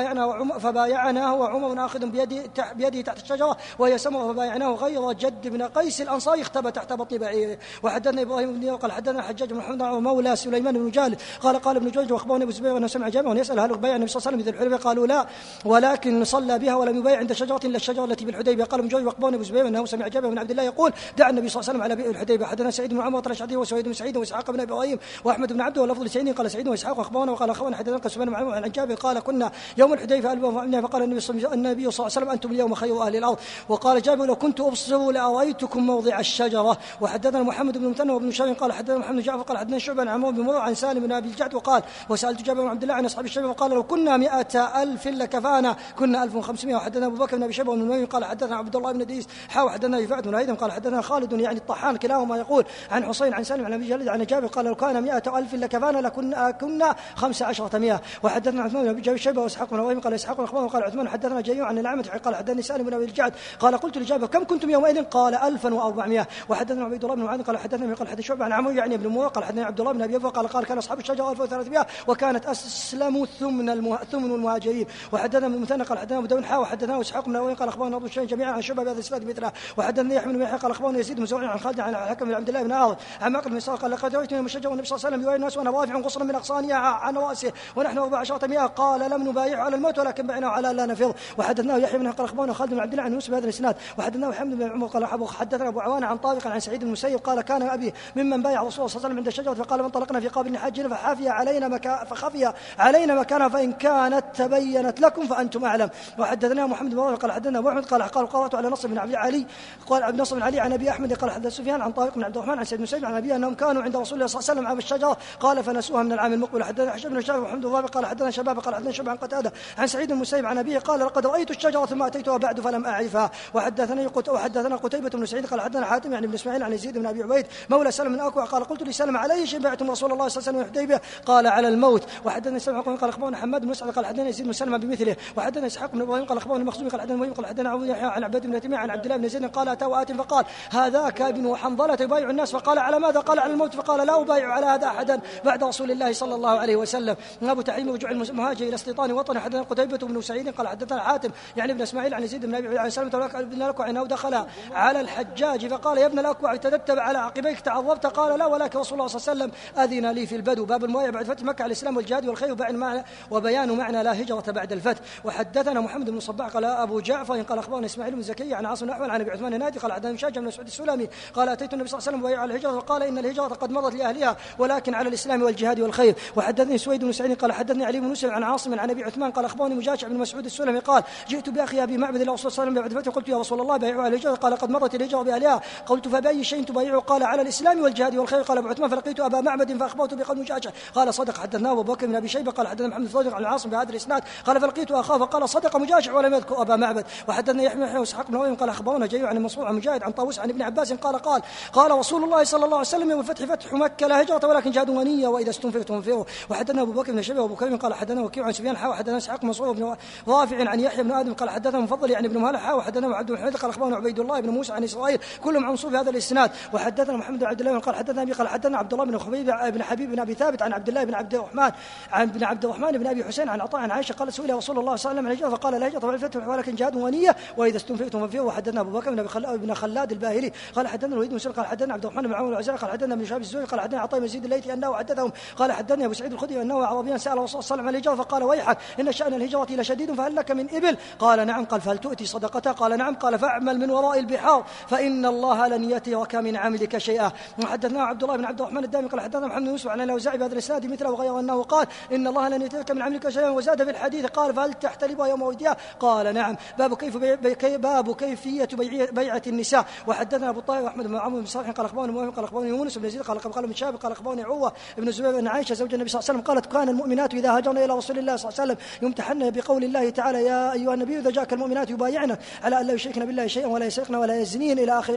فبايعناه وعمر آخذ بيده تحت الشجرة وهي سمرة فبايعناه غير جد بن قيس الأنصاري اختبى تحت بطن بعيره. وحدثنا إبراهيم بن قال حدثنا حجاج بن محمد مولى سليمان بن جالد قال ابن جريج وأخبرنا أبو الزبير أنه سمع جابر يسأل هل بايع النبي صلى الله عليه وسلم بالحديبية قالوا لا ولكن صلى بها ولم يبايع عند شجرة إلا الشجرة التي بالحديبية. قال ابن جريج وأخبرنا أبو الزبير أنه سمع جابر بن عبد الله يقول دعا النبي صلى الله عليه وسلم على بيع الحديبية. حدثنا سعيد بن عمر الأشعري وسعيد بن سعيد وإسحاق بن إبراهيم وأحمد بن عبده واللفظ لسعيد قال سعيد وإسحاق أخبرنا وقال أخبرنا حدثنا سفيان بن عمرو عن جابر قال كنا يوم الحديبية فقال النبي صلى الله عليه وسلم أنتم اليوم خير أهل الأرض. وقال جابر لو كنت أبصر لأريتكم موضع الشجرة. وحدثنا محمد بن مثنى وابن شهر قال حدثنا محمد جعفر قال حدثنا شعبة عن عمرو بن مرة عن سالم بن أبي الجعد وقال وسألت جابر بن عبد الله عن أصحاب الشجرة وقال لو كنا 100,000 لكفانا كنا 1500. وحدثنا أبو بكر بن أبي شيبة بن الميمون قال حدثنا عبد الله بن ديس حدثنا رفاعة بن هيثم قال حدثنا خالد يعني الطحان كلاهما يقول عن حسين عن سالم عن أبي جلد عن جابر قال لو كان 100,000 لكفانا كنا 1500. وحدثنا عثمان بن أبي شيبة وإسحاق بن إبراهيم قال إسحاق أخبرنا قال عثمان حدثنا جرير عن الأعمش قال حدثني سالم بن أبي الجعد قال قلت لجابر كم كنتم يومئذ قال 1400. وحدثنا عبيد الله بن معاذ قال حدثنا قال حدث شعبة عن عمرو يعني ابن مرة قال حدثنا عبد الله بن أبي قال كان أصحاب الشجرة 1300 وكانت أسلم ثمن المهاجرين. وحدثنا من مثنى قال حدثنا أبو داود وحدثنا إسحاق بن إبراهيم قال أخبرنا أبو شيخ جميعا عن شعبة بهذا الإسناد مثله. وحدثنا يحيى بن يحيى قال أخبرنا يزيد بن زرع عن خالد عن الحكم بن عبد الله بن عاصم عن معقل بن صالح قال لقد رأيت من الشجرة والنبي صلى الله عليه وسلم يبايع الناس وأنا رافع قصرا من أغصانها عن رأسه ونحن 1400 قال لم نبايع على الموت ولكن بايعناه على لا نفر. وحدثنا يحيى بن قال أخبرنا خالد بن عبد الله عن يوسف بهذا الإسناد. وحدثنا محمد بن عمر قال حدثنا أبو عوانة عن طارق عن سعيد بن المسيب قال كان أبي ممن بايع رسول الله صلى الله عليه وسلم عند الشجرة فقال من طلقنا في قابل حاجنا فخفي علينا مكانها فإن كانت تبينت لكم فأنتم أعلم. وحدثنا محمد بن قال حدثنا أبو أحمد قال قرأت على نصر بن علي قال نصر بن علي عن أبي أحمد قال حدث سفيان عن طارق بن عبد الرحمن عن سعيد بن المسيب عن أبي أنهم كانوا عند رسول الله صلى الله عليه وسلم عام الشجرة قال فنسوها من العام المقبل. حدثنا حشام بن شعب وحمد الله قال حدثنا شباب قال حدثنا شباب عن قتادة عن سعيد بن المسيب عن أبيه قال لقد رأيت الشجرة ثم أتيتها بعد فلم أعرفها. وحدثنا قتيبة بن سعيد قال حدثنا حاتم يعني بن إسماعيل عن يزيد بن أبي عبيد مولى سلم بن أكوع قال قلت لسلم على أي شيء بعتم رسول الله صلى الله عليه وسلم الحديبية قال على الموت. وحدثنا سلم قال أخبرنا حماد بن مسعد قال حدثنا يزيد بن سلمة بمثله. وحدثنا إسحاق بن إبراهيم قال أخبرنا المخزومي قال حدثنا قال حدثنا عبد يحيى عن عبد بن تيمية عن عبد الله بن زيد قال أتى وآت فقال هذاك ابن حنظلة يبايع الناس فقال على ماذا قال على الموت فقال لا أبايع على هذا أحدا بعد رسول الله صلى الله عليه وسلم. أبو تحريم رجوع المهاجر إلى استيطان وطن. حدثنا قتيبة بن سعيد قال حدثنا حاتم يعني ابن إسماعيل عن يزيد بن أبي عن سلمة بن الأكوع أنه دخل على الحجاج فقال يا ابن الأكوع تدتب على عقبيك تعظبت قال لا ولكن رسول الله صلى الله عليه وسلم أذن لي في البدو. باب الموايع بعد فتح مكة على الإسلام والجهاد والخير وبيان معنى لا هجرة بعد الفتح. وحدثنا محمد بن صباح قال أبو جعفر قال أخبرنا إسماعيل بن زكريا عن عاصم الأحول عن أبي عثمان النادي قال حدثنا شاجع بن مسعود السلمي قال أتيت النبي صلى الله عليه وسلم وبايع على الهجرة وقال إن الهجرة قد مضت لأهلها ولكن على الإسلام والجهاد والخير. وحدثني سويد بن سعيد قال حدثني علي بن مسلم عن عاصم عن أبي عثمان قال أخبرني مجاشع بن مسعود السلمي قال جئت بأخي أبي معبد إلى رسول الله صلى الله عليه وسلم بعد فتح قلت يا رسول الله بايعوا على الهجرة قال قد مضت الهجرة بأهلها قلت فبأي شيء تبايعه قال على الإسلام والجهاد والخير قال أبو عثمان فلقيت أبا معبد فأخبرته بقول مجاشع قال صدق. حدثنا أبو بكر بن أبي شيبة قال حدثنا محمد صادق عن عاصم بهذا الإسناد قال فلقيت أخاه فقال صدق مجاشع ولم يذكر أبا معبد. وحدثنا يحيى وإسحاق بن قال أخبرنا جرير عن منصور عن مجاهد عن طاووس عن ابن عباس قال رسول الله صلى الله عليه وسلم يوم الفتح فتح مكة لا هجرة ولكن جهاد ونية وإذا استنفرتم فانفروا. وحدثنا أبو بكر بن شيبة وأبو كريم قال حدثنا وكيع عن سفيان حدثنا إسحاق منصور بن رافع عن يحيى بن آدم قال حدثنا مفضل يعني ابن مهلح وحدثنا عبد الحميد قال أخبرنا عبيد الله بن موسى عن إسرائيل كلهم عن منصور في هذا الإسناد. وحدثنا محمد بن عبد الله قال حدثنا أبي قال حدثنا عبد الله بن حبيب بن أبي ثابت عن عبد الله بن عبد الرحمن بن أبي حسين عن عطاء عن عائشة قال سئل رسول الله صلى الله عليه وسلم فقال لا هجرة الفتح ولكن جهاد ونية وإذا استنفرتم فانفروا. وحدثنا أبو بكر بن خلاد الباهلي قال حدثنا الوليد بن مسلم قال حدثنا عبد الرحمن بن عمرو العزاري قال حدثنا ابن شهاب الزهري قال حدثنا عطاء بن يزيد الليثي أنه حدثهم قال حدثني أبو سعيد الخدري أنه عربيا سأل الرسول صلى الله عليه وسلم عن الهجرة فقال ويحك إن شأن الهجرة لشديد فهل لك من إبل قال نعم قال فهل تؤتي صدقتها قال نعم قال فاعمل من وراء البحار فإن الله لن يترك من عملك شيئا. وحدثنا عبد الله بن عبد الرحمن الدامي قال حدثنا محمد بن يوسف عن الأوزاعي بهذا الإسناد مثله وغيره أنه قال إن الله لن يترك من عملك شيئا. وزاد في الحديث قال فهل تحتلبها يوم وديها قال نعم. باب كيفية بيعة النساء. وحدثنا أبو طاهر أحمد بن عمرو بن صالح قال أخبرني يونس بن يزيد قال بن شهاب قال أخبرني عروة بن الزبير أن عائشة زوج النبي صلى الله عليه وسلم قالت كان المؤمنات إذا هاجرن إلى رسول الله صلى الله عليه وسلم يمتحن بقول الله تعالى يا أيها النبي إذا جاءك المؤمنات يبايعن على أن لا يشركن بالله شيئا ولا يسرقن ولا يزنين إلى آخر الآية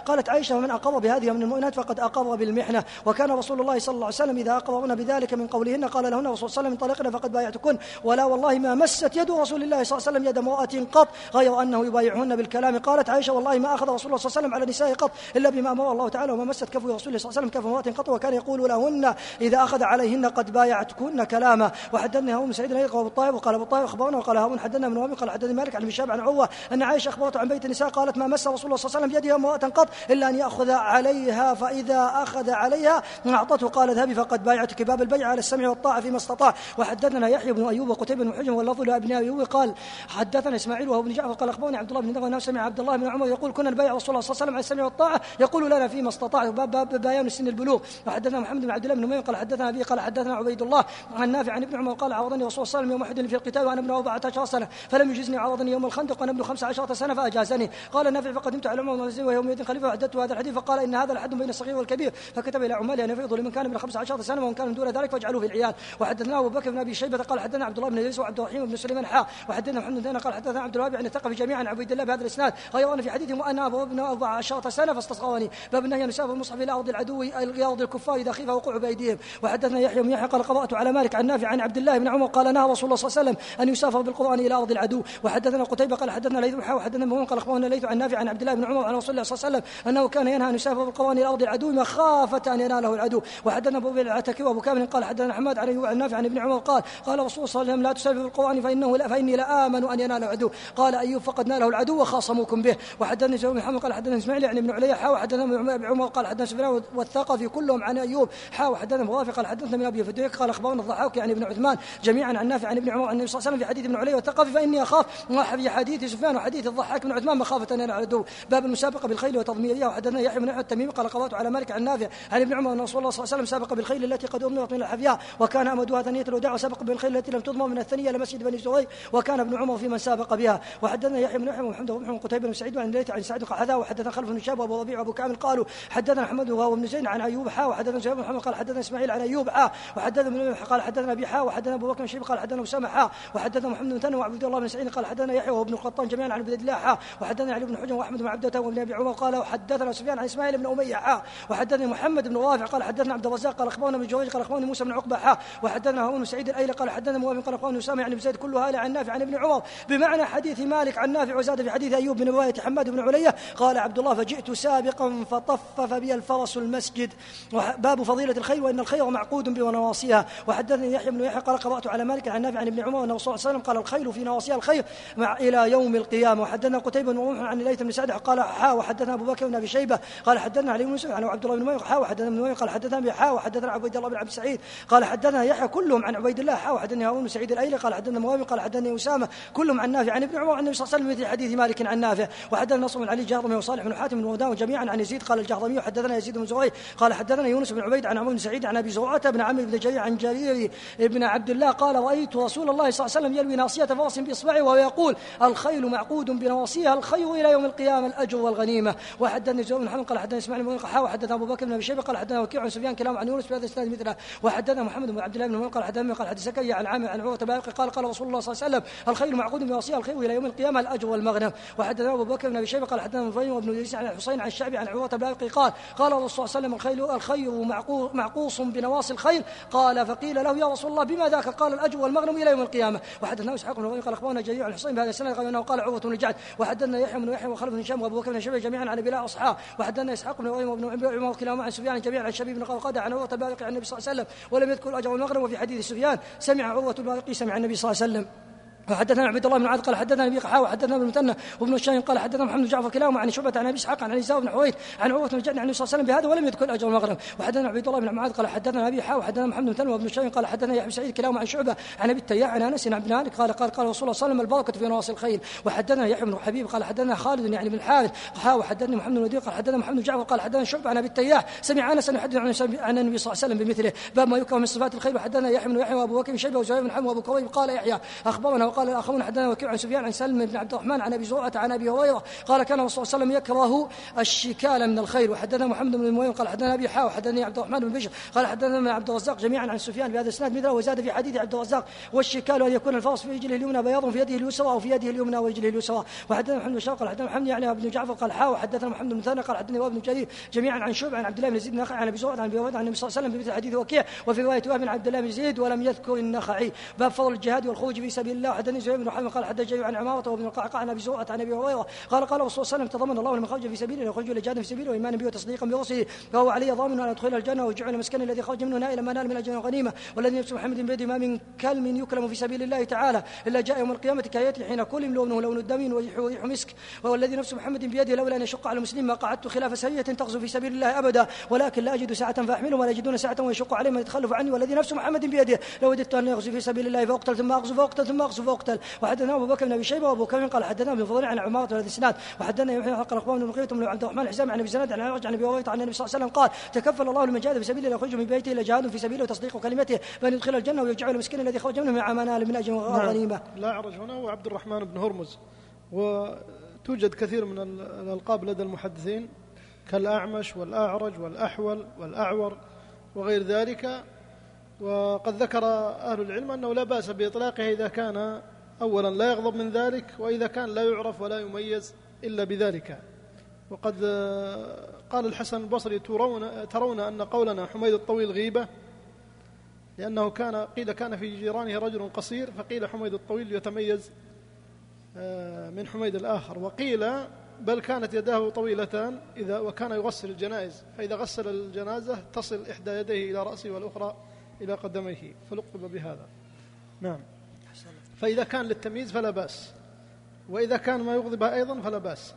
قالت عائشة: ومن أقر بهذه من المؤمنات فقد أقر بالمحنة. وكان رسول الله صلى الله عليه وسلم إذا أقررن بذلك من قولهن قال لهن رسول الله انطلقنا فقد بايعتكن. ولا والله ما مست يد رسول الله صلى الله عليه وسلم يد امرأة قط غير أنه يبايعهن بالكلام. قالت عائشة: والله ما أخذ رسول الله صلى الله عليه وسلم على النساء قط إلا بما أمر الله تعالى، وما مست كف رسول الله صلى الله عليه وسلم كف امرأة قط، وكان يقول لهن إذا أخذ عليهن قد بايعتكن كلاما. وحدثني هارون بن سعيد وأبو الطاهر وقال أبو الطاهر أخبرنا وقال هارون حدثنا من وهب قال حدثني مالك عن ابن شهاب عن عروة أن عائشة أخبرته عن بيت النساء قالت: ما مس رسول الله صلى الله عليه وسلم بيدها امرأة قط إلا أن يأخذ عليها، فإذا أخذ عليها أعطته قال: اذهبي فقد بايعتك. باب البيع على السمع والطاعة فيما استطاع. وحدثنا يحيى بن أيوب وقتيبة بن حجر واللفظ لابن أيوب قال حدثنا إسماعيل وهو بن جعفر قال أخبرني عبد الله بن دغنة سمع عبد الله بن عمر يقول: كنا نبايع رسول الله صلى الله عليه وسلم على السمع والطاعة يقول لنا فيما استطاع. باب بيان سن البلوغ. وحدثنا محمد بن عبد الله بن نمير قال حدثنا أبي قال حدثنا عبيد الله عن نافع عن ابن عمر قال: عرضني رسول الله صلى الله عليه وسلم يوم أحد في القتال وأنا ابن 14 سنة فلم يجزني، عرضني يوم الخندق وأنا ابن 15 سنة فأجازني. قال نافع: فقدمت على عمر ويوم يد خليفة وحدثت هذا الحديث فقال: إن هذا الحد بين الصغير والكبير، فكتب إلى عماله أن يفرضوا لمن كان من 15 سنة ومن كان من دون ذلك فاجعلوه في العيال. وحدثنا أبو بكر بن أبي شيبة قال حدثنا عبد الله بن يزيد وعبد الرحيم بن سليمان وحدثنا محمد بن قال حدثنا عبد الوهاب عن الثقفي جميعا عن عبيد الله بهذا الإسناد غير أن في حديثهم وأنا ابن 14 سنة فاستصغرني. باب النهي عن يسافر المصحف إلى أرض العدو إلى أرض الكفار إذا خيف وقوع بأيديهم. وحدثنا يحيى بن يحيى قال قرأت على مالك عن نافع عن عبد الله بن عمر قال: نهى رسول الله صلى الله عليه وسلم أن يسافر بالقرآن إلى أرض العدو. وحدثنا قتيبة قال حدثنا ليث وحدثنا مهون قال أخبرنا ليث عن نافع عن عبد الله بن عمر عن رسول الله صلى الله عليه وسلم أنه كان ينهى أن يسافر بالقرآن إلى أرض العدو مخافة أن يناله العدو. وحدثنا أبو العتكي وأبو كامل قال حدثنا حماد عن نافع عن ابن عمر قال: قال رسول الله صلى الله عليه وسلم: لا تسافر بالقرآن فإني لا آمن أن ينال العدو. قال أيوب: فقد ناله العدو وخاصموكم به. وحدثني زهير بن محمد قال حدثنا إسماعيل عن ابن علي وحدثنا ابن عمر قال حدثنا سفيان والثقفي كلهم عن أيوب وحدثنا موافق قال حدثنا من أبي فديك قال أخبرنا الضحاك يعني ابن عثمان جميعا عن نافع عن ابن عمر عن النبي صلى الله عليه وسلم في حديث ابن علي والثقفي: فإني أخاف في حديث سفيان وحديث الضحاك بن عثمان مخافة أن ينال العدو. باب المسابقة بالخيل وتضميرها. وحدثنا يحيى بن التميمي قال قرأت على مالك عن نافع عن ابن عمر أن رسول الله صلى الله عليه وسلم سابق بالخيل التي قد أمرت من الحفياء وكان أمدها ثنية الوداع، وسابق بالخيل التي لم تضمر من الثنية لمسجد بني زهير وكان ابن عمر في من سابق بها. وحدثنا يحيى بن يحيى ومحمد بن قتيبة بن سعيد وعن ليث عن سعد قحذا. وحدثنا خلف بن شاب وابو ربيع وابو كامل قالوا حدثنا محمد وابن زين عن ايوب وحدثنا زهير بن محمد قال حدثنا اسماعيل عن ايوب وحدثنا قال حدثنا ابي وحدثنا ابو بكر بن شيبه قال حدثنا اسامه وحدثنا محمد بن ثنى وعبد الله بن سعيد قال حدثنا يحيى وابن القطان جميعا عن عبد الله وحدثنا علي بن حجر واحمد بن عبده وابن ابي عمر قال وحدثنا سفيان عن اسماعيل بن اميه وحدثنا محمد بن رافع قال حدثنا عبد الرزاق قال اخبرنا من جويج قال اخبرني موسى بن عقبه وحدثنا هارون بن سعيد الايلي قال حدثنا موافق قال اخبرني اسامه يعني بن زيد كل هذا عن نافع عن ابن عمر بمعنى حديث مالك عن نافع، وزاد في حديث ايوب من روايه حماد بن علية قال عبد الله: فجئت سابقا فطفف بي الفرس المسجد. باب فضيلة الخير وإن الخير معقود بنواصيها. وحدثني يحيى بن يحيى قال قرأت على مالك عن نافع عن ابن عمر أن الرسول صلى الله عليه وسلم قال: الخير في نواصيها الخير إلى يوم القيامة. وحدثنا قتيبة بن روح عن ليث بن سعد قال وحدثنا أبو بكر بن أبي شيبة قال حدثنا علي بن يوسف عن عبد الله بن نمير وحدثنا بن نمير قال حدثنا أبي وحدثنا عبيد الله بن عبد السعيد قال حدثنا يحيى كلهم عن عبيد الله وحدثني هارون بن سعيد الايلي قال حدثنا موافق قال حدثني اسامه كلهم عن نافع عن ابن عمر عن النبي صلى الله عليه وسلم مثل حديث مالك عن نافع. وحدثنا نصر بن علي الجهضمي وصالح بن حاتم بن وداع جميعا عن يزيد قال الجهضمي وحدثنا يزيد بن زهير قال حدثنا يونس بن عبيد عن عمرو بن سعيد عن ابي زرعه بن عمرو بن جرير عن جرير بن عبد الله قال: رايت رسول الله صلى الله عليه وسلم يلوي ناصيه فرس باصبعه وهو يقول: الخيل معقود بنواصيها الخير الى يوم القيامه الاجر والغنيمه. وحدثني زهير بن محمد قال حدثنا اسماعيل بن قحا وحدثنا ابو بكر بن ابي شيبه قال حدثنا وكيع عن سفيان كلام عن يونس بهذا الاسناد مثله. وحدثنا محمد بن عبد الله بن قال حدثنا قال حدث زكريا عن عامر عن عروه باقي قال رسول الله صلى الله عليه وسلم: الخيل معقود بنواصيها الخير الى يوم القيامه الاجر والمغنم. وحدثنا ابو بكر بن ابي شيبه قال حدثنا مفيم وابن يزيد عن الحسين عن الشعبي عن عروه باقي قال الرسول صلى الله عليه وسلم: الخير معقوص بنواصي الخير. قال فقيل له: يا رسول الله بما ذاك؟ قال: الاجر والمغنم الى يوم القيامه. وحدثنا اسحاق بن قال اخبرنا جرير عن الحسين بهذا السنه قال انه قال عروه بن الجعد. وحدثنا يحيى بن يحيى وخلف بن هشام وابو بكر بن شيبه جميعا عن بلاء اصحاب. وحدثنا اسحاق بن ابراهيم وابن عمر كلاهما عن سفيان جميعا عن شبيب بن قوقاده عن عروه باقي عن النبي صلى الله عليه وسلم ولم يذكر الاجر والمغنم. وفي حديث سفيان سمع عروه الباقي سمع النبي صلى الله عليه وسلم. وحدثنا عبد الله بن عاد قال حدثنا ابي قحا وحدثنا ابن المثنى وابن الشاهين قال حدثنا محمد بن جعفر كلاهما عن شعبة عن ابي اسحاق عن عيسى بن حويد عن عروة بن الجعد عن النبي صلى الله عليه وسلم بهذا ولم يذكر الاجر والمغنم. وحدثنا عبد الله بن معاذ قال حدثنا ابي وحدثنا محمد بن المثنى وابن الشاهين قال حدثنا يحيى بن سعيد كلاهما عن شعبة عن ابي التياح عن انس بن مالك قال رسول الله صلى الله عليه وسلم: البركة في نواصي الخيل. وحدثنا يحيى بن حبيب قال حدثنا خالد يعني بن الحارث وحدثني محمد بن وديع قال حدثنا محمد بن جعفر قال حدثنا شعبة عن ابي التياح سمع انس يحدث عن النبي صلى الله عليه وسلم بمثله. باب ما يكره من صفات الخير. وحدثنا يحيى بن يحيى وابو بكر بن شيبة وزهير بن حمد وابو كريب قال يحيى اخبرنا وقال الآخرون حدثنا وكيع عن سفيان عن سلم بن عبد الرحمن عن أبي زرعة عن أبي هريرة قال كان الرسول صلى الله عليه وسلم يكره الشكال من الخير. وحدثنا محمد بن الموين قال حدثنا أبي حاء وحدثني عبد الرحمن بن بشر قال حدثنا عبد الرزاق جميعا عن سفيان بهذا الإسناد مثله، وزاد في حديث عبد الرزاق والشكال أن يكون الفرس في رجله اليمنى بياض في يده اليسرى أو في يده اليمنى ورجله اليسرى. وحدثنا محمد بن شاق قال حدثنا محمد يعني ابن جعفر قال حاء وحدثنا محمد بن مثنى قال حدثني وابن جرير جميعا عن شعبة عن عبد الله بن زيد النخعي عن أبي زرعة عن أبي هريرة عن النبي صلى الله عليه وسلم بمثل حديث وكيع، وفي رواية وهب بن عبد الله بن زيد ولم يذكر النخعي. باب فضل الجهاد والخروج في سبيل الله. حدثني زهير بن حرب قال حدث جرير عن عمارة وابن القعقاع عن أبي زرعة عن أبي هريرة قال قال الرسول صلى الله عليه وسلم تضمن الله لمن خرج في سبيله يخرج لجهاد في سبيله وإيمانا به وتصديقا برسله فهو علي ضامن أن أدخل الجنة وجعل مسكن الذي خرج منه نائلا ما نال من أجر غنيمة. والذي نفس محمد بيده ما من كلم يكلم في سبيل الله تعالى إلا جاء يوم القيامة كايته حين كلم لونه لون الدم وريح مسك. والذي نفس محمد بيده لولا أن يشق على المسلم ما قعدت خلاف سرية تغزو في سبيل الله أبدا ولكن لا أجد ساعة فأحملهم ولا يجدون ساعة ويشق عليهم من يتخلف عني. والذي نفس محمد بيده لو وجدت أن يغزو في سبيل الله فأقتل ثم أغزو فأقتل ثم أغزو فأقتل. وحدثنا أبو بكر بن أبي شيبة وأبو كريم قال حدثنا ابن فضيل عن عمارة وهذا الإسناد. وحدثنا يحيى قال أخبرنا ابن مغيرة بن عبد الرحمن الحزامي عن أبي زناد عن عن أبي هريرة عن النبي صلى الله عليه وسلم قال تكفل الله لمن جاهد في سبيله يخرج من بيته إلى جهاد في سبيله وتصديق كلمته فأن يدخل الجنة ويجعل المسكين الذي خرج منه مع منال من أجر غنيمة. لا أعرج هنا هو عبد الرحمن بن هرمز. وتوجد كثير من الألقاب لدى المحدثين كالأعمش والأعرج والأحول والأعور وغير ذلك. وقد ذكر أهل العلم أنه لا بأس بإطلاقه إذا كان أولا لا يغضب من ذلك وإذا كان لا يعرف ولا يميز إلا بذلك. وقد قال الحسن البصري ترون أن قولنا حميد الطويل غيبة لأنه قيل كان في جيرانه رجل قصير فقيل حميد الطويل يتميز من حميد الآخر. وقيل بل كانت يداه طويلتان وكان يغسل الجنائز فإذا غسل الجنازة تصل إحدى يديه إلى رأسه والأخرى إلى قدميه فلقب بهذا. نعم. فإذا كان للتمييز فلا بأس وإذا كان ما يغضبها أيضا فلا بأس.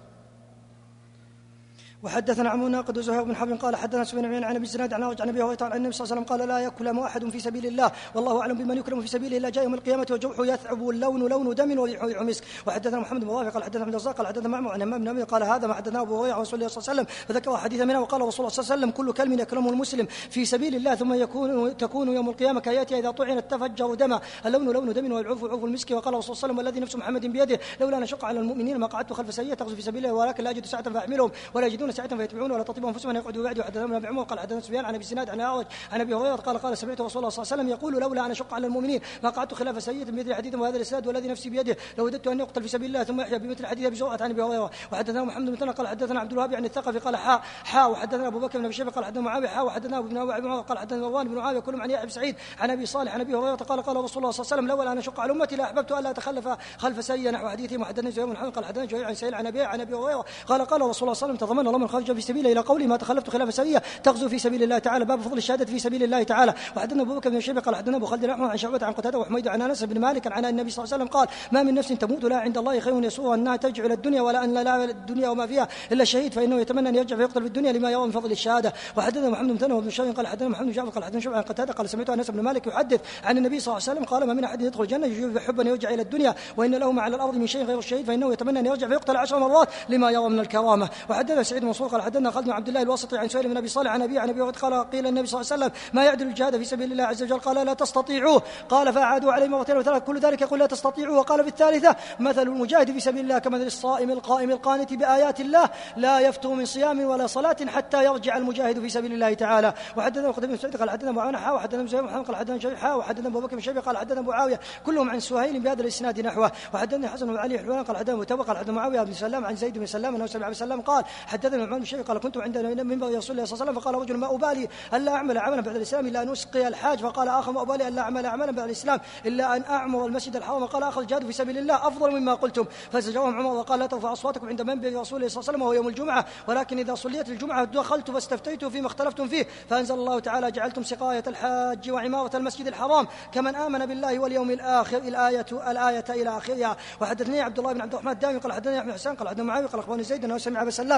وحدثنا عمرو ناقد وزهير بن حرب قال حدثنا سفيان عن ابي الزناد عن ابي هريره عن النبي صلى الله عليه وسلم قال لا يكلم احد في سبيل الله والله اعلم بمن يكلم في سبيله الا جاء يوم القيامه وجوحه يثعب اللون لون دم وريحه مسك. وحدثنا محمد بن رافع قال حدثنا عبد الرزاق قال حدثنا معمر عن همام بن أمير قال هذا ما حدثنا ابو هريره عن رسول الله صلى الله عليه وسلم فذكر حديث منه وقال رسول الله صلى الله عليه وسلم كل كلم يكلمه المسلم في سبيل الله ثم تكون يوم القيامه كياتها اذا طعنت تفجر دما اللون لون دم والعرف عرف المسك. وقال رسول الله صلى الله عليه وسلم والذي نفس محمد بيده لولا ان اشق على المؤمنين ما قعدت خلف سريه تغزو في سبيل الله ولكن لا اجد ساعه فاحملهم ولا يجدون ساعه فيتبعون ولا تطيب انفسهم ان يقعدوا بعد. وحدثنا ابن عمر قال حدثنا سفيان عن ابي الزناد عن اعرج عن ابي هريره قال سمعت رسول الله صلى الله عليه وسلم يقول لولا ان اشق على المؤمنين ما قعدت خلاف سريه بمثل حديث وهذا الاسناد والذي نفسي بيده لو وددت ان يقتل في سبيل الله ثم يحيى بمثل حديث ابي زرعه عن ابي هريره. وحدثنا محمد بن مثنى قال حدثنا عبد الوهاب عن الثقفي قال حاء وحدثنا ابو بكر بن ابي شيبه قال حدثنا معاويه حاء وحدثنا ابو بن عمر قال حدثنا مروان بن معاويه كلهم عن يحيى بن سعيد عن ابي صالح عن ابي هريره قال رسول الله صلى الله عليه وسلم لولا ان اشق على امتي لاحببت الا اتخلف خلف سريه نحو حديثه. وحدثنا زهير بن حرب قال حدثنا جرير عن سهيل عن ابي هريره قال رسول الله صلى الله عليه وسلم تضمن الله من خرج في سبيله الى قوله ما تخلفت خلاف سريه تغزو في سبيل الله تعالى. باب فضل الشهاده في سبيل الله تعالى. وحدثنا ابو بكر بن شيبه قال حدثنا ابو خالد الاحمر عن شعبة عن قتاده وحميد عن انس بن مالك عن النبي صلى الله عليه وسلم قال ما من نفس تموت لا عند الله خير يسوء انها ترجع الى الدنيا ولا ان لا الدنيا وما فيها الا الشهيد فانه يتمنى ان يرجع فيقتل في الدنيا لما يرى من فضل الشهاده. وحدثنا محمد بن مثنى وابن شيخ قال حدثنا محمد بن جعفر قال حدثنا شعبة عن قتاده قال سمعت انس بن مالك يحدث عن النبي صلى الله عليه وسلم قال ما من احد يدخل الجنه يحب ان يرجع الى الدنيا وان له ما على الارض من شيء غير الشهيد فانه يتمنى ان يرجع فيقتل 10 مرات لما يرى من الكرامه. وحدثنا سعيد بن منصور قال حدثنا خالد بن عبد الله الواسطي عن سهيل بن ابي صالح عن ابي قال قيل النبي صلى الله عليه وسلم ما يعدل الجهاد في سبيل الله عز وجل قال لا تستطيعوه قال فاعادوا عليه مرتين وثلاث كل ذلك يقول لا تستطيعوه. وقال في الثالثة مثل المجاهد في سبيل الله كمثل الصائم القائم القانت بآيات الله لا يفتر من صيام ولا صلاة حتى يرجع المجاهد في سبيل الله تعالى. وحدثنا قتيبة بن سعيد قال حدثنا معاوية حاء وحدثنا زهير بن حرب قال حدثنا جرير حاء وحدثنا ابو بكر بن شيبة قال حدثنا معاوية كلهم عن سهيل بهذا الاسناد نحوه. وحدثنا حسن بن علي حلوان قال حدثنا متوبة قال حدثنا معاوية بن سلام عن زيد بن سلام انه سمع ابي سلام قال حدثنا عثمان بن شيبة قال كنت عند منبر رسول الله صلى الله عليه وسلم فقال رجل ما ابالي الا اعمل عملا بعد الاسلام الا ان اسقي الحاج فقال اخر ما ابالي الا اعمل عملا بعد الاسلام الا ان اعمر المسجد الحرام قال اخر الجهاد في سبيل الله افضل مما قلتم. فزجرهم عمر وقال لا ترفعوا اصواتكم عند منبر رسول الله صلى الله عليه وسلم وهو يوم الجمعه ولكن اذا صليت الجمعه دخلت فاستفتيت فيما اختلفتم فيه فانزل الله تعالى جعلتم سقايه الحاج وعماره المسجد الحرام كمن امن بالله واليوم الاخر الايه الى اخرها. وحدثني عبد الله بن عبد الرحمن الدامي قال حدثني احمد حسان قال حدثنا معاويه قال اخبرني زيد انه سمع ابا سلام قال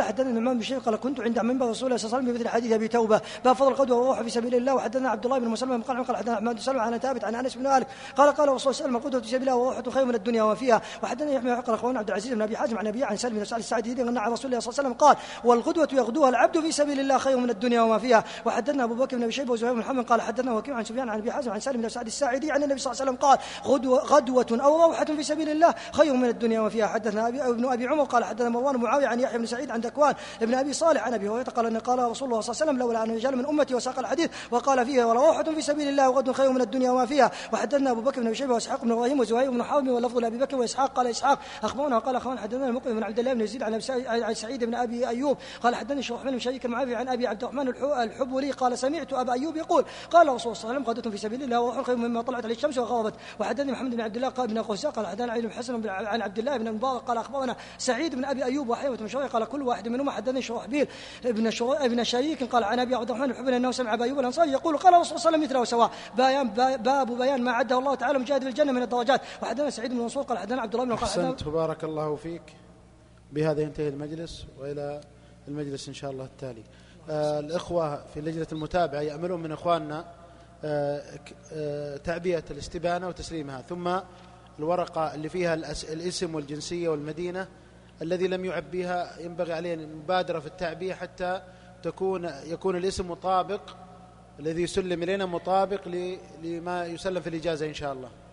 حدثنا النعمان بن بشير قال كنت عند منبر رسول الله صلى الله عليه وسلم بمثل حديث ابي توبه باب فضل الغدوه والروح في سبيل الله. وحدثنا عبد الله بن مسلم قال حدثنا احمد بن سلمة عن ثابت عن انس بن مالك قال قال الرسول صلى الله عليه وسلم الغدوه في سبيل الله والروح خير من الدنيا وما فيها. وحدثنا يحيى قال اخونا عبد العزيز بن ابي حازم عن ابي عن سالم بن سعد الساعدي ان عن رسول الله صلى الله عليه وسلم قال والغدوه يغدوها العبد في سبيل الله خير من الدنيا وما فيها. وحدثنا ابو بكر بن ابي شيبه وزهير بن محمد قال حدثنا وكيع عن سفيان عن ابي حازم عن سالم بن سعد الساعدي عن النبي صلى الله عليه وسلم قال غدوه او روحه في سبيل الله خير من الدنيا وما فيها. حدثنا ابن ابي عمر قال حدثنا مروان معاويه عن يحيى بن سعيد عن ذكوان ابن ابي صالح عن ابي هريره قال ان قال رسول الله صلى الله عليه وسلم لولا ان رجال من امتي وساق الحديث وقال فيها وروحه في سبيل الله وغد خير من الدنيا وما فيها. وحدثنا ابو بكر بن ابي شيبه واسحاق بن ابراهيم وزهير بن حرب واللفظ لابي بكر واسحاق قال اسحاق اخبرنا قال اخوان حدثنا المقيم بن عبد الله بن يزيد عن سعيد بن ابي ايوب قال حدثني شرحبيل بن شريك المعافي عن ابي عبد الرحمن الحبولي قال سمعت ابا ايوب يقول قال الرسول صلى الله عليه وسلم غدوه في سبيل الله وروح خير مما طلعت عليه الشمس وغربت. وحدثني محمد بن عبد الله قال ابن قوساء قال حدثنا علي بن حسن عن عبد الله بن مبارك قال اخبرنا سعيد بن ابي ايوب وحيوه بن شريك قال كل واحد منهما حدثني شرحبيل ابن شريك قال عن ابي عبد الرحمن الحبولي انه سمع ابا ايوب الانصاري يقول قال الرسول صلى الله عليه وسلم مثله سواء باب بيان ما عده الله تعالى مجاهد في الجنه من الدرجات. وحدثنا سعيد بن منصور قال حدثنا عبد الله بن قال احسنت بارك الله فيك. بهذا ينتهي المجلس والى المجلس ان شاء الله التالي. الاخوه في لجنه المتابعه يأملون من اخواننا تعبئه الاستبانه وتسليمها، ثم الورقه اللي فيها الاسم والجنسيه والمدينه الذي لم يعبيها ينبغي عليه المبادره في التعبئه حتى يكون الاسم مطابق الذي يسلم الينا مطابق لما يسلم في الاجازه ان شاء الله.